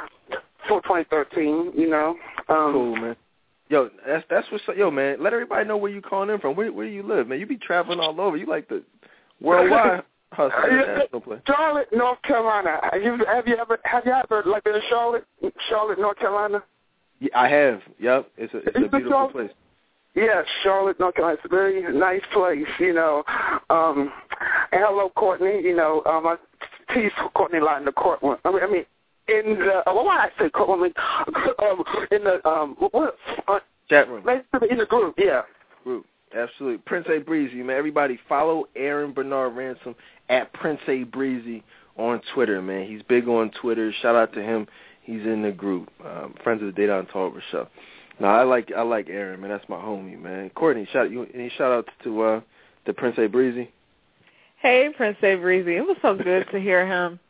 for twenty thirteen. You know. Um, cool, man. Yo, that's that's what's yo, man. Let everybody know where you calling in from. Where where do you live, man? You be traveling all over. You like the worldwide hustle, international play. Charlotte, North Carolina. Have you have you ever have you ever like been in Charlotte, Charlotte, North Carolina? Yeah, I have. Yep, it's a it's a beautiful Charlotte? place. Yeah, Charlotte, North Carolina. It's a very nice place, you know. Um, and hello, Courtney. You know, um, I tease Courtney a lot in the courtroom. I mean, I mean. In the, well, why I say courtroom? Um, in the um, what? Uh, Chat room. In the group, yeah. Group, absolutely. Prince A Breezy, man. Everybody follow Aaron Bernard Ransom at Prince A Breezy on Twitter, man. He's big on Twitter. Shout out to him. He's in the group. Um, friends of the Dayton Talbot Show. No, I like I like Aaron, man. That's my homie, man. Courtney, shout you any shout outs to uh, to Prince A Breezy? Hey, Prince A Breezy. It was so good to hear him.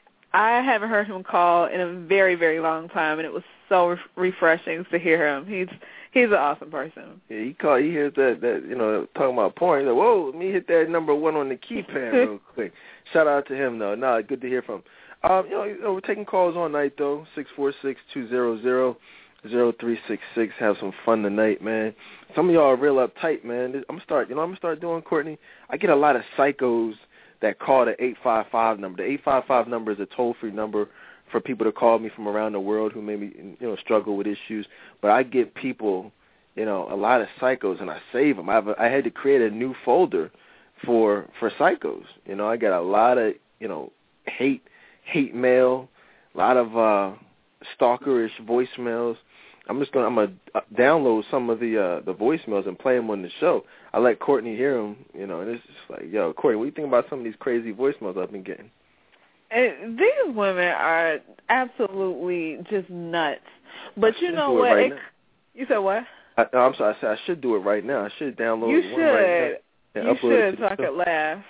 I haven't heard him call in a very, very long time, and it was so re- refreshing to hear him. He's he's an awesome person. Yeah, he called. He hears that that you know talking about porn. He's like, whoa, let me hit that number one on the keypad real quick. Shout out to him though. Nah, good to hear from him. Um, you know, you know, we're taking calls all night though. Six four six two zero zero zero three six six. Have some fun tonight, man. Some of y'all are real uptight, man. I'm gonna start. You know, I'm gonna start doing, Courtney. I get a lot of psychos that call the eight five five number. The eight five five number is a toll-free number for people to call me from around the world who maybe, you know, struggle with issues. But I get people, you know, a lot of psychos, and I save them. I, have a, I had to create a new folder for for psychos. You know, I got a lot of, you know, hate hate mail, a lot of uh, stalkerish voicemails. I'm just gonna I'm gonna download some of the uh, the voicemails and play them on the show. I let Courtney hear them, you know, and it's just like, yo, Courtney, what do you think about some of these crazy voicemails I've been getting? And these women are absolutely just nuts. But you know what? Right it, you said what? I, no, I'm sorry. I said I should do it right now. I should download you one should. right now. You should, so I could laugh.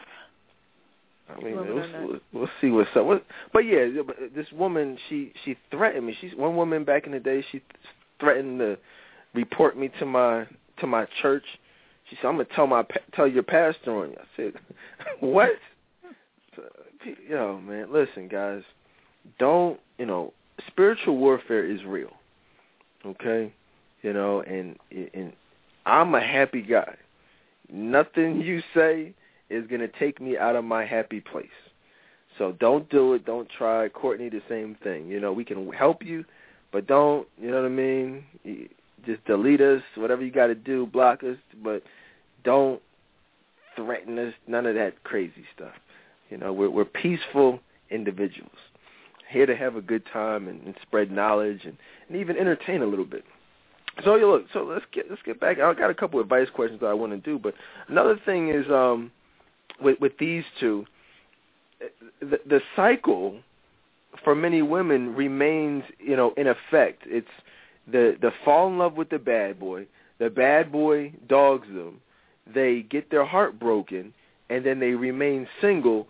I mean, we'll, we'll, we'll see what's up. What, but yeah, this woman, she she threatened me. She's one woman back in the day. She threatened to report me to my to my church. She said, "I'm gonna tell my tell your pastor on you." I said, "What?" So, yo, man, listen, guys, don't you know? Spiritual warfare is real, okay? You know, and and I'm a happy guy. Nothing you say is going to take me out of my happy place. So don't do it. Don't try. Courtney, the same thing. You know, we can help you, but don't, you know what I mean? Just delete us, whatever you got to do, block us, but don't threaten us, none of that crazy stuff. You know, we're, we're peaceful individuals, here to have a good time and, and spread knowledge and, and even entertain a little bit. So you look. So let's get let's get back. I got a couple of advice questions that I want to do, but another thing is um, with with these two, the, the cycle for many women remains, you know, in effect. It's the the fall in love with the bad boy. The bad boy dogs them. They get their heart broken, and then they remain single,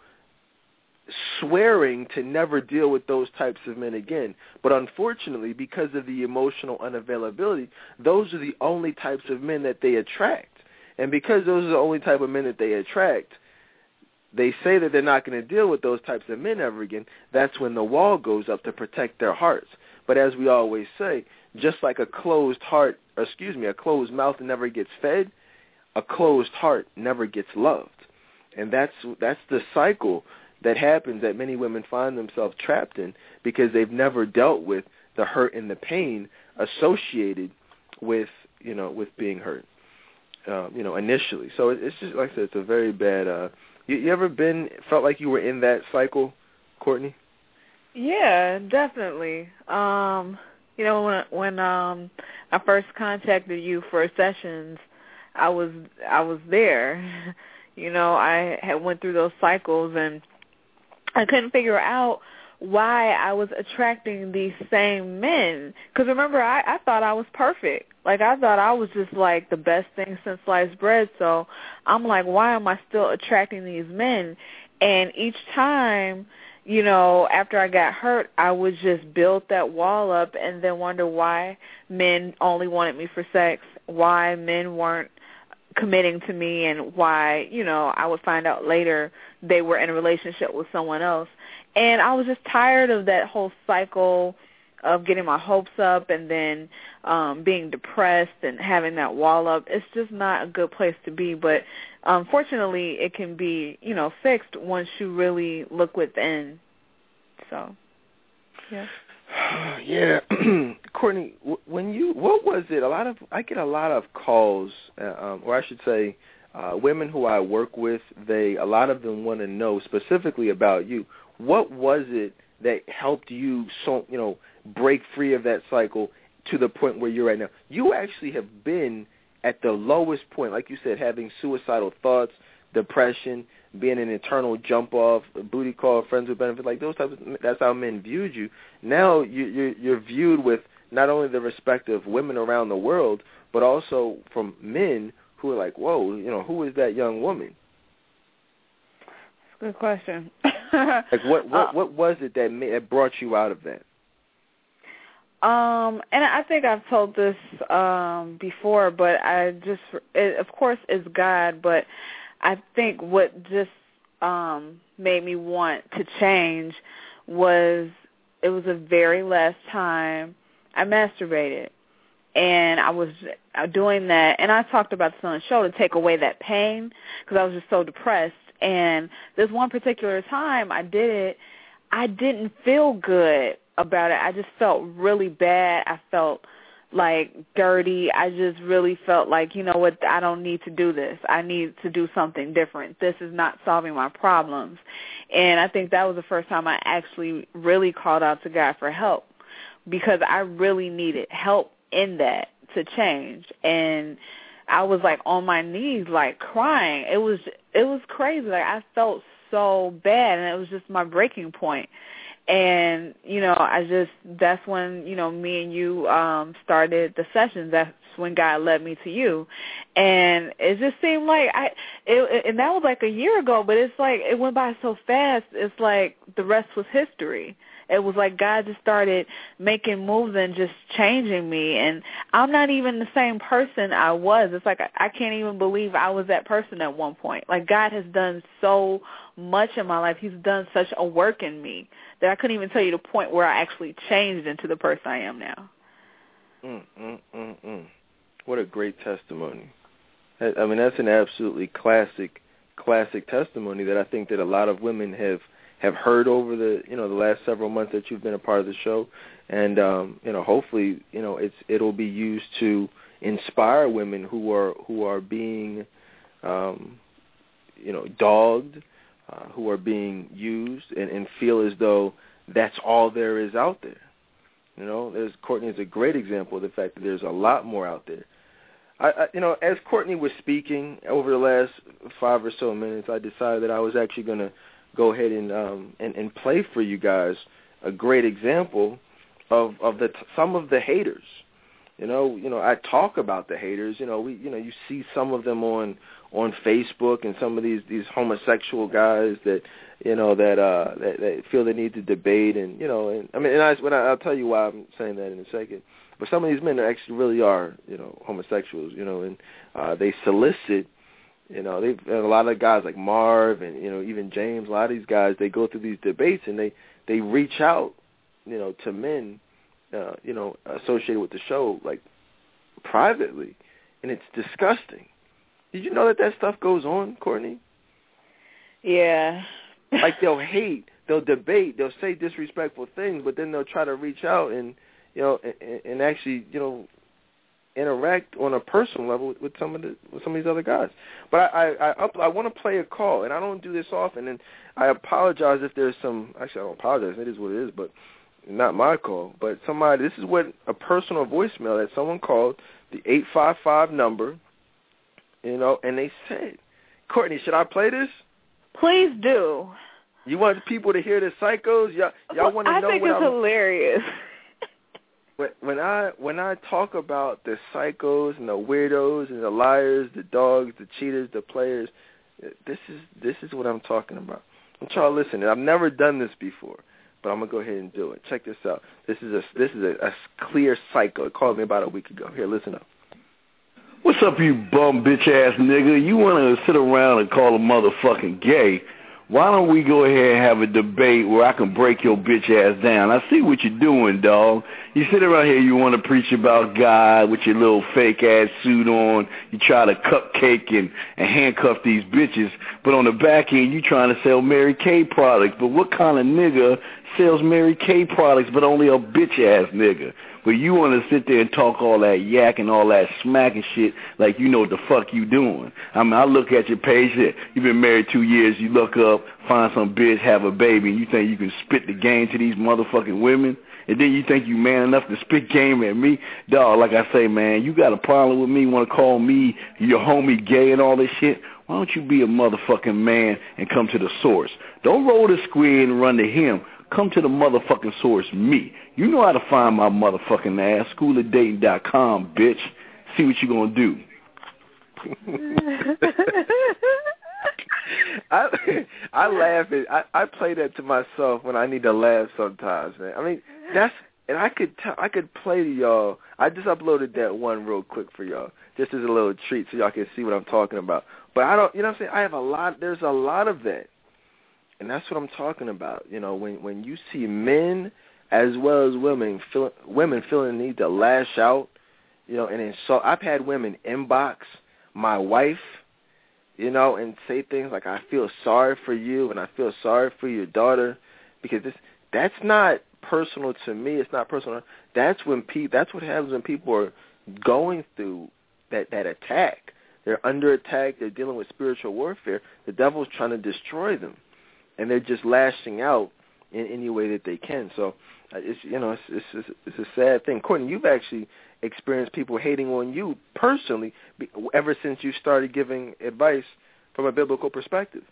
swearing to never deal with those types of men again. But unfortunately, because of the emotional unavailability, those are the only types of men that they attract. And because those are the only type of men that they attract, they say that they're not going to deal with those types of men ever again, that's when the wall goes up to protect their hearts. But as we always say, just like a closed heart, or excuse me, a closed mouth never gets fed, a closed heart never gets loved. And that's that's the cycle that happens that many women find themselves trapped in because they've never dealt with the hurt and the pain associated with, you know, with being hurt, uh, you know, initially. So it's just, like I said, it's a very bad, uh, you, you ever been, felt like you were in that cycle, Courtney? Yeah, definitely. Um, you know, when, when um, I first contacted you for sessions, I was, I was there. You know, I had went through those cycles, and I couldn't figure out why I was attracting these same men. Because remember, I, I thought I was perfect. Like, I thought I was just, like, the best thing since sliced bread. So I'm like, why am I still attracting these men? And each time, you know, after I got hurt, I would just build that wall up and then wonder why men only wanted me for sex, why men weren't committing to me, and why, you know, I would find out later they were in a relationship with someone else. And I was just tired of that whole cycle of getting my hopes up and then um, being depressed and having that wall up. It's just not a good place to be. But unfortunately, it can be, you know, fixed once you really look within. So, yeah. Yeah, Courtney. When you, what was it? A lot of I get a lot of calls, uh, um, or I should say, uh, women who I work with. They a lot of them want to know specifically about you. What was it that helped you, so you know, break free of that cycle to the point where you're at now? You actually have been at the lowest point, like you said, having suicidal thoughts, depression, being an eternal jump off, booty call, friends with benefits, like those types of, that's how men viewed you. Now you, you're, you're viewed with not only the respect of women around the world, but also from men who are like, whoa, you know, who is that young woman? Good question. Like what, what, uh, what was it that, made, that brought you out of that? Um, and I think I've told this um, before, but I just, it, of course, it's God, but I think what just um, made me want to change was it was the very last time I masturbated. And I was doing that, and I talked about this on the show to take away that pain because I was just so depressed. And this one particular time I did it, I didn't feel good about it. I just felt really bad. I felt like dirty. I just really felt like, you know what, I don't need to do this. I need to do something different. This is not solving my problems. And I think that was the first time I actually really called out to God for help because I really needed help in that to change. And I was like on my knees, like crying. It was it was crazy. Like I felt so bad, and it was just my breaking point. And you know, I just that's when you know me and you um, started the sessions. That's when God led me to you, and it just seemed like I. It, and that was like a year ago, but it's like it went by so fast. It's like the rest was history. It was like God just started making moves and just changing me. And I'm not even the same person I was. It's like I, I can't even believe I was that person at one point. Like God has done so much in my life. He's done such a work in me that I couldn't even tell you the point where I actually changed into the person I am now. Mm, mm, mm, mm. What a great testimony. I mean, that's an absolutely classic, classic testimony that I think that a lot of women have have heard over the you know the last several months that you've been a part of the show, and um, you know hopefully you know it's it'll be used to inspire women who are who are being um, you know dogged, uh, who are being used, and, and feel as though that's all there is out there. You know, there's Courtney is a great example of the fact that there's a lot more out there. I, I, you know, as Courtney was speaking over the last five or so minutes, I decided that I was actually going to go ahead and, um, and and play for you guys a great example of of the some of the haters. You know, you know, I talk about the haters. You know, we, you know, you see some of them on on Facebook, and some of these these homosexual guys that you know that uh that, that feel the need to debate, and you know, and I mean, and I, when I, I'll tell you why I'm saying that in a second. But some of these men actually really are, you know, homosexuals. You know, and uh, they solicit You know, they've and a lot of guys like Marv and, you know, even James, a lot of these guys, they go through these debates and they, they reach out, you know, to men, uh, you know, associated with the show, like, privately. And it's disgusting. Did you know that that stuff goes on, Courtney? Yeah. Like, they'll hate, they'll debate, they'll say disrespectful things, but then they'll try to reach out and, you know, and, and actually, you know, interact on a personal level with, with some of the with some of these other guys. But I I, I, up, I want to play a call, and I don't do this often, and I apologize if there's some. Actually, I don't apologize. It is what it is, but not my call. But somebody, this is what a personal voicemail that someone called the eight five five number, you know, and they said, Courtney, should I play this? Please do. You want people to hear the psychos? Y'all, y'all want to I know think what it's I'm... hilarious. When I when I talk about the psychos and the weirdos and the liars, the dogs, the cheaters, the players, this is this is what I'm talking about. I want y'all to listen. I've never done this before, but I'm gonna go ahead and do it. Check this out. This is a this is a, a clear psycho. It called me about a week ago. Here, listen up. What's up, you bum bitch ass nigga? You want to sit around and call a motherfucking gay? Why don't we go ahead and have a debate where I can break your bitch ass down? I see what you're doing, dog. You sit around here, you want to preach about God with your little fake ass suit on. You try to cupcake and, and handcuff these bitches, but on the back end, you trying to sell Mary Kay products. But what kind of nigga sells Mary Kay products but only a bitch ass nigga? But you want to sit there and talk all that yak and all that smack and shit like you know what the fuck you doing. I mean, I look at your page there. You've been married two years. You look up, find some bitch, have a baby, and you think you can spit the game to these motherfucking women? And then you think you man enough to spit game at me? Dog, like I say, man, you got a problem with me, want to call me your homie gay and all this shit? Why don't you be a motherfucking man and come to the source? Don't roll the square and run to him. Come to the motherfucking source, me. You know how to find my motherfucking ass. school of dating dot com, bitch. See what you gonna do. I I laugh at I, I play that to myself when I need to laugh sometimes, man. I mean, that's and I could t- I could play to y'all. I just uploaded that one real quick for y'all, just as a little treat so y'all can see what I'm talking about. But I don't, you know what I'm saying? I have a lot. There's a lot of that. And that's what I'm talking about. You know, when when you see men as well as women feel, women feeling the need to lash out, you know, and insult. I've had women inbox my wife, you know, and say things like, I feel sorry for you and I feel sorry for your daughter, because this that's not personal to me. It's not personal. That's when pe- That's what happens when people are going through that, that attack. They're under attack. They're dealing with spiritual warfare. The devil's trying to destroy them. And they're just lashing out in any way that they can. So, uh, it's you know, it's, it's it's a sad thing. Courtney, you've actually experienced people hating on you personally ever since you started giving advice from a biblical perspective.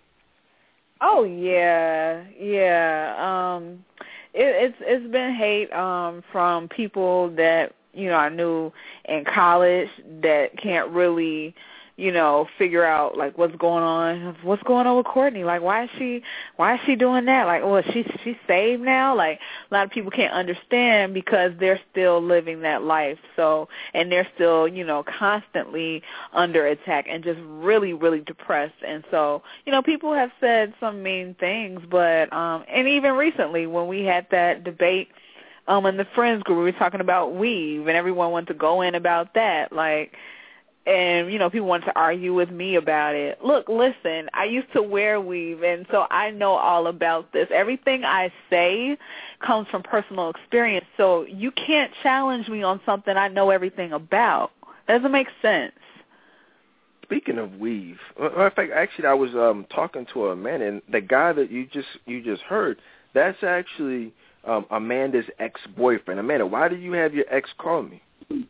Oh yeah, yeah. Um, it, it's it's been hate um, from people that you know I knew in college that can't really, you know, figure out like what's going on. What's going on with Courtney? Like, why is she, why is she doing that? Like, well, she's she's saved now. Like, a lot of people can't understand because they're still living that life. So, and they're still, you know, constantly under attack and just really, really depressed. And so, you know, people have said some mean things, but um, and even recently when we had that debate um in the friends group, we were talking about weave, and everyone wanted to go in about that, like. And, you know, people wanted to argue with me about it. Look, listen, I used to wear weave, and so I know all about this. Everything I say comes from personal experience, so you can't challenge me on something I know everything about. That doesn't make sense. Speaking of weave, in fact, actually, I was um, talking to a man, and the guy that you just you just heard, that's actually um, Amanda's ex-boyfriend. Amanda, why did you have your ex call me?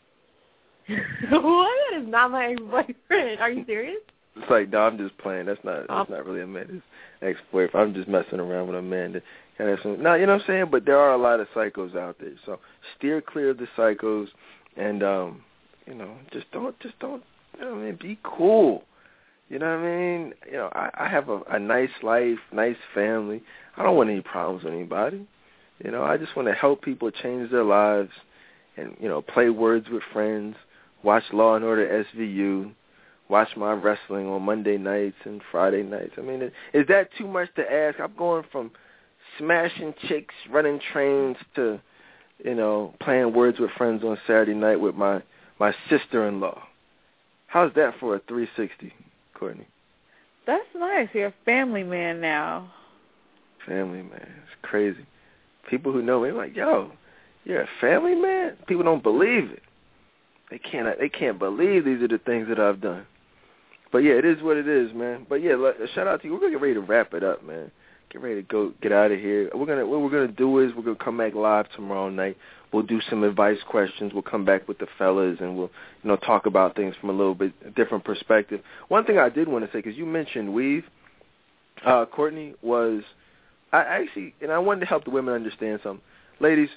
What? That is not my ex-boyfriend. Are you serious? It's like, no, I'm just playing. That's not that's not really Amanda's ex-boyfriend. I'm just messing around with Amanda. Kind of some, no, you know what I'm saying? But there are a lot of psychos out there. So steer clear of the psychos, and, um, you know, just don't, just don't, you know what I mean, be cool. You know what I mean? You know, I, I have a, a nice life, nice family. I don't want any problems with anybody. You know, I just want to help people change their lives and, you know, play words with friends, watch Law and Order S V U, watch my wrestling on Monday nights and Friday nights. I mean, is that too much to ask? I'm going from smashing chicks, running trains to, you know, playing Words with Friends on Saturday night with my, my sister-in-law. How's that for a three sixty, Courtney? That's nice. You're a family man now. Family man. It's crazy. People who know me are like, yo, you're a family man? People don't believe it. They can't, they can't believe these are the things that I've done. But, yeah, it is what it is, man. But, yeah, let, shout out to you. We're going to get ready to wrap it up, man. Get ready to go, get out of here. We're gonna, what we're going to do is we're going to come back live tomorrow night. We'll do some advice questions. We'll come back with the fellas, and we'll, you know, talk about things from a little bit different perspective. One thing I did want to say, because you mentioned weave, uh, Courtney, was I actually, and I wanted to help the women understand something. Ladies,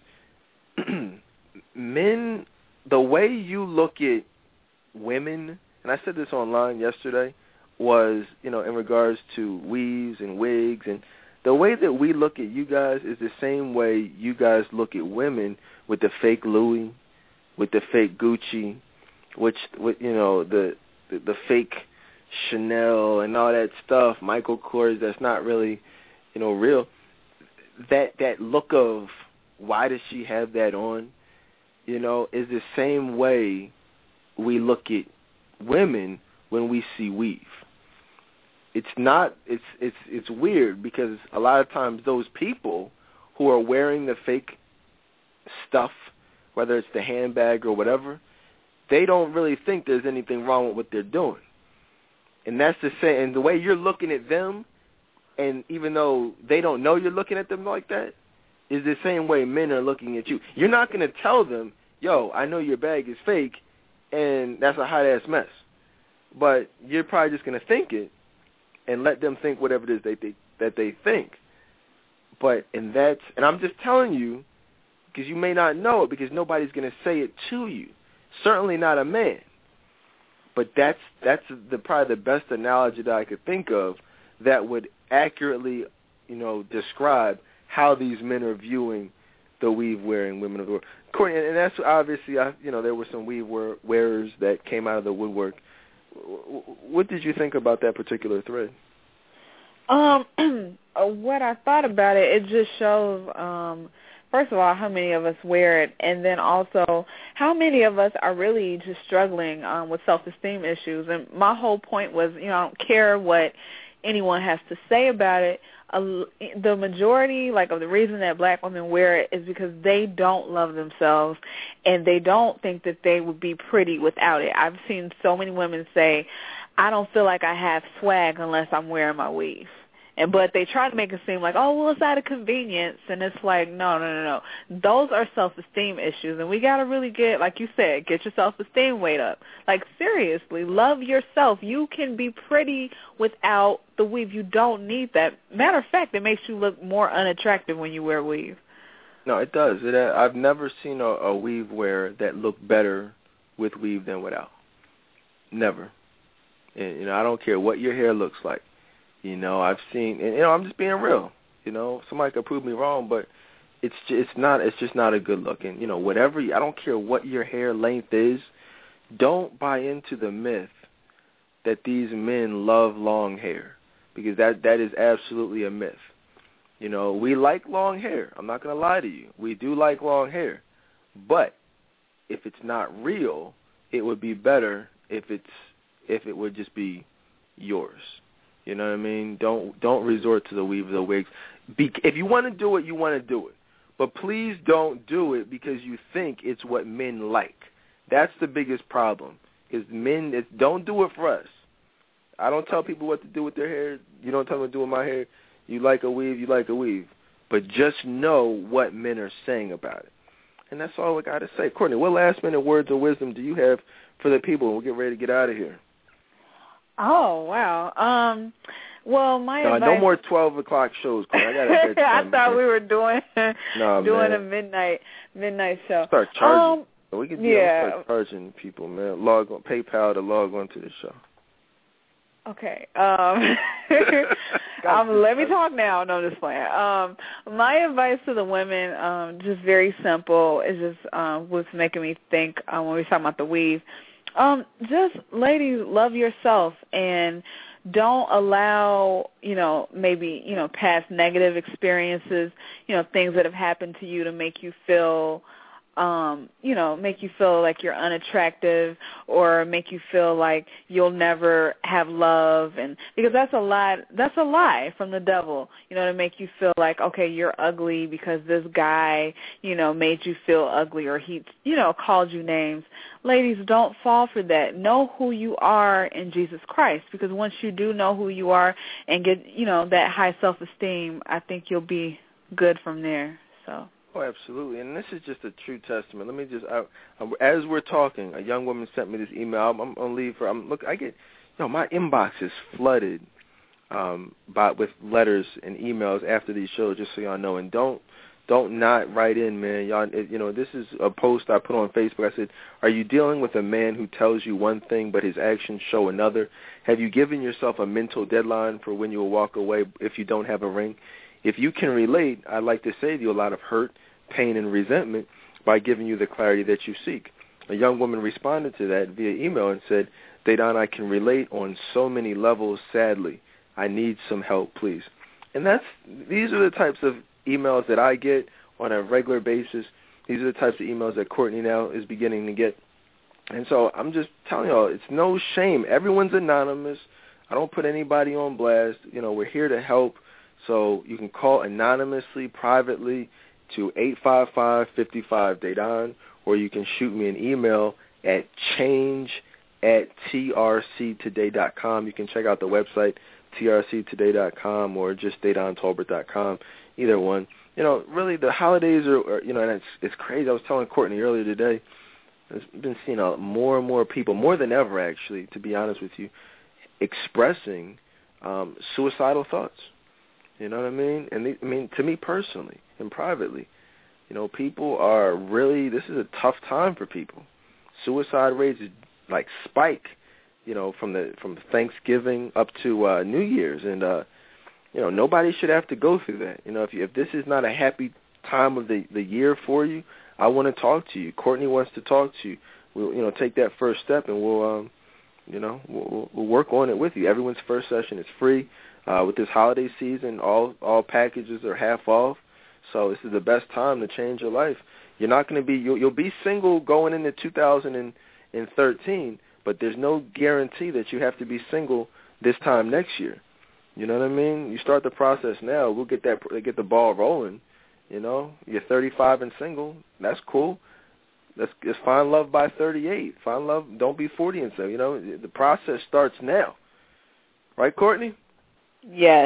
men, the way you look at women, and I said this online yesterday, was, you know, in regards to weaves and wigs, and the way that we look at you guys is the same way you guys look at women with the fake Louis, with the fake Gucci, which, with, you know, the, the the fake Chanel and all that stuff, Michael Kors, that's not really, you know, real. That that look of why does she have that on, you know, is the same way we look at women when we see weave. It's not, it's it's it's weird because a lot of times those people who are wearing the fake stuff, whether it's the handbag or whatever, they don't really think there's anything wrong with what they're doing. And that's the same, and the way you're looking at them, and even though they don't know you're looking at them like that, is the same way men are looking at you. You're not going to tell them, yo, I know your bag is fake, and that's a hot-ass mess. But you're probably just going to think it, and let them think whatever it is they think, that they think. But, and that's, and I'm just telling you, because you may not know it, because nobody's going to say it to you. Certainly not a man. But that's that's the probably the best analogy that I could think of that would accurately, you know, describe how these men are viewing the weave-wearing women of the world. Courtney, and that's obviously, I, you know, there were some weave wearers that came out of the woodwork. What did you think about that particular thread? Um, what I thought about it, it just shows, um, first of all, how many of us wear it, and then also how many of us are really just struggling um, with self-esteem issues. And my whole point was, you know, I don't care what anyone has to say about it. Uh, the majority, like, of the reason that black women wear it is because they don't love themselves, and they don't think that they would be pretty without it. I've seen so many women say, I don't feel like I have swag unless I'm wearing my weave. And but they try to make it seem like, oh, well, it's out of convenience, and it's like, no, no, no, no. Those are self-esteem issues, and we got to really get, like you said, get your self-esteem weight up. Like, seriously, love yourself. You can be pretty without the weave. You don't need that. Matter of fact, it makes you look more unattractive when you wear weave. No, it does. It, uh, I've never seen a, a weave wearer that looked better with weave than without. Never. And, you know, I don't care what your hair looks like. You know, I've seen, and, you know, I'm just being real. You know, somebody could prove me wrong, but it's just, it's not, it's just not a good look. And, you know, whatever, I don't care what your hair length is, don't buy into the myth that these men love long hair, because that, that is absolutely a myth. You know, we like long hair. I'm not going to lie to you. We do like long hair. But if it's not real, it would be better if it's, if it would just be yours. You know what I mean? Don't don't resort to the weave or the wigs. Be, if you want to do it, you want to do it. But please don't do it because you think it's what men like. That's the biggest problem. Is men, it's, don't do it for us. I don't tell people what to do with their hair. You don't tell me what to do with my hair. You like a weave, you like a weave. But just know what men are saying about it. And that's all I got to say. Courtney, what last-minute words of wisdom do you have for the people? We'll get ready to get out of here. Oh, wow. Um, well, my no, advice... No more twelve o'clock shows, Courtney. I got a bedtime. I thought we were doing no, doing man. a midnight midnight show. Start charging. Um, we can yeah. start charging people, man. Log on, PayPal to log on to the show. Okay. Um, um, let me talk now. No, I'm just playing. Um, my advice to the women, um, just very simple. It's just um, what's making me think um, when we talk about the weave. Um, just, ladies, love yourself and don't allow, you know, maybe, you know, past negative experiences, you know, things that have happened to you to make you feel, um, you know, make you feel like you're unattractive or make you feel like you'll never have love. And because that's a lie, that's a lie from the devil, you know, to make you feel like, okay, you're ugly because this guy, you know, made you feel ugly or he, you know, called you names. Ladies, don't fall for that. Know who you are in Jesus Christ, because once you do know who you are and get, you know, that high self-esteem, I think you'll be good from there. So. Oh, absolutely, and this is just a true testament. Let me just, I, I, as we're talking, a young woman sent me this email. I'm, I'm gonna leave her. I'm look. I get, you know, my inbox is flooded um, by with letters and emails after these shows. Just so y'all know, and don't, don't not write in, man. Y'all, it, you know, this is a post I put on Facebook. I said, "Are you dealing with a man who tells you one thing but his actions show another? Have you given yourself a mental deadline for when you will walk away if you don't have a ring?" If you can relate, I'd like to save you a lot of hurt, pain, and resentment by giving you the clarity that you seek. A young woman responded to that via email and said, "Dedan, I can relate on so many levels, sadly. I need some help, please." And that's these are the types of emails that I get on a regular basis. These are the types of emails that Courtney now is beginning to get. And so I'm just telling y'all, it's no shame. Everyone's anonymous. I don't put anybody on blast. You know, we're here to help. So you can call anonymously, privately, to eight five five, five five, Dedan, or you can shoot me an email at change at T R C today dot com. You can check out the website, T R C today dot com, or just Dedan Tolbert dot com, either one. You know, really, the holidays are, are you know, and it's, it's crazy. I was telling Courtney earlier today, I've been seeing a, more and more people, more than ever, actually, to be honest with you, expressing um, suicidal thoughts. You know what I mean? And the, I mean, to me personally and privately, you know, people are really, this is a tough time for people. Suicide rates like spike, you know, from the from Thanksgiving up to uh, New Year's, and uh, you know, nobody should have to go through that. You know, if you, if this is not a happy time of the the year for you, I want to talk to you. Courtney wants to talk to you. We'll, you know, take that first step, and we'll, um, you know, we'll, we'll work on it with you. Everyone's first session is free. Uh, with this holiday season, all all packages are half off, so this is the best time to change your life. You're not going to be you'll, you'll be single going into two thousand thirteen, but there's no guarantee that you have to be single this time next year. You know what I mean? You start the process now. We'll get that get the ball rolling. You know, you're thirty-five and single. That's cool. Let's just find love by thirty-eight. Find love. Don't be forty and so. You know, the process starts now. Right, Courtney? Yes.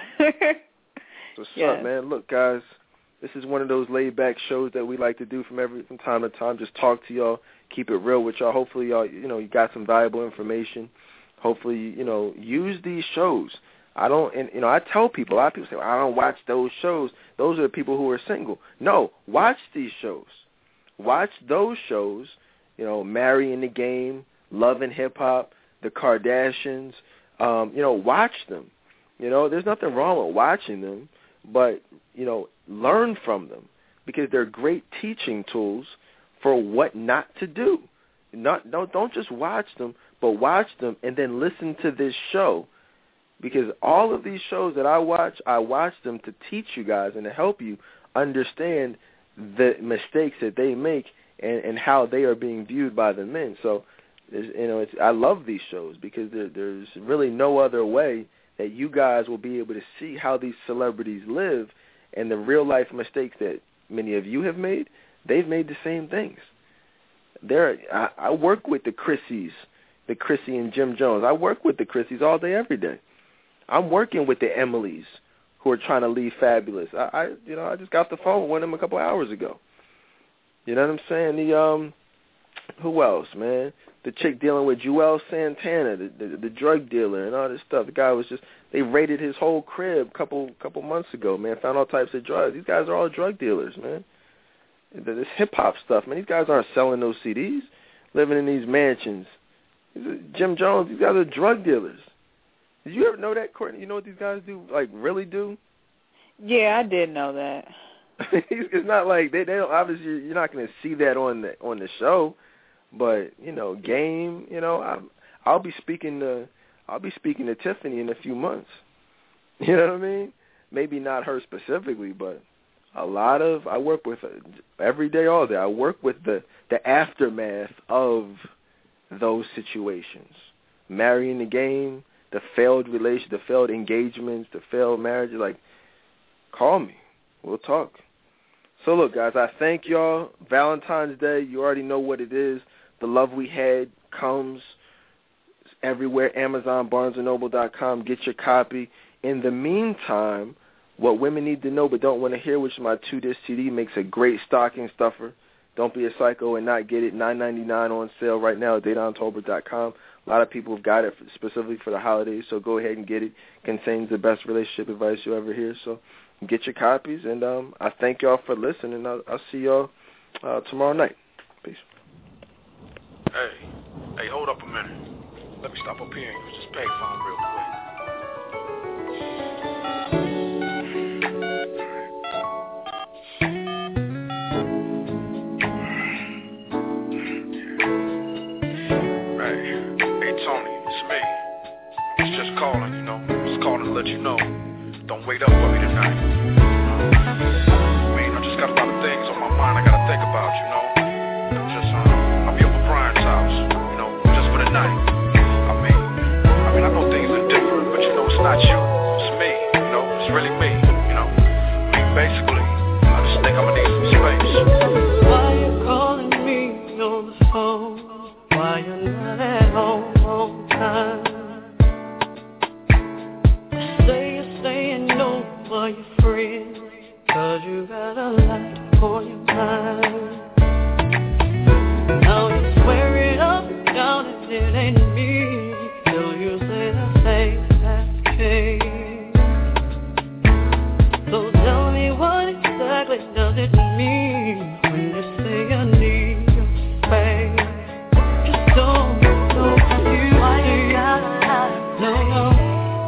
What's yes. up, man? Look, guys, this is one of those laid-back shows that we like to do from every from time to time. Just talk to y'all, keep it real with y'all. Hopefully, y'all, you know, you got some valuable information. Hopefully, you know, use these shows. I don't, and you know, I tell people. A lot of people say, well, I don't watch those shows. Those are the people who are single. No, watch these shows. Watch those shows. You know, Marrying the Game, Love and Hip Hop, The Kardashians. Um, you know, watch them. You know, there's nothing wrong with watching them, but, you know, learn from them because they're great teaching tools for what not to do. Not don't don't just watch them, but watch them and then listen to this show because all of these shows that I watch, I watch them to teach you guys and to help you understand the mistakes that they make and, and how they are being viewed by the men. So, you know, it's, I love these shows because there, there's really no other way that you guys will be able to see how these celebrities live and the real-life mistakes that many of you have made. They've made the same things. There, I, I work with the Chrissies, the Chrissy and Jim Jones. I work with the Chrissies all day, every day. I'm working with the Emilys who are trying to leave Fabulous. I, I you know, I just got off the phone with one of them a couple hours ago. You know what I'm saying? The um, who else, man? The chick dealing with Joel Santana, the, the the drug dealer, and all this stuff. The guy was just, they raided his whole crib a couple couple months ago, man. Found all types of drugs. These guys are all drug dealers, man. This hip-hop stuff, man. These guys aren't selling those C Ds, living in these mansions. Jim Jones, these guys are drug dealers. Did you ever know that, Courtney? You know what these guys do, like, really do? Yeah, I did know that. It's not like, they, they don't, obviously, you're not going to see that on the on the show. But you know, game. You know, I'm, I'll be speaking to I'll be speaking to Tiffany in a few months. You know what I mean? Maybe not her specifically, but a lot of I work with her every day, all day. I work with the the aftermath of those situations, marrying the game, the failed relation, the failed engagements, the failed marriages. Like, call me, we'll talk. So look, guys, I thank y'all. Valentine's Day, you already know what it is. The love we had comes everywhere. Amazon, Barnes and Noble dot com. Get your copy. In the meantime, What Women Need to Know But Don't Want to Hear, which is my two-disc C D, makes a great stocking stuffer. Don't be a psycho and not get it. nine ninety-nine on sale right now at Dayton Tolbert dot com. A lot of people have got it specifically for the holidays, so go ahead and get it. Contains the best relationship advice you'll ever hear. So get your copies, and um, I thank y'all for listening. I'll, I'll see y'all uh, tomorrow night. Peace. Hey, hey, hold up a minute. Let me stop up here and use this payphone real quick. Calling, you know, just calling to let you know. Don't wait up for me tonight. I mean, I just got a lot of things on my mind I gotta think about, you know. Just, um, I'll be over Brian's house, you know, just for the night. I mean, I mean, I know things are different, but you know, it's not you, it's me, you know, it's really me, you know. I mean, basically, I just think I'm gonna need some space. Why you calling me on the phone? Why you not at home on time? For your friends, cause you got a lot on your mind. Now you swear it up and down and it ain't me, till you say the same has changed. So tell me what exactly does it mean when you say I need your space? Just don't know how you why you gotta lie. No, no.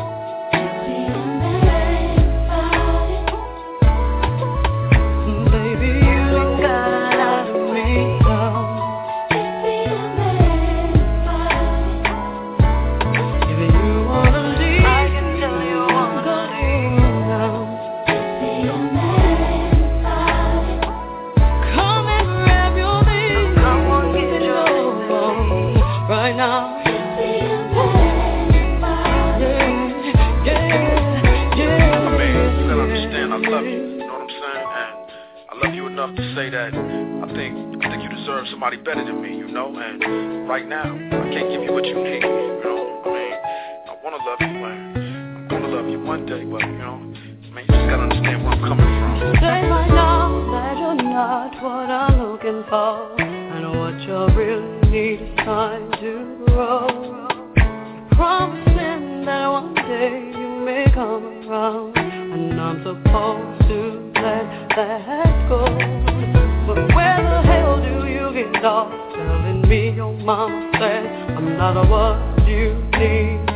To say that I think I think you deserve somebody better than me, you know, and right now I can't give you what you need, you know. I mean, I wanna love you, and I'm gonna love you one day, but you know, I mean, you just gotta understand where I'm coming from. Say right now that you're not what I'm looking for, and what you really need is time to grow. Promising that one day you may come around, and I'm supposed to let that go. But where the hell do you get off telling me your mama said I'm not what you need?